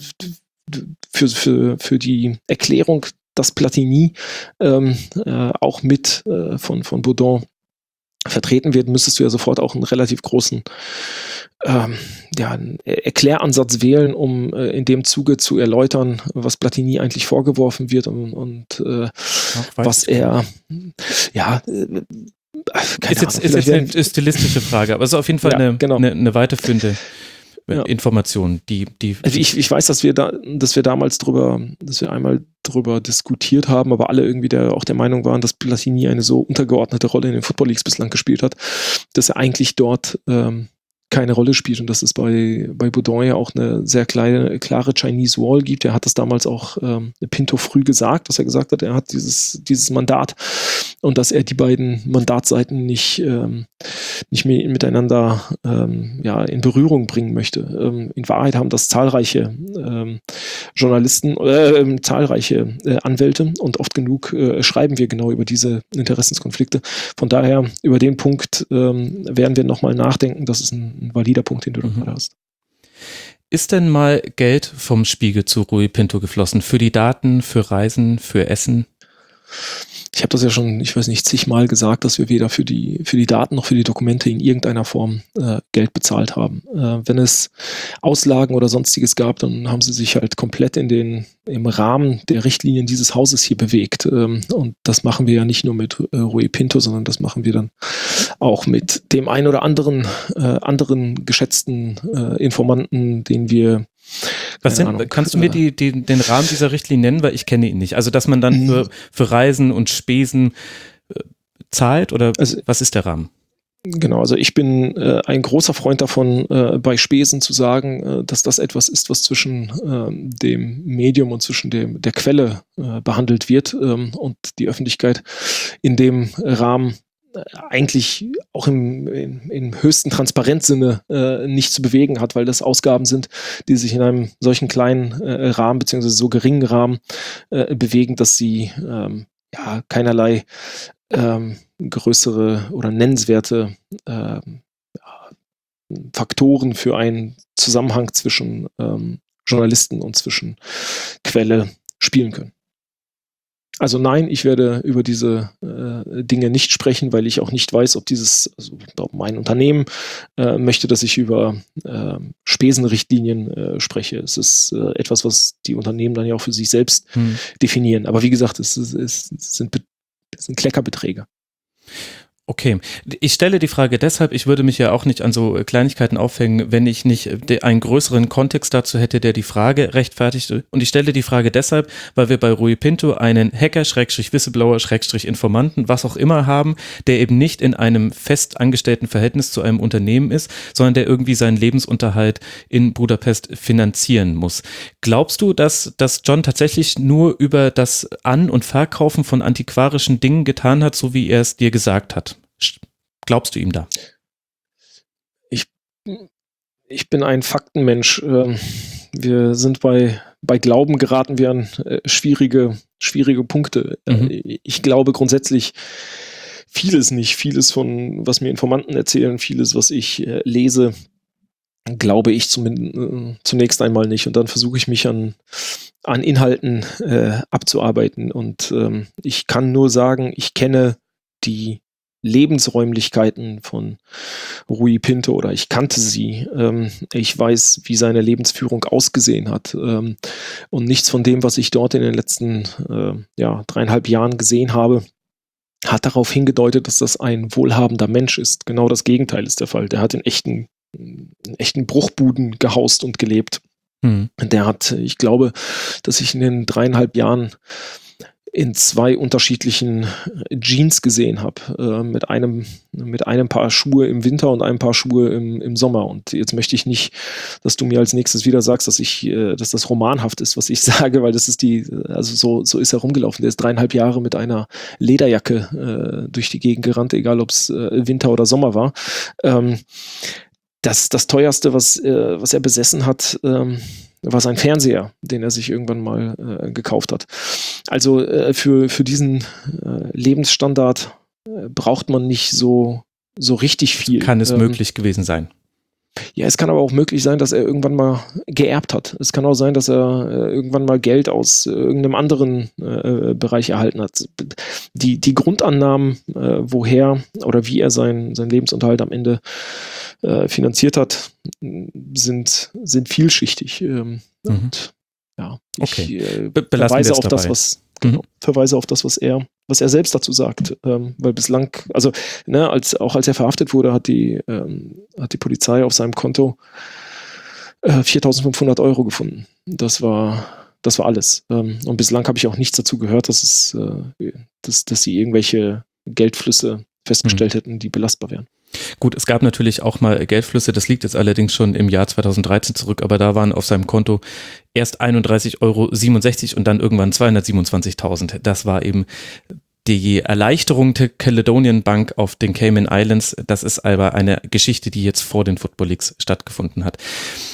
für, für, für die Erklärung, dass Platini ähm, äh, auch mit äh, von, von Baudon vertreten wird, müsstest du ja sofort auch einen relativ großen ähm, ja, einen Erkläransatz wählen, um äh, in dem Zuge zu erläutern, was Platini eigentlich vorgeworfen wird und, und äh, was er ja äh, keine ist jetzt, Ahnung, ist jetzt werden, eine stilistische Frage, aber es ist auf jeden Fall ja, eine, genau. eine, eine weiterführende ja. Information, die, die also ich, ich weiß, dass wir da, dass wir damals drüber, dass wir einmal drüber diskutiert haben, aber alle irgendwie der, auch der Meinung waren, dass Platini eine so untergeordnete Rolle in den Football Leagues bislang gespielt hat, dass er eigentlich dort ähm, keine Rolle spielt und dass es bei, bei Baudon ja auch eine sehr kleine, klare Chinese Wall gibt. Er hat das damals auch ähm, Pinto früh gesagt, dass er gesagt hat, er hat dieses, dieses Mandat und dass er die beiden Mandatsseiten nicht, ähm, nicht mehr miteinander ähm, ja, in Berührung bringen möchte. Ähm, in Wahrheit haben das zahlreiche ähm, Journalisten, äh, zahlreiche äh, Anwälte und oft genug äh, schreiben wir genau über diese Interessenskonflikte. Von daher, über den Punkt ähm, werden wir nochmal nachdenken. Das ist ein ein valider Punkt, den du mhm. gerade hast. Ist denn mal Geld vom Spiegel zu Rui Pinto geflossen? Für die Daten, für Reisen, für Essen? Ich habe das ja schon, ich weiß nicht, zigmal gesagt, dass wir weder für die, für die Daten noch für die Dokumente in irgendeiner Form äh, Geld bezahlt haben. Äh, wenn es Auslagen oder Sonstiges gab, dann haben sie sich halt komplett in den, im Rahmen der Richtlinien dieses Hauses hier bewegt. Ähm, und das machen wir ja nicht nur mit äh, Rui Pinto, sondern das machen wir dann auch mit dem ein oder anderen, äh, anderen geschätzten äh, Informanten, den wir Was sind, Ahnung, kannst du mir die, die, den Rahmen dieser Richtlinie nennen, weil ich kenne ihn nicht. Also dass man dann für, für Reisen und Spesen äh, zahlt oder also, was ist der Rahmen? Genau, also ich bin äh, ein großer Freund davon, äh, bei Spesen zu sagen, äh, dass das etwas ist, was zwischen äh, dem Medium und zwischen dem, der Quelle äh, behandelt wird ähm, und die Öffentlichkeit in dem Rahmen eigentlich auch im, im, im höchsten Transparenzsinne äh, nicht zu bewegen hat, weil das Ausgaben sind, die sich in einem solchen kleinen äh, Rahmen beziehungsweise so geringen Rahmen äh, bewegen, dass sie ähm, ja keinerlei ähm, größere oder nennenswerte äh, Faktoren für einen Zusammenhang zwischen ähm, Journalisten und zwischen Quelle spielen können. Also nein, ich werde über diese äh, Dinge nicht sprechen, weil ich auch nicht weiß, ob dieses, also ob mein Unternehmen äh, möchte, dass ich über äh, Spesenrichtlinien äh, spreche. Es ist äh, etwas, was die Unternehmen dann ja auch für sich selbst hm. definieren. Aber wie gesagt, es, es, es, sind, es sind Kleckerbeträge. Okay, ich stelle die Frage deshalb, ich würde mich ja auch nicht an so Kleinigkeiten aufhängen, wenn ich nicht einen größeren Kontext dazu hätte, der die Frage rechtfertigt. Und ich stelle die Frage deshalb, weil wir bei Rui Pinto einen Hacker, Schrägstrich Whistleblower, Schrägstrich Informanten, was auch immer haben, der eben nicht in einem fest angestellten Verhältnis zu einem Unternehmen ist, sondern der irgendwie seinen Lebensunterhalt in Budapest finanzieren muss. Glaubst du, dass, dass John tatsächlich nur über das An- und Verkaufen von antiquarischen Dingen getan hat, so wie er es dir gesagt hat? Glaubst du ihm da? Ich, ich bin ein Faktenmensch. Wir sind bei, bei Glauben geraten wir an schwierige, schwierige Punkte. Mhm. Ich glaube grundsätzlich vieles nicht. Vieles von, was mir Informanten erzählen, vieles, was ich lese, glaube ich zumindest, zunächst einmal nicht. Und dann versuche ich mich an, an Inhalten äh, abzuarbeiten. Und ähm, ich kann nur sagen, ich kenne die Lebensräumlichkeiten von Rui Pinto oder ich kannte sie. Ähm, ich weiß, wie seine Lebensführung ausgesehen hat. Ähm, und nichts von dem, was ich dort in den letzten äh, ja, dreieinhalb Jahren gesehen habe, hat darauf hingedeutet, dass das ein wohlhabender Mensch ist. Genau das Gegenteil ist der Fall. Der hat in echten, in echten Bruchbuden gehaust und gelebt. Hm. Der hat, ich glaube, dass ich in den dreieinhalb Jahren in zwei unterschiedlichen Jeans gesehen habe, äh, mit einem mit einem Paar Schuhe im Winter und einem Paar Schuhe im, im Sommer. Und jetzt möchte ich nicht, dass du mir als nächstes wieder sagst, dass ich, äh, dass das romanhaft ist, was ich sage, weil das ist die, also so so ist er rumgelaufen. Der ist dreieinhalb Jahre mit einer Lederjacke äh, durch die Gegend gerannt, egal ob es äh, Winter oder Sommer war. Ähm, das das teuerste, was äh, was er besessen hat, ähm, war sein Fernseher, den er sich irgendwann mal äh, gekauft hat. Also äh, für, für diesen äh, Lebensstandard äh, braucht man nicht so, so richtig viel. Kann es ähm, möglich gewesen sein? Ja, es kann aber auch möglich sein, dass er irgendwann mal geerbt hat. Es kann auch sein, dass er äh, irgendwann mal Geld aus äh, irgendeinem anderen äh, Bereich erhalten hat. Die, die Grundannahmen, äh, woher oder wie er sein, sein Lebensunterhalt am Ende äh, finanziert hat, sind, sind vielschichtig. Ähm, Mhm. Und ja, ich Okay. äh, Be- belassen wir verweise es auf das, dabei. was genau, Mhm. verweise auf das, was er, was er selbst dazu sagt. Ähm, weil bislang, also ne, als auch als er verhaftet wurde, hat die, ähm, hat die Polizei auf seinem Konto äh, viertausendfünfhundert Euro gefunden. Das war, das war alles. Ähm, und bislang habe ich auch nichts dazu gehört, dass es, äh, dass, dass sie irgendwelche Geldflüsse festgestellt hätten, die belastbar wären. Gut, es gab natürlich auch mal Geldflüsse, das liegt jetzt allerdings schon im Jahr zweitausenddreizehn zurück, aber da waren auf seinem Konto erst einunddreißig Euro siebenundsechzig und dann irgendwann zweihundertsiebenundzwanzigtausend. Das war eben die Erleichterung der Caledonian Bank auf den Cayman Islands. Das ist aber eine Geschichte, die jetzt vor den Football Leagues stattgefunden hat.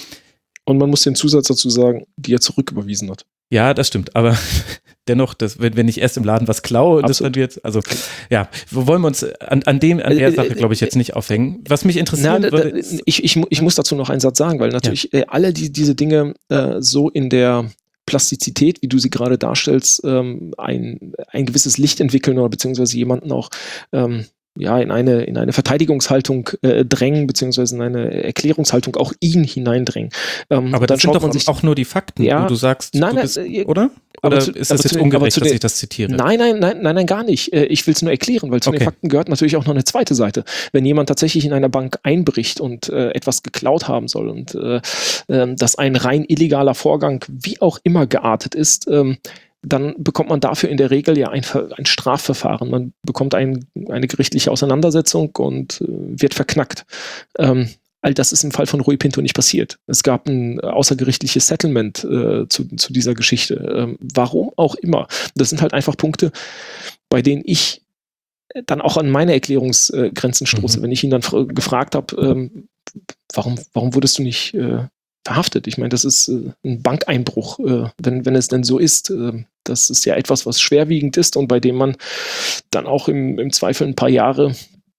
Und man muss den Zusatz dazu sagen, die er zurücküberwiesen hat. Ja, das stimmt, aber dennoch, das, wenn, wenn ich erst im Laden was klaue, das dann wird, also ja, wo wollen wir uns an, an dem, an der Sache, glaube ich, jetzt nicht aufhängen. Was mich interessieren Na, da, würde, da, ist, ich, ich, mu- ich muss dazu noch einen Satz sagen, weil natürlich äh, alle die, diese Dinge äh, so in der Plastizität, wie du sie gerade darstellst, ähm, ein, ein gewisses Licht entwickeln oder beziehungsweise jemanden auch ähm, ja, in eine, in eine Verteidigungshaltung äh, drängen, beziehungsweise in eine Erklärungshaltung auch ihn hineindrängen. Ähm, aber dann das sind schaut doch man sich auch nur die Fakten, Ja, wo du sagst, nein, du nein, bist, äh, oder? aber Oder zu- ist aber das jetzt zu den- aber ungerecht, zu dass den- ich das zitiere? Nein, nein, nein, nein, nein, gar nicht. Äh, Ich will es nur erklären, weil zu Okay. den Fakten gehört natürlich auch noch eine zweite Seite. Wenn jemand tatsächlich in einer Bank einbricht und äh, etwas geklaut haben soll und äh, ähm, dass ein rein illegaler Vorgang wie auch immer geartet ist, ähm, dann bekommt man dafür in der Regel ja ein, Ver- ein Strafverfahren. Man bekommt ein, eine gerichtliche Auseinandersetzung und äh, wird verknackt. Ähm, all das ist im Fall von Rui Pinto nicht passiert. Es gab ein äh, außergerichtliches Settlement äh, zu, zu dieser Geschichte. Ähm, warum auch immer. Das sind halt einfach Punkte, bei denen ich dann auch an meine Erklärungsgrenzen stoße. Mhm. Wenn ich ihn dann fr- gefragt habe, ähm, warum, warum wurdest du nicht äh, verhaftet? Ich meine, das ist äh, ein Bankeinbruch, äh, wenn, wenn es denn so ist. Äh, das ist ja etwas, was schwerwiegend ist und bei dem man dann auch im, im Zweifel ein paar Jahre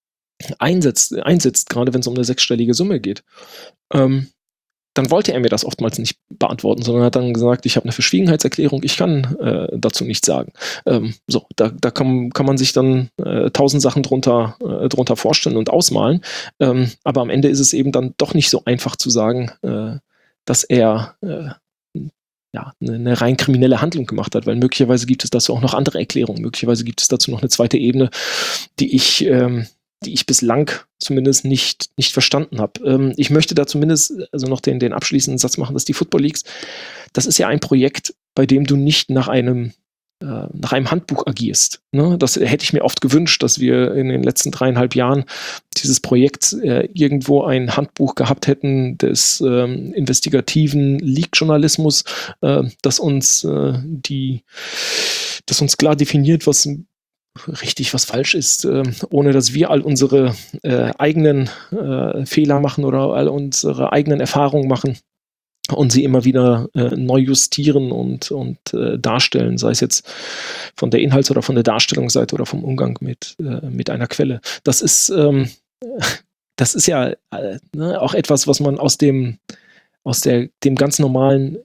einsetzt, einsetzt gerade wenn es um eine sechsstellige Summe geht. Ähm, dann wollte er mir das oftmals nicht beantworten, sondern hat dann gesagt, ich habe eine Verschwiegenheitserklärung, ich kann äh, dazu nichts sagen. Ähm, so, da, da kann, kann man sich dann äh, tausend Sachen drunter, äh, drunter vorstellen und ausmalen. Ähm, aber am Ende ist es eben dann doch nicht so einfach zu sagen, äh, dass er äh, ja, eine, eine rein kriminelle Handlung gemacht hat, weil möglicherweise gibt es dazu auch noch andere Erklärungen. Möglicherweise gibt es dazu noch eine zweite Ebene, die ich ähm, die ich bislang zumindest nicht, nicht verstanden habe. Ähm, ich möchte da zumindest also noch den, den abschließenden Satz machen, dass die Football Leagues, das ist ja ein Projekt, bei dem du nicht nach einem, äh, nach einem Handbuch agierst. Ne? Das hätte ich mir oft gewünscht, dass wir in den letzten dreieinhalb Jahren dieses Projekt äh, irgendwo ein Handbuch gehabt hätten des ähm, investigativen League-Journalismus, äh, das uns äh, die, das uns klar definiert, was richtig, was falsch ist, äh, ohne dass wir all unsere äh, eigenen äh, Fehler machen oder all unsere eigenen Erfahrungen machen und sie immer wieder äh, neu justieren und, und äh, darstellen, sei es jetzt von der Inhalts- oder von der Darstellungsseite oder vom Umgang mit, äh, mit einer Quelle. Das ist, ähm, das ist ja äh, ne, auch etwas, was man aus dem, aus der, dem ganz normalen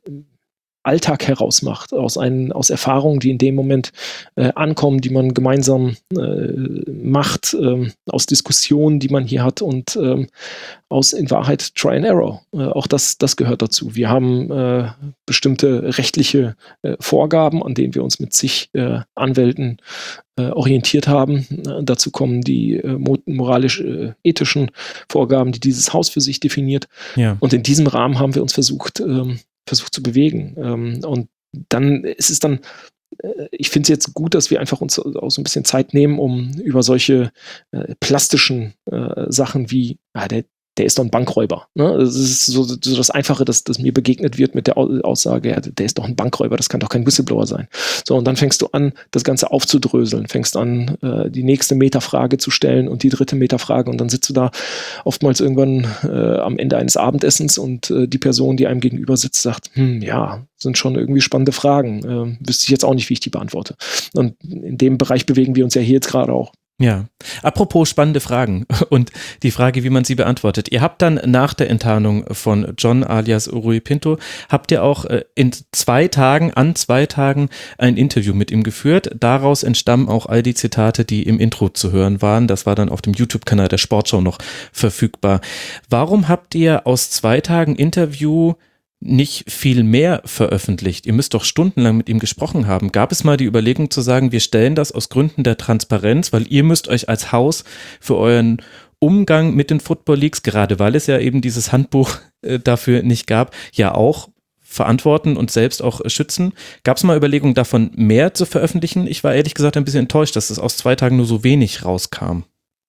Alltag herausmacht, aus, einen, aus Erfahrungen, die in dem Moment äh, ankommen, die man gemeinsam äh, macht, ähm, aus Diskussionen, die man hier hat und ähm, aus in Wahrheit Try and Error. Äh, auch das, das gehört dazu. Wir haben äh, bestimmte rechtliche äh, Vorgaben, an denen wir uns mit zig äh, Anwälten äh, orientiert haben. Äh, dazu kommen die äh, moralisch-ethischen Vorgaben, die dieses Haus für sich definiert. Ja. Und in diesem Rahmen haben wir uns versucht, ähm, versucht zu bewegen. Ähm, und dann ist es dann ich finde es jetzt gut, dass wir einfach uns auch so ein bisschen Zeit nehmen, um über solche äh, plastischen äh, Sachen wie, ah, der, der ist doch ein Bankräuber. Ne? Das ist so, so das Einfache, dass, dass mir begegnet wird mit der Aussage, ja, der ist doch ein Bankräuber, das kann doch kein Whistleblower sein. So, und dann fängst du an, das Ganze aufzudröseln, fängst an, äh, die nächste Metafrage zu stellen und die dritte Metafrage und dann sitzt du da oftmals irgendwann äh, am Ende eines Abendessens und äh, die Person, die einem gegenüber sitzt, sagt, hm, ja, sind schon irgendwie spannende Fragen. Äh, wüsste ich jetzt auch nicht, wie ich die beantworte. Und in dem Bereich bewegen wir uns ja hier jetzt gerade auch. Ja, apropos spannende Fragen und die Frage, wie man sie beantwortet. Ihr habt dann nach der Enttarnung von John alias Rui Pinto, habt ihr auch in zwei Tagen, an zwei Tagen ein Interview mit ihm geführt. Daraus entstammen auch all die Zitate, die im Intro zu hören waren. Das war dann auf dem YouTube-Kanal der Sportschau noch verfügbar. Warum habt ihr aus zwei Tagen Interview nicht viel mehr veröffentlicht? Ihr müsst doch stundenlang mit ihm gesprochen haben. Gab es mal die Überlegung zu sagen, wir stellen das aus Gründen der Transparenz, weil ihr müsst euch als Haus für euren Umgang mit den Football Leagues, gerade weil es ja eben dieses Handbuch äh, dafür nicht gab, ja auch verantworten und selbst auch äh, schützen. Gab es mal Überlegungen davon mehr zu veröffentlichen? Ich war ehrlich gesagt ein bisschen enttäuscht, dass es aus zwei Tagen nur so wenig rauskam.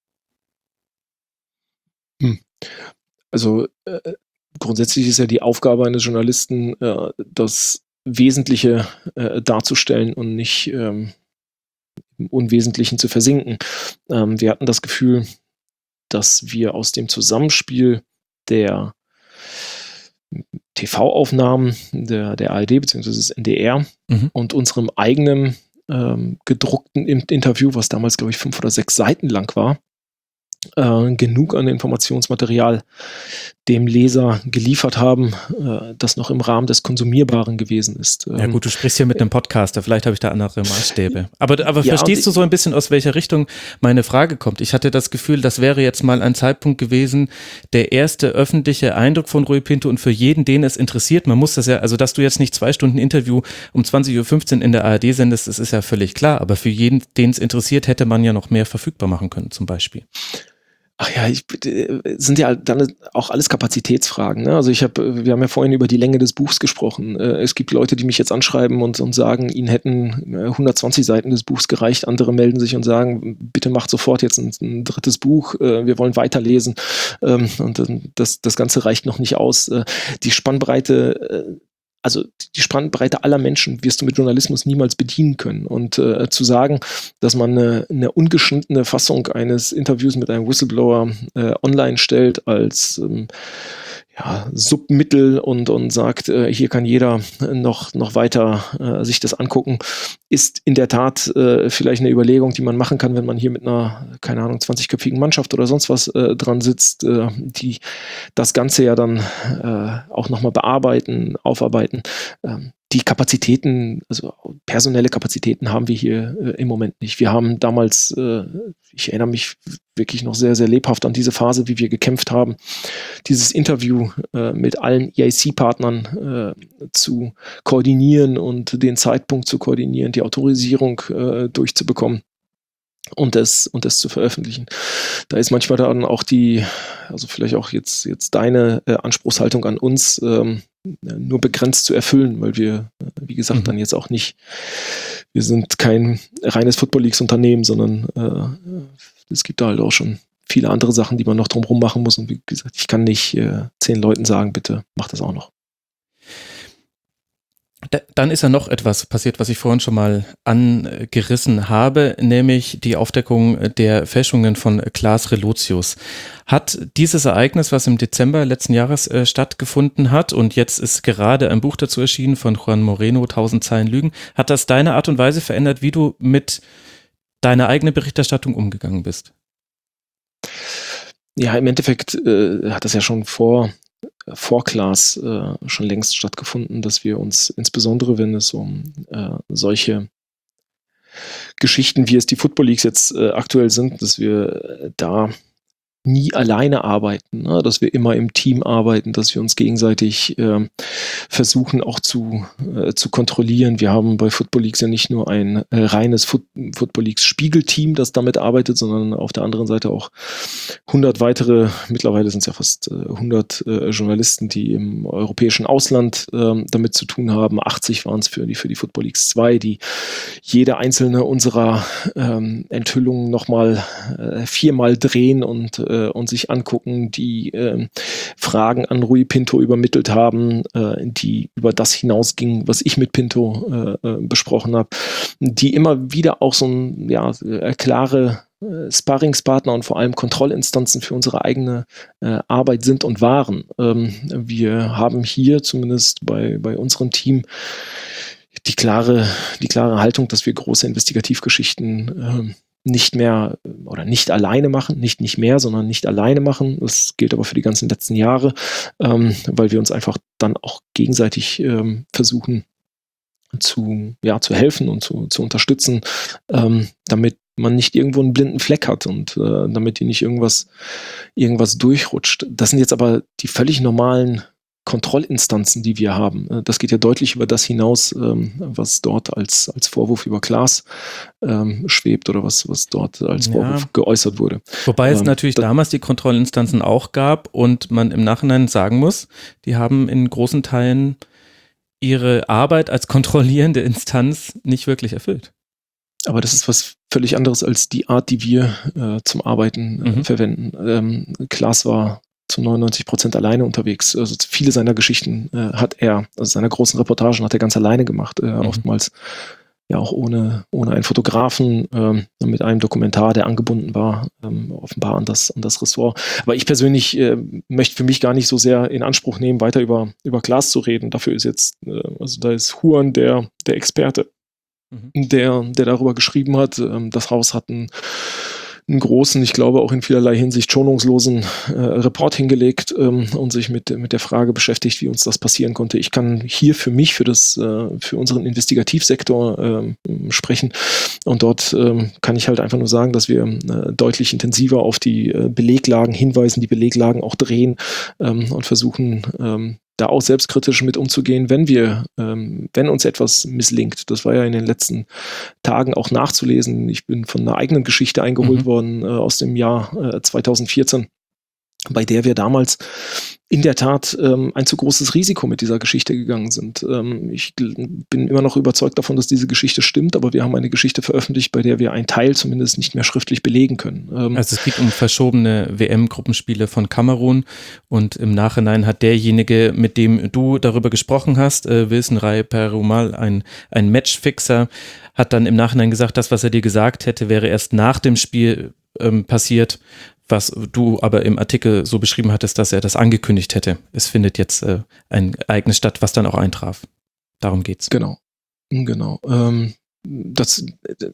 Hm. Also äh grundsätzlich ist ja die Aufgabe eines Journalisten, äh, das Wesentliche äh, darzustellen und nicht ähm, im Unwesentlichen zu versinken. Ähm, wir hatten das Gefühl, dass wir aus dem Zusammenspiel der T V-Aufnahmen der, der A R D bzw. des N D R mhm. und unserem eigenen ähm, gedruckten Interview, was damals, glaube ich, fünf oder sechs Seiten lang war, Äh, genug an Informationsmaterial dem Leser geliefert haben, äh, das noch im Rahmen des Konsumierbaren gewesen ist. Ähm, ja gut, du sprichst hier mit einem Podcaster, vielleicht habe ich da andere Maßstäbe. Aber, aber ja, verstehst du so ein bisschen, aus welcher Richtung meine Frage kommt? Ich hatte das Gefühl, das wäre jetzt mal ein Zeitpunkt gewesen, der erste öffentliche Eindruck von Rui Pinto und für jeden, den es interessiert, man muss das ja, also dass du jetzt nicht zwei Stunden Interview um zwanzig Uhr fünfzehn in der A R D sendest, das ist ja völlig klar, aber für jeden, den es interessiert, hätte man ja noch mehr verfügbar machen können zum Beispiel. Ach ja, ich, sind ja dann auch alles Kapazitätsfragen. Ne? Also ich habe, wir haben ja vorhin über die Länge des Buchs gesprochen. Es gibt Leute, die mich jetzt anschreiben und, und sagen, ihnen hätten hundertzwanzig Seiten des Buchs gereicht. Andere melden sich und sagen, bitte macht sofort jetzt ein, ein drittes Buch. Wir wollen weiterlesen. Und das, das Ganze reicht noch nicht aus. Die Spannbreite Also die Spannbreite aller Menschen wirst du mit Journalismus niemals bedienen können. Und äh, zu sagen, dass man eine, eine ungeschnittene Fassung eines Interviews mit einem Whistleblower äh, online stellt als ähm, ja, Submittel und, und sagt, äh, hier kann jeder noch, noch weiter äh, sich das angucken, ist in der Tat äh, vielleicht eine Überlegung, die man machen kann, wenn man hier mit einer, keine Ahnung, zwanzigköpfigen Mannschaft oder sonst was äh, dran sitzt, äh, die das Ganze ja dann äh, auch nochmal bearbeiten, aufarbeiten. Ähm, die Kapazitäten, also personelle Kapazitäten haben wir hier äh, im Moment nicht. Wir haben damals, äh, ich erinnere mich wirklich noch sehr, sehr lebhaft an diese Phase, wie wir gekämpft haben, dieses Interview äh, mit allen E I C-Partnern äh, zu koordinieren und den Zeitpunkt zu koordinieren, die Autorisierung äh, durchzubekommen. Und das, und das zu veröffentlichen. Da ist manchmal dann auch die, also vielleicht auch jetzt, jetzt deine äh, Anspruchshaltung an uns ähm, nur begrenzt zu erfüllen, weil wir, wie gesagt, mhm. dann jetzt auch nicht, wir sind kein reines Football-Leagues-Unternehmen, sondern äh, es gibt da halt auch schon viele andere Sachen, die man noch drumherum machen muss. Und wie gesagt, ich kann nicht äh, zehn Leuten sagen, bitte mach das auch noch. Dann ist ja noch etwas passiert, was ich vorhin schon mal angerissen habe, nämlich die Aufdeckung der Fälschungen von Klaas Relotius. Hat dieses Ereignis, was im Dezember letzten Jahres äh, stattgefunden hat, und jetzt ist gerade ein Buch dazu erschienen von Juan Moreno, tausend Zeilen Lügen, hat das deine Art und Weise verändert, wie du mit deiner eigenen Berichterstattung umgegangen bist? Ja, im Endeffekt äh, hat das ja schon vor vor Klaas äh, schon längst stattgefunden, dass wir uns insbesondere, wenn es um äh, solche Geschichten, wie es die Football Leagues jetzt äh, aktuell sind, dass wir äh, da nie alleine arbeiten, ne? Dass wir immer im Team arbeiten, dass wir uns gegenseitig äh, versuchen auch zu, äh, zu kontrollieren. Wir haben bei Football Leagues ja nicht nur ein äh, reines Foot- Football Leagues Spiegelteam, das damit arbeitet, sondern auf der anderen Seite auch hundert weitere, mittlerweile sind es ja fast äh, hundert äh, Journalisten, die im europäischen Ausland äh, damit zu tun haben. achtzig waren es für die, für die Football Leagues zwei, die jede einzelne unserer ähm, Enthüllungen nochmal äh, viermal drehen und äh, und sich angucken, die äh, Fragen an Rui Pinto übermittelt haben, äh, die über das hinausgingen, was ich mit Pinto äh, äh, besprochen habe, die immer wieder auch so ein, ja, äh, klare äh, Sparringspartner und vor allem Kontrollinstanzen für unsere eigene äh, Arbeit sind und waren. Ähm, wir haben hier zumindest bei, bei unserem Team die klare, die klare Haltung, dass wir große Investigativgeschichten äh, nicht mehr oder nicht alleine machen, nicht nicht mehr, sondern nicht alleine machen. Das gilt aber für die ganzen letzten Jahre, ähm, weil wir uns einfach dann auch gegenseitig ähm, versuchen zu, ja, zu helfen und zu, zu unterstützen, ähm, damit man nicht irgendwo einen blinden Fleck hat und äh, damit dir nicht irgendwas, irgendwas durchrutscht. Das sind jetzt aber die völlig normalen Kontrollinstanzen, die wir haben. Das geht ja deutlich über das hinaus, ähm, was dort als, als Vorwurf über Klaas ähm, schwebt oder was, was dort als Vorwurf ja. geäußert wurde. Wobei es ähm, natürlich damals die Kontrollinstanzen auch gab und man im Nachhinein sagen muss, die haben in großen Teilen ihre Arbeit als kontrollierende Instanz nicht wirklich erfüllt. Aber das ist was völlig anderes als die Art, die wir äh, zum Arbeiten äh, mhm. verwenden. Ähm, Klaas war zu neunundneunzig Prozent alleine unterwegs. Also viele seiner Geschichten äh, hat er, also seiner großen Reportagen hat er ganz alleine gemacht, äh, mhm. oftmals ja auch ohne, ohne einen Fotografen, ähm, mit einem Dokumentar, der angebunden war, ähm, offenbar an das, an das Ressort. Aber ich persönlich äh, möchte für mich gar nicht so sehr in Anspruch nehmen, weiter über, über Klaas zu reden. Dafür ist jetzt, äh, also da ist Huan der, der Experte, mhm. der, der darüber geschrieben hat. Ähm, das Haus hat ein einen großen, ich glaube auch in vielerlei Hinsicht schonungslosen äh, Report hingelegt ähm, und sich mit, mit der Frage beschäftigt, wie uns das passieren konnte. Ich kann hier für mich, für das, äh, für unseren Investigativsektor äh, sprechen und dort äh, kann ich halt einfach nur sagen, dass wir äh, deutlich intensiver auf die äh, Beleglagen hinweisen, die Beleglagen auch drehen ähm, und versuchen, ähm, da auch selbstkritisch mit umzugehen, wenn wir, ähm, wenn uns etwas misslingt. Das war ja in den letzten Tagen auch nachzulesen. Ich bin von einer eigenen Geschichte eingeholt mhm. worden äh, aus dem Jahr äh, zweitausendvierzehn, bei der wir damals in der Tat ähm, ein zu großes Risiko mit dieser Geschichte gegangen sind. Ähm, ich bin immer noch überzeugt davon, dass diese Geschichte stimmt, aber wir haben eine Geschichte veröffentlicht, bei der wir einen Teil zumindest nicht mehr schriftlich belegen können. Ähm, also es geht um verschobene W M-Gruppenspiele von Kamerun und im Nachhinein hat derjenige, mit dem du darüber gesprochen hast, äh, Wilson Rai Perumal, ein, ein Matchfixer, hat dann im Nachhinein gesagt, das, was er dir gesagt hätte, wäre erst nach dem Spiel ähm, passiert, was du aber im Artikel so beschrieben hattest, dass er das angekündigt hätte. Es findet jetzt äh, ein Ereignis statt, was dann auch eintraf. Darum geht's. Genau, genau. Ähm, das,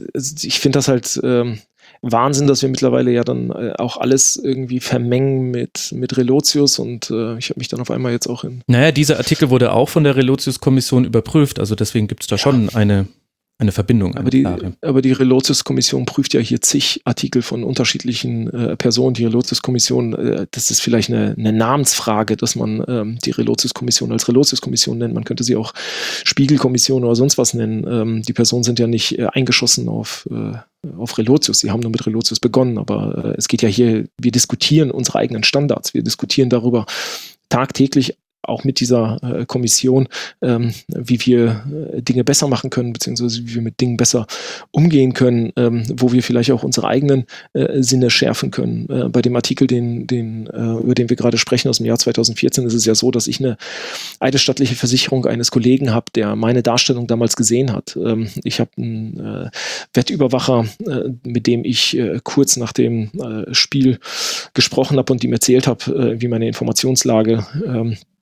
ich finde das halt ähm, Wahnsinn, dass wir mittlerweile ja dann äh, auch alles irgendwie vermengen mit, mit Relotius und äh, ich habe mich dann auf einmal jetzt auch in... Naja, dieser Artikel wurde auch von der Relotius-Kommission überprüft, also deswegen gibt es da ja. schon eine... Eine Verbindung. Aber die, aber die Relotius-Kommission prüft ja hier zig Artikel von unterschiedlichen äh, Personen. Die Relotius-Kommission, äh, das ist vielleicht eine, eine Namensfrage, dass man ähm, die Relotius-Kommission als Relotius-Kommission nennt. Man könnte sie auch Spiegelkommission oder sonst was nennen. Ähm, die Personen sind ja nicht äh, eingeschossen auf, äh, auf Relotius. Sie haben nur mit Relotius begonnen. Aber äh, es geht ja hier, wir diskutieren unsere eigenen Standards. Wir diskutieren darüber tagtäglich, auch mit dieser äh, Kommission, ähm, wie wir äh, Dinge besser machen können, beziehungsweise wie wir mit Dingen besser umgehen können, ähm, wo wir vielleicht auch unsere eigenen äh, Sinne schärfen können. Äh, bei dem Artikel, den, den, äh, über den wir gerade sprechen, aus dem Jahr zweitausendvierzehn, ist es ja so, dass ich eine eidesstattliche Versicherung eines Kollegen habe, der meine Darstellung damals gesehen hat. Ähm, ich habe einen äh, Wettüberwacher, äh, mit dem ich äh, kurz nach dem äh, Spiel gesprochen habe und ihm erzählt habe, äh, wie meine Informationslage ähm,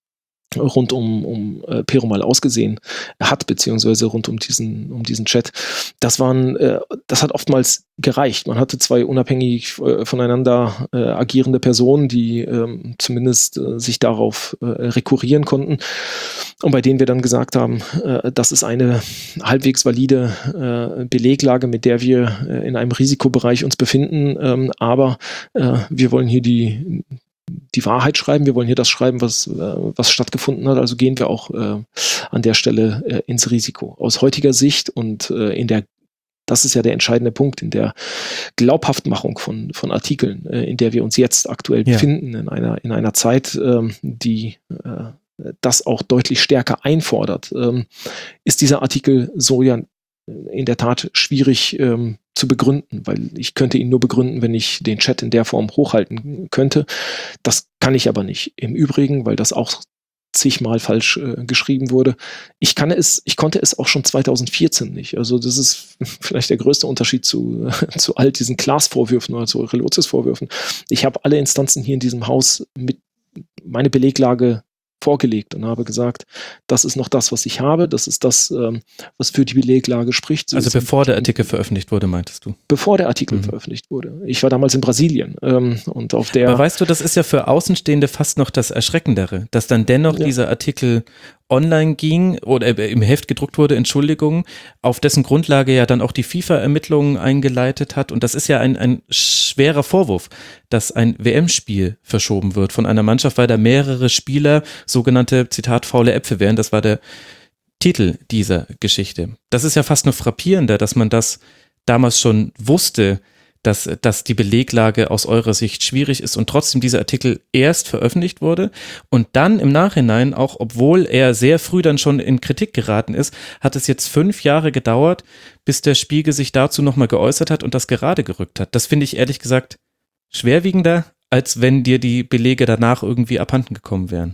rund um, um äh, Perumal ausgesehen hat, beziehungsweise rund um diesen, um diesen Chat. Das waren, äh, das hat oftmals gereicht. Man hatte zwei unabhängig äh, voneinander äh, agierende Personen, die ähm, zumindest äh, sich darauf äh, rekurrieren konnten und bei denen wir dann gesagt haben, äh, das ist eine halbwegs valide äh, Beleglage, mit der wir äh, in einem Risikobereich uns befinden, ähm, aber äh, wir wollen hier die die Wahrheit schreiben, wir wollen hier das schreiben, was, äh, was stattgefunden hat, also gehen wir auch äh, an der Stelle äh, ins Risiko. Aus heutiger Sicht und äh, in der, das ist ja der entscheidende Punkt, in der Glaubhaftmachung von, von Artikeln, äh, in der wir uns jetzt aktuell ja. befinden, in einer, in einer Zeit, äh, die äh, das auch deutlich stärker einfordert, äh, ist dieser Artikel so ja in der Tat schwierig ähm, zu begründen, weil ich könnte ihn nur begründen, wenn ich den Chat in der Form hochhalten könnte. Das kann ich aber nicht. Im Übrigen, weil das auch zigmal falsch äh, geschrieben wurde. Ich kann es, ich konnte es auch schon zweitausendvierzehn nicht. Also das ist vielleicht der größte Unterschied zu, zu all diesen Klaas-Vorwürfen oder zu Relotius-Vorwürfen. Ich habe alle Instanzen hier in diesem Haus mit meine Beleglage vorgelegt und habe gesagt, das ist noch das, was ich habe, das ist das, ähm, was für die Beleglage spricht. So also bevor der Artikel veröffentlicht wurde, meintest du? Bevor der Artikel mhm. veröffentlicht wurde. Ich war damals in Brasilien ähm, und auf der... Aber weißt du, das ist ja für Außenstehende fast noch das Erschreckendere, dass dann dennoch ja. dieser Artikel online ging oder im Heft gedruckt wurde, Entschuldigung, auf dessen Grundlage ja dann auch die FIFA-Ermittlungen eingeleitet hat. Und das ist ja ein, ein schwerer Vorwurf, dass ein W M-Spiel verschoben wird von einer Mannschaft, weil da mehrere Spieler sogenannte, Zitat, faule Äpfel wären. Das war der Titel dieser Geschichte. Das ist ja fast noch frappierender, dass man das damals schon wusste, dass, dass die Beleglage aus eurer Sicht schwierig ist und trotzdem dieser Artikel erst veröffentlicht wurde und dann im Nachhinein, auch obwohl er sehr früh dann schon in Kritik geraten ist, hat es jetzt fünf Jahre gedauert, bis der Spiegel sich dazu nochmal geäußert hat und das gerade gerückt hat. Das finde ich ehrlich gesagt schwerwiegender, als wenn dir die Belege danach irgendwie abhanden gekommen wären.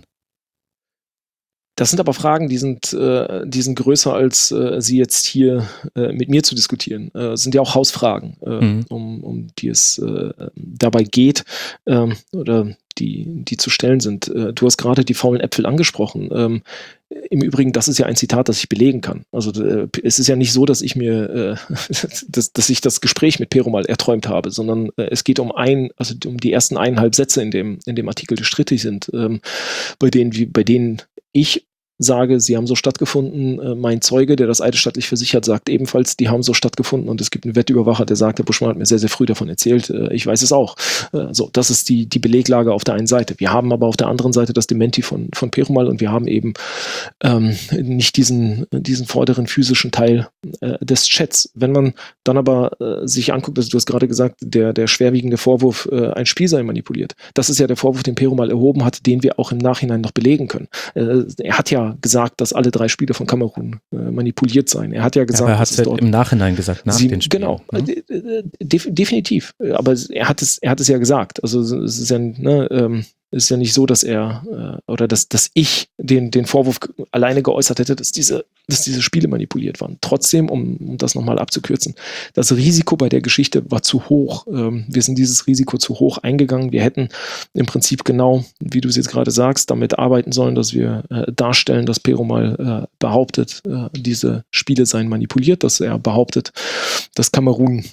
Das sind aber Fragen, die sind, äh, die sind größer, als äh, sie jetzt hier äh, mit mir zu diskutieren. Äh, es sind ja auch Hausfragen, äh, mhm. um, um die es äh, dabei geht äh, oder die, die zu stellen sind. Äh, du hast gerade die faulen Äpfel angesprochen. Ähm, Im Übrigen, das ist ja ein Zitat, das ich belegen kann. Also äh, es ist ja nicht so, dass ich mir, äh, dass, dass ich das Gespräch mit Perumal erträumt habe, sondern äh, es geht um ein, also um die ersten eineinhalb Sätze in dem, in dem Artikel, die strittig sind, ähm, bei denen, wie, bei denen ich sage, sie haben so stattgefunden. Äh, mein Zeuge, der das eidesstattlich versichert, sagt ebenfalls, die haben so stattgefunden. Und es gibt einen Wettüberwacher, der sagt, der Buschmann hat mir sehr, sehr früh davon erzählt. Äh, ich weiß es auch. Äh, so, das ist die, die Beleglage auf der einen Seite. Wir haben aber auf der anderen Seite das Dementi von, von Perumal und wir haben eben ähm, nicht diesen, diesen vorderen physischen Teil äh, des Chats. Wenn man dann aber äh, sich anguckt, also du hast gerade gesagt, der, der schwerwiegende Vorwurf, äh, ein Spiel sei manipuliert. Das ist ja der Vorwurf, den Perumal erhoben hat, den wir auch im Nachhinein noch belegen können. Äh, er hat ja gesagt, dass alle drei Spiele von Kamerun äh, manipuliert seien. Er hat ja gesagt, ja, er hat es ja im Nachhinein gesagt, nach sie, den Spielen. Genau, ne? Def, definitiv. Aber er hat es, er hat es ja gesagt. Also es ist ja, ne, ähm, es ist ja nicht so, dass er äh, oder dass, dass ich den, den Vorwurf alleine geäußert hätte, dass diese, dass diese Spiele manipuliert waren. Trotzdem, um, um das nochmal abzukürzen, das Risiko bei der Geschichte war zu hoch. Ähm, wir sind dieses Risiko zu hoch eingegangen. Wir hätten im Prinzip genau, wie du es jetzt gerade sagst, damit arbeiten sollen, dass wir äh, darstellen, dass Perumal äh, behauptet, äh, diese Spiele seien manipuliert, dass er behauptet, dass Kamerun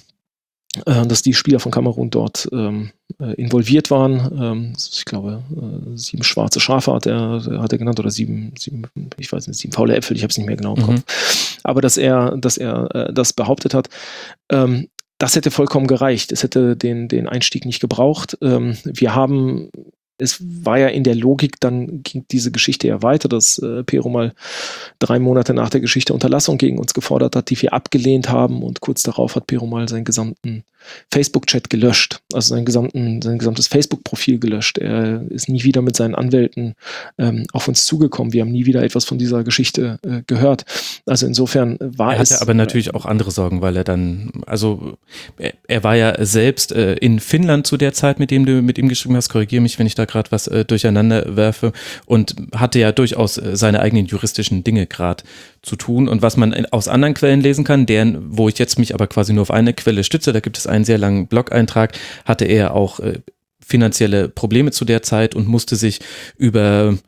dass die Spieler von Kamerun dort ähm, involviert waren. Ähm, ich glaube, äh, sieben schwarze Schafe hat er, hat er genannt oder sieben, sieben, ich weiß nicht, sieben faule Äpfel, ich habe es nicht mehr genau im Kopf. Mhm. Aber dass er, dass er äh, das behauptet hat, ähm, das hätte vollkommen gereicht. Es hätte den, den Einstieg nicht gebraucht. Ähm, wir haben Es war ja in der Logik, dann ging diese Geschichte ja weiter, dass äh, Perumal drei Monate nach der Geschichte Unterlassung gegen uns gefordert hat, die wir abgelehnt haben und kurz darauf hat Perumal seinen gesamten Facebook-Chat gelöscht, also seinen gesamten, sein gesamtes Facebook-Profil gelöscht. Er ist nie wieder mit seinen Anwälten ähm, auf uns zugekommen. Wir haben nie wieder etwas von dieser Geschichte äh, gehört. Also insofern war er es... Er hatte aber natürlich auch andere Sorgen, weil er dann, also er, er war ja selbst äh, in Finnland zu der Zeit, mit dem du mit ihm geschrieben hast, korrigiere mich, wenn ich da gerade was äh, durcheinander werfe, und hatte ja durchaus äh, seine eigenen juristischen Dinge gerade zu tun. Und was man aus anderen Quellen lesen kann, deren, wo ich jetzt mich aber quasi nur auf eine Quelle stütze, da gibt es einen sehr langen Blog-Eintrag, hatte er auch äh, finanzielle Probleme zu der Zeit und musste sich über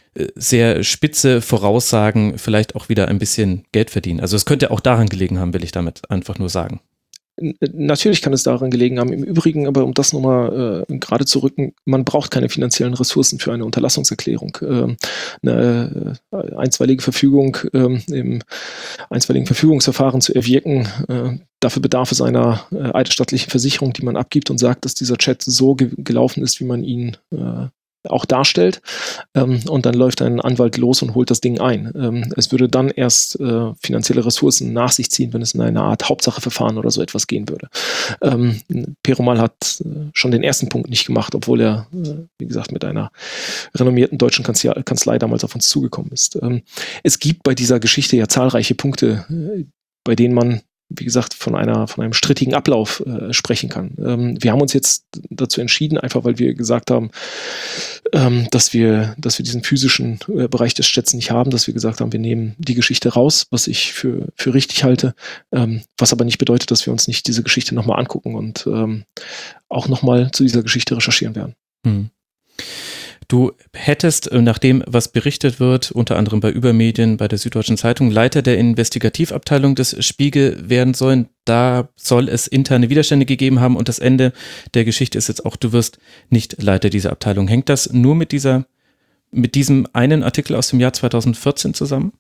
sehr spitze Voraussagen vielleicht auch wieder ein bisschen Geld verdienen. Also es könnte auch daran gelegen haben, will ich damit einfach nur sagen. Natürlich kann es daran gelegen haben. Im Übrigen, aber um das nochmal äh, gerade zu rücken, man braucht keine finanziellen Ressourcen für eine Unterlassungserklärung. Ähm, eine äh, einstweilige Verfügung ähm, im einstweiligen Verfügungsverfahren zu erwirken, äh, dafür bedarf es einer äh, eidesstattlichen Versicherung, die man abgibt und sagt, dass dieser Chat so ge- gelaufen ist, wie man ihn äh, auch darstellt, ähm, und dann läuft ein Anwalt los und holt das Ding ein. Ähm, es würde dann erst äh, finanzielle Ressourcen nach sich ziehen, wenn es in eine Art Hauptsacheverfahren oder so etwas gehen würde. Ähm, Perumal hat äh, schon den ersten Punkt nicht gemacht, obwohl er, äh, wie gesagt, mit einer renommierten deutschen Kanzlei, Kanzlei damals auf uns zugekommen ist. Ähm, es gibt bei dieser Geschichte ja zahlreiche Punkte, äh, bei denen man, wie gesagt, von einer von einem strittigen Ablauf äh, sprechen kann. Ähm, wir haben uns jetzt dazu entschieden, einfach weil wir gesagt haben, ähm, dass wir dass wir diesen physischen äh, Bereich des Chats nicht haben, dass wir gesagt haben, wir nehmen die Geschichte raus, was ich für für richtig halte, ähm, was aber nicht bedeutet, dass wir uns nicht diese Geschichte nochmal angucken und ähm, auch nochmal zu dieser Geschichte recherchieren werden. Hm. Du hättest, nach dem, was berichtet wird, unter anderem bei Übermedien, bei der Süddeutschen Zeitung, Leiter der Investigativabteilung des Spiegel werden sollen. Da soll es interne Widerstände gegeben haben und das Ende der Geschichte ist jetzt auch, du wirst nicht Leiter dieser Abteilung. Hängt das nur mit dieser, mit diesem einen Artikel aus dem Jahr zweitausendvierzehn zusammen?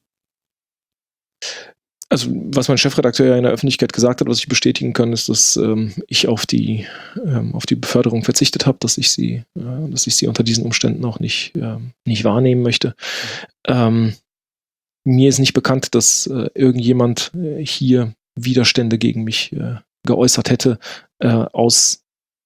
Also was mein Chefredakteur ja in der Öffentlichkeit gesagt hat, was ich bestätigen kann, ist, dass ähm, ich auf die ähm, auf die Beförderung verzichtet habe, dass ich sie, äh, dass ich sie unter diesen Umständen auch nicht äh, nicht wahrnehmen möchte. Ähm, mir ist nicht bekannt, dass äh, irgendjemand äh, hier Widerstände gegen mich äh, geäußert hätte, äh, aus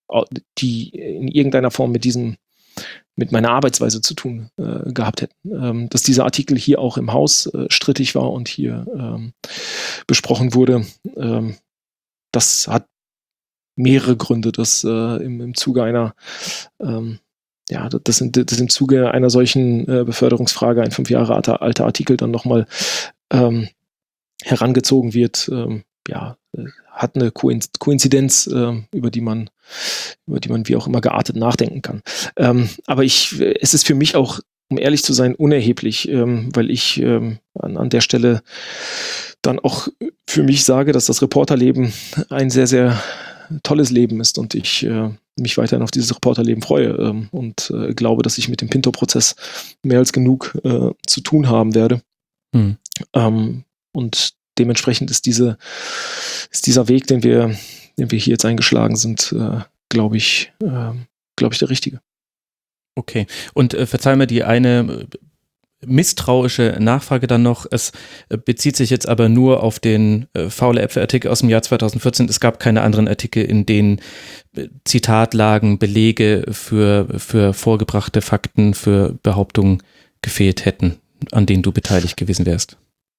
die in irgendeiner Form mit diesem mit meiner Arbeitsweise zu tun äh, gehabt hätten. Ähm, dass dieser Artikel hier auch im Haus äh, strittig war und hier ähm, besprochen wurde, ähm, das hat mehrere Gründe, dass äh, im, im Zuge einer ähm, ja, das, in, das im Zuge einer solchen äh, Beförderungsfrage ein fünf Jahre alter, alter Artikel dann nochmal ähm, herangezogen wird, ähm, ja, hat eine Koinzidenz, äh, über die man, über die man wie auch immer geartet nachdenken kann. Ähm, aber ich, es ist für mich auch, um ehrlich zu sein, unerheblich, ähm, weil ich ähm, an, an der Stelle dann auch für mich sage, dass das Reporterleben ein sehr, sehr tolles Leben ist und ich äh, mich weiterhin auf dieses Reporterleben freue ähm, und äh, glaube, dass ich mit dem Pinto-Prozess mehr als genug äh, zu tun haben werde. Hm. Ähm, und dementsprechend ist diese, ist dieser Weg, den wir, den wir hier jetzt eingeschlagen sind, äh, glaube ich, äh, glaube ich, der richtige. Okay. Und äh, verzeih mir die eine misstrauische Nachfrage dann noch. Es äh, bezieht sich jetzt aber nur auf den äh, faule Äpfel-Artikel aus dem Jahr zweitausendvierzehn. Es gab keine anderen Artikel, in denen äh, Zitatlagen, Belege für, für vorgebrachte Fakten, für Behauptungen gefehlt hätten, an denen du beteiligt gewesen wärst.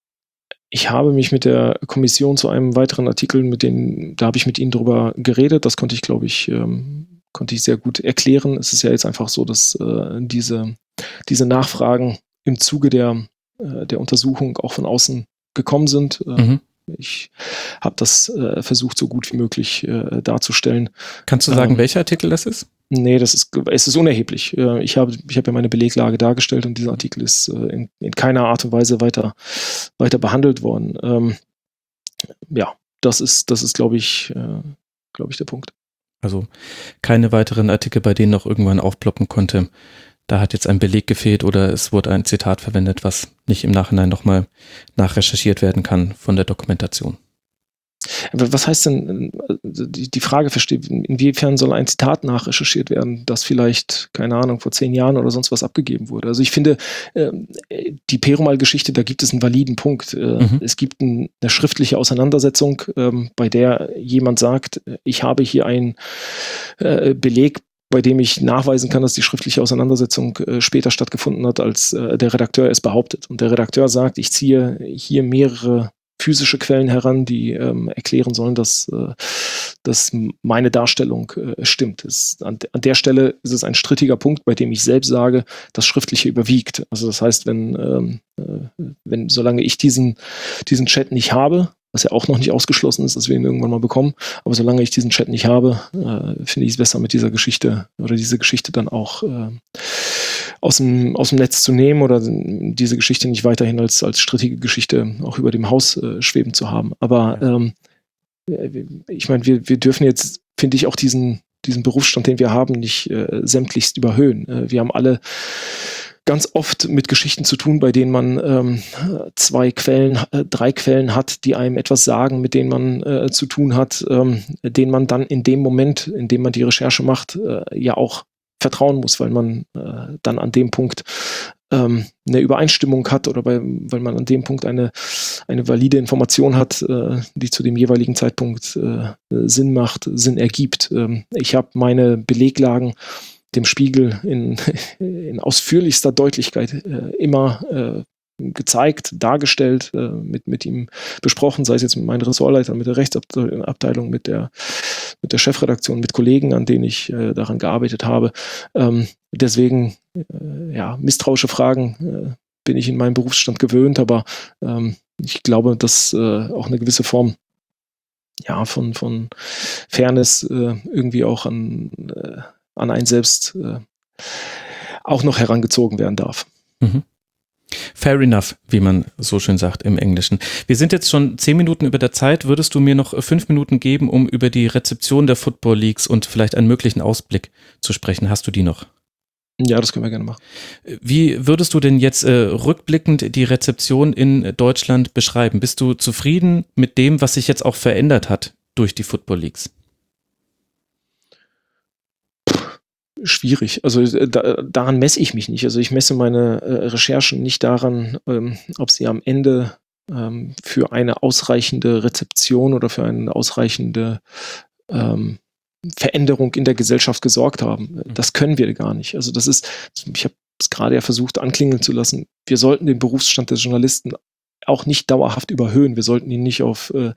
Ich habe mich mit der Kommission zu einem weiteren Artikel, mit dem, da habe ich mit Ihnen drüber geredet. Das konnte ich, glaube ich, ähm, konnte ich sehr gut erklären. Es ist ja jetzt einfach so, dass äh, diese, diese Nachfragen im Zuge der, äh, der Untersuchung auch von außen gekommen sind. Äh, Mhm. Ich habe das äh, versucht, so gut wie möglich äh, darzustellen. Kannst du sagen, Ähm, welcher Artikel das ist? Nee, das ist, es ist unerheblich. Äh, Ich habe, ich habe ja meine Beleglage dargestellt und dieser Artikel ist äh, in, in keiner Art und Weise weiter, weiter behandelt worden. Ähm, ja, das ist, das ist, glaube ich, äh, glaube ich, der Punkt. Also keine weiteren Artikel, bei denen noch irgendwann aufploppen konnte. Da hat jetzt ein Beleg gefehlt oder es wurde ein Zitat verwendet, was nicht im Nachhinein nochmal nachrecherchiert werden kann von der Dokumentation. Aber was heißt denn, äh, die die Frage versteht, inwiefern soll ein Zitat nachrecherchiert werden, das vielleicht, keine Ahnung, vor zehn Jahren oder sonst was abgegeben wurde? Also ich finde, äh, die Perumal-Geschichte, da gibt es einen validen Punkt. Äh, Mhm. Es gibt ein, eine schriftliche Auseinandersetzung, ähm, bei der jemand sagt, ich habe hier einen äh, Beleg, bei dem ich nachweisen kann, dass die schriftliche Auseinandersetzung äh, später stattgefunden hat, als äh, der Redakteur es behauptet. Und der Redakteur sagt, ich ziehe hier mehrere physische Quellen heran, die ähm, erklären sollen, dass, äh, dass meine Darstellung äh, stimmt. Es, an, an der Stelle ist es ein strittiger Punkt, bei dem ich selbst sage, das Schriftliche überwiegt. Also das heißt, wenn, ähm, äh, wenn solange ich diesen, diesen Chat nicht habe, was ja auch noch nicht ausgeschlossen ist, dass wir ihn irgendwann mal bekommen, aber solange ich diesen Chat nicht habe, äh, finde ich es besser, mit dieser Geschichte oder diese Geschichte dann auch äh, aus dem, aus dem Netz zu nehmen oder diese Geschichte nicht weiterhin als, als strittige Geschichte auch über dem Haus äh, schweben zu haben. Aber ähm, ich meine, wir, wir dürfen jetzt, finde ich, auch diesen, diesen Berufsstand, den wir haben, nicht äh, sämtlichst überhöhen. Äh, wir haben alle ganz oft mit Geschichten zu tun, bei denen man ähm, zwei Quellen, äh, drei Quellen hat, die einem etwas sagen, mit denen man äh, zu tun hat, ähm, denen man dann in dem Moment, in dem man die Recherche macht, äh, ja auch vertrauen muss, weil man äh, dann an dem Punkt ähm, eine Übereinstimmung hat oder bei, weil man an dem Punkt eine, eine valide Information hat, äh, die zu dem jeweiligen Zeitpunkt äh, Sinn macht, Sinn ergibt. Ähm, ich habe meine Beleglagen dem Spiegel in, in ausführlichster Deutlichkeit äh, immer äh, gezeigt, dargestellt, äh, mit, mit ihm besprochen, sei es jetzt mit meinen Ressortleitern, mit der Rechtsabteilung, mit der, mit der Chefredaktion, mit Kollegen, an denen ich äh, daran gearbeitet habe. Ähm, deswegen, äh, ja, misstrauische Fragen äh, bin ich in meinem Berufsstand gewöhnt, aber ähm, ich glaube, dass äh, auch eine gewisse Form ja, von, von Fairness äh, irgendwie auch an äh, an einen selbst äh, auch noch herangezogen werden darf. Mhm. Fair enough, wie man so schön sagt im Englischen. Wir sind jetzt schon zehn Minuten über der Zeit. Würdest du mir noch fünf Minuten geben, um über die Rezeption der Football Leagues und vielleicht einen möglichen Ausblick zu sprechen? Hast du die noch? Ja, das können wir gerne machen. Wie würdest du denn jetzt äh, rückblickend die Rezeption in Deutschland beschreiben? Bist du zufrieden mit dem, was sich jetzt auch verändert hat durch die Football Leagues? Schwierig. Also da, daran messe ich mich nicht. Also ich messe meine äh, Recherchen nicht daran, ähm, ob sie am Ende ähm, für eine ausreichende Rezeption oder für eine ausreichende ähm, Veränderung in der Gesellschaft gesorgt haben. Das können wir gar nicht. Also das ist, ich habe es gerade ja versucht anklingeln zu lassen, wir sollten den Berufsstand des Journalisten auch nicht dauerhaft überhöhen. Wir sollten ihn nicht auf äh,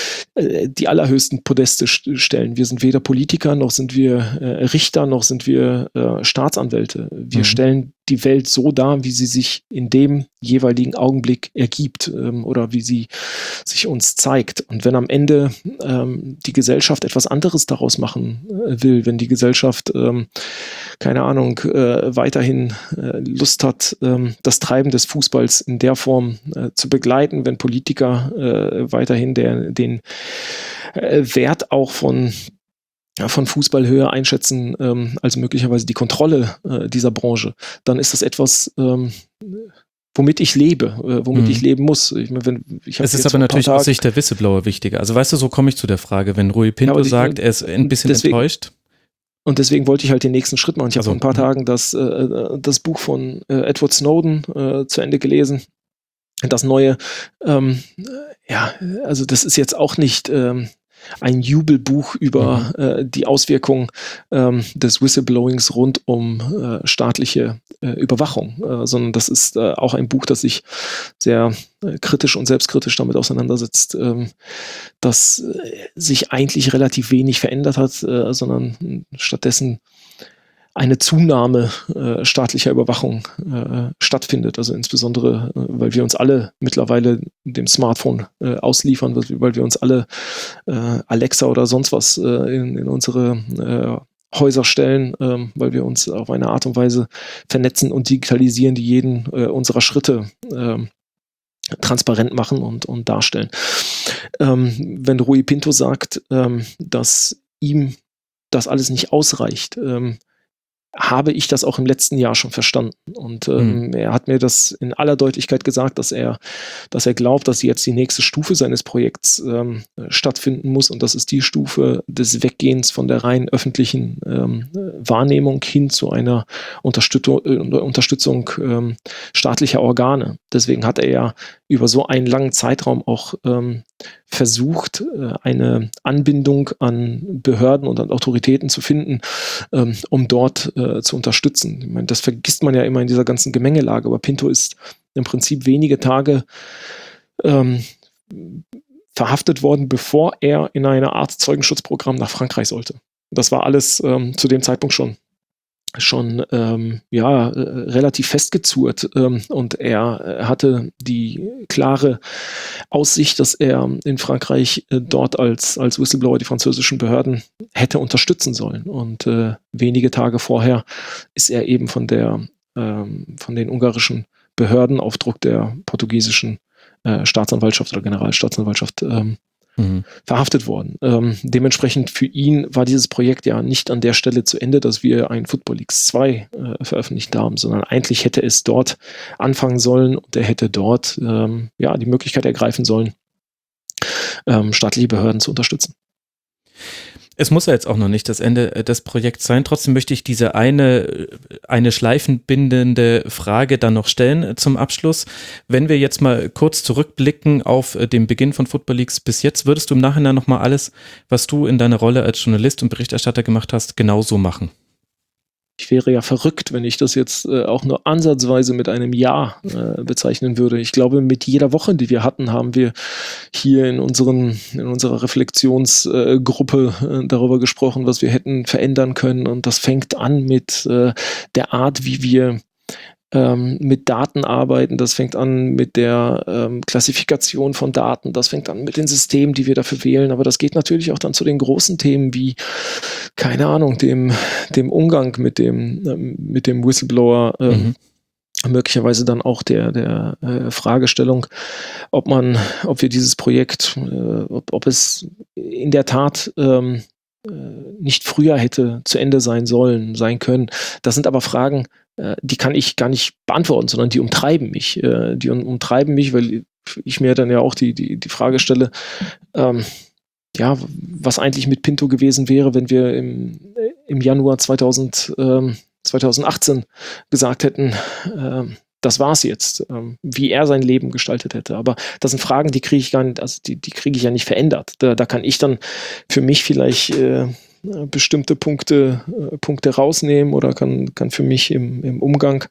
die allerhöchsten Podeste st- stellen. Wir sind weder Politiker, noch sind wir äh, Richter, noch sind wir äh, Staatsanwälte. Wir mhm. stellen die Welt so dar, wie sie sich in dem jeweiligen Augenblick ergibt ähm, oder wie sie sich uns zeigt. Und wenn am Ende ähm, die Gesellschaft etwas anderes daraus machen äh, will, wenn die Gesellschaft, ähm, keine Ahnung, äh, weiterhin äh, Lust hat, ähm, das Treiben des Fußballs in der Form äh, zu begleiten, wenn Politiker äh, weiterhin der, den äh, Wert auch von von Fußball höher einschätzen ähm, als möglicherweise die Kontrolle äh, dieser Branche, dann ist das etwas, ähm, womit ich lebe, äh, womit mhm. ich leben muss. Ich meine, wenn, ich es ist aber natürlich Tag, aus Sicht der Whistleblower wichtiger. Also weißt du, so komme ich zu der Frage, wenn Rui Pinto ja, die, sagt, er ist ein bisschen deswegen, enttäuscht. Und deswegen wollte ich halt den nächsten Schritt machen. Ich habe also, vor ein paar Tagen das, äh, das Buch von äh, Edward Snowden äh, zu Ende gelesen. Das neue, ähm, ja, also das ist jetzt auch nicht ähm, ein Jubelbuch über mhm. äh, die Auswirkungen ähm, des Whistleblowings rund um äh, staatliche äh, Überwachung, äh, sondern das ist äh, auch ein Buch, das sich sehr äh, kritisch und selbstkritisch damit auseinandersetzt, ähm, dass äh, sich eigentlich relativ wenig verändert hat, äh, sondern stattdessen eine Zunahme äh, staatlicher Überwachung äh, stattfindet. Also insbesondere, äh, weil wir uns alle mittlerweile dem Smartphone äh, ausliefern, weil wir uns alle äh, Alexa oder sonst was äh, in, in unsere äh, Häuser stellen, äh, weil wir uns auf eine Art und Weise vernetzen und digitalisieren, die jeden äh, unserer Schritte äh, transparent machen und, und darstellen. Ähm, wenn Rui Pinto sagt, ähm, dass ihm das alles nicht ausreicht, ähm, habe ich das auch im letzten Jahr schon verstanden. Und ähm, mhm. er hat mir das in aller Deutlichkeit gesagt, dass er, dass er glaubt, dass jetzt die nächste Stufe seines Projekts ähm, stattfinden muss. Und das ist die Stufe des Weggehens von der rein öffentlichen ähm, Wahrnehmung hin zu einer Unterstützung, äh, Unterstützung ähm, staatlicher Organe. Deswegen hat er ja über so einen langen Zeitraum auch ähm, versucht, äh, eine Anbindung an Behörden und an Autoritäten zu finden, ähm, um dort äh, zu unterstützen. Ich meine, das vergisst man ja immer in dieser ganzen Gemengelage, aber Pinto ist im Prinzip wenige Tage ähm, verhaftet worden, bevor er in eine Art Zeugenschutzprogramm nach Frankreich sollte. Das war alles ähm, zu dem Zeitpunkt schon schon ähm, ja äh, relativ festgezurrt ähm, und er äh, hatte die klare Aussicht, dass er in Frankreich äh, dort als als Whistleblower die französischen Behörden hätte unterstützen sollen und äh, wenige Tage vorher ist er eben von der ähm, von den ungarischen Behörden auf Druck der portugiesischen äh, Staatsanwaltschaft oder Generalstaatsanwaltschaft ähm, mhm. verhaftet worden. Ähm, dementsprechend für ihn war dieses Projekt ja nicht an der Stelle zu Ende, dass wir ein Football Leagues zwei äh, veröffentlicht haben, sondern eigentlich hätte es dort anfangen sollen und er hätte dort ähm, ja, die Möglichkeit ergreifen sollen, ähm, staatliche Behörden zu unterstützen. Es muss ja jetzt auch noch nicht das Ende des Projekts sein. Trotzdem möchte ich diese eine, eine schleifenbindende Frage dann noch stellen zum Abschluss. Wenn wir jetzt mal kurz zurückblicken auf den Beginn von Football Leagues bis jetzt, würdest du im Nachhinein nochmal alles, was du in deiner Rolle als Journalist und Berichterstatter gemacht hast, genauso machen? Ich wäre ja verrückt, wenn ich das jetzt äh, auch nur ansatzweise mit einem Ja äh, bezeichnen würde. Ich glaube, mit jeder Woche, die wir hatten, haben wir hier in, unseren, in unserer Reflexionsgruppe äh, äh, darüber gesprochen, was wir hätten verändern können. Und das fängt an mit äh, der Art, wie wir ähm, mit Daten arbeiten. Das fängt an mit der ähm, Klassifikation von Daten. Das fängt an mit den Systemen, die wir dafür wählen. Aber das geht natürlich auch dann zu den großen Themen wie, keine Ahnung, dem, dem Umgang mit dem, ähm, mit dem Whistleblower, äh, mhm. möglicherweise dann auch der, der äh, Fragestellung, ob man, ob wir dieses Projekt, äh, ob, ob es in der Tat ähm, äh, nicht früher hätte zu Ende sein sollen, sein können. Das sind aber Fragen, äh, die kann ich gar nicht beantworten, sondern die umtreiben mich. Äh, die um, umtreiben mich, weil ich mir dann ja auch die, die, die Frage stelle, ähm, ja, was eigentlich mit Pinto gewesen wäre, wenn wir im, im Januar zweitausend, ähm, zweitausendachtzehn gesagt hätten, ähm, das war's jetzt, ähm, wie er sein Leben gestaltet hätte. Aber das sind Fragen, die kriege ich gar nicht, also die, die kriege ich ja nicht verändert. Da, da kann ich dann für mich vielleicht äh, bestimmte Punkte, äh, Punkte rausnehmen oder kann, kann für mich im, im Umgang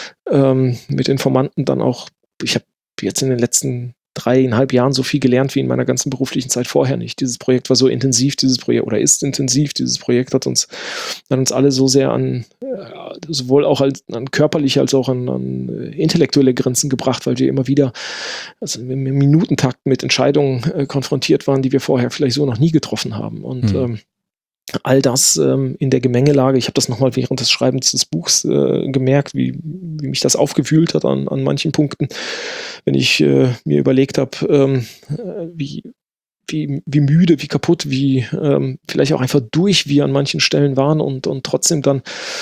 ähm, mit Informanten dann auch, ich habe jetzt in den letzten dreieinhalb Jahren so viel gelernt wie in meiner ganzen beruflichen Zeit vorher nicht. Dieses Projekt war so intensiv, dieses Projekt oder ist intensiv, dieses Projekt hat uns, hat uns alle so sehr an, äh, sowohl auch als, an körperliche als auch an, an intellektuelle Grenzen gebracht, weil wir immer wieder also im Minutentakt mit Entscheidungen äh, konfrontiert waren, die wir vorher vielleicht so noch nie getroffen haben. Und mhm. ähm, all das ähm, in der Gemengelage, ich habe das nochmal während des Schreibens des Buchs äh, gemerkt, wie, wie mich das aufgewühlt hat an, an manchen Punkten, wenn ich äh, mir überlegt habe, ähm, wie, wie, wie müde, wie kaputt, wie ähm, vielleicht auch einfach durch wir an manchen Stellen waren und, und trotzdem dann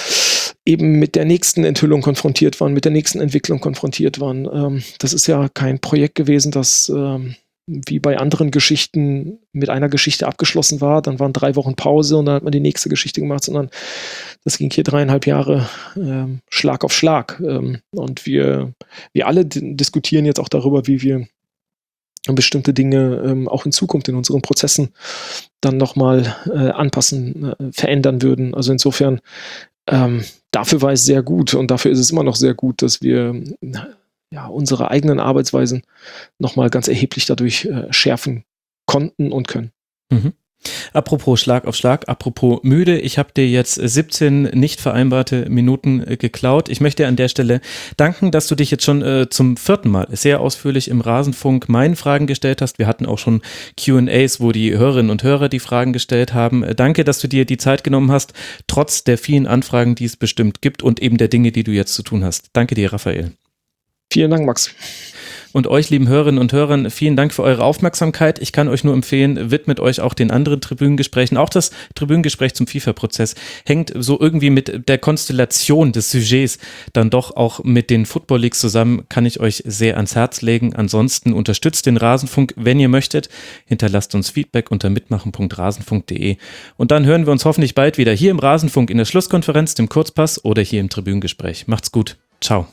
eben mit der nächsten Enthüllung konfrontiert waren, mit der nächsten Entwicklung konfrontiert waren. Ähm, das ist ja kein Projekt gewesen, das ähm, wie bei anderen Geschichten mit einer Geschichte abgeschlossen war, dann waren drei Wochen Pause und dann hat man die nächste Geschichte gemacht, sondern das ging hier dreieinhalb Jahre ähm, Schlag auf Schlag. Ähm, und wir, wir alle d- diskutieren jetzt auch darüber, wie wir bestimmte Dinge ähm, auch in Zukunft in unseren Prozessen dann nochmal äh, anpassen, äh, verändern würden. Also insofern, ähm, dafür war es sehr gut und dafür ist es immer noch sehr gut, dass wir ja, unsere eigenen Arbeitsweisen nochmal ganz erheblich dadurch äh, schärfen konnten und können. Mhm. Apropos Schlag auf Schlag, apropos müde, ich habe dir jetzt siebzehn nicht vereinbarte Minuten äh, geklaut. Ich möchte dir an der Stelle danken, dass du dich jetzt schon äh, zum vierten Mal sehr ausführlich im Rasenfunk meinen Fragen gestellt hast. Wir hatten auch schon Q and A's, wo die Hörerinnen und Hörer die Fragen gestellt haben. Äh, danke, dass du dir die Zeit genommen hast, trotz der vielen Anfragen, die es bestimmt gibt und eben der Dinge, die du jetzt zu tun hast. Danke dir, Raphael. Vielen Dank, Max. Und euch, lieben Hörerinnen und Hörern, vielen Dank für eure Aufmerksamkeit. Ich kann euch nur empfehlen, widmet euch auch den anderen Tribünengesprächen. Auch das Tribünengespräch zum FIFA-Prozess hängt so irgendwie mit der Konstellation des Sujets dann doch auch mit den Football Leagues zusammen, kann ich euch sehr ans Herz legen. Ansonsten unterstützt den Rasenfunk, wenn ihr möchtet. Hinterlasst uns Feedback unter mitmachen punkt rasenfunk punkt de. Und dann hören wir uns hoffentlich bald wieder hier im Rasenfunk in der Schlusskonferenz, dem Kurzpass oder hier im Tribünengespräch. Macht's gut. Ciao.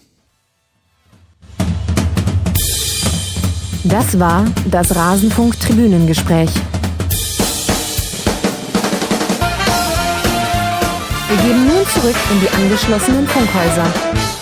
Das war das Rasenfunk-Tribünengespräch. Wir gehen nun zurück in die angeschlossenen Funkhäuser.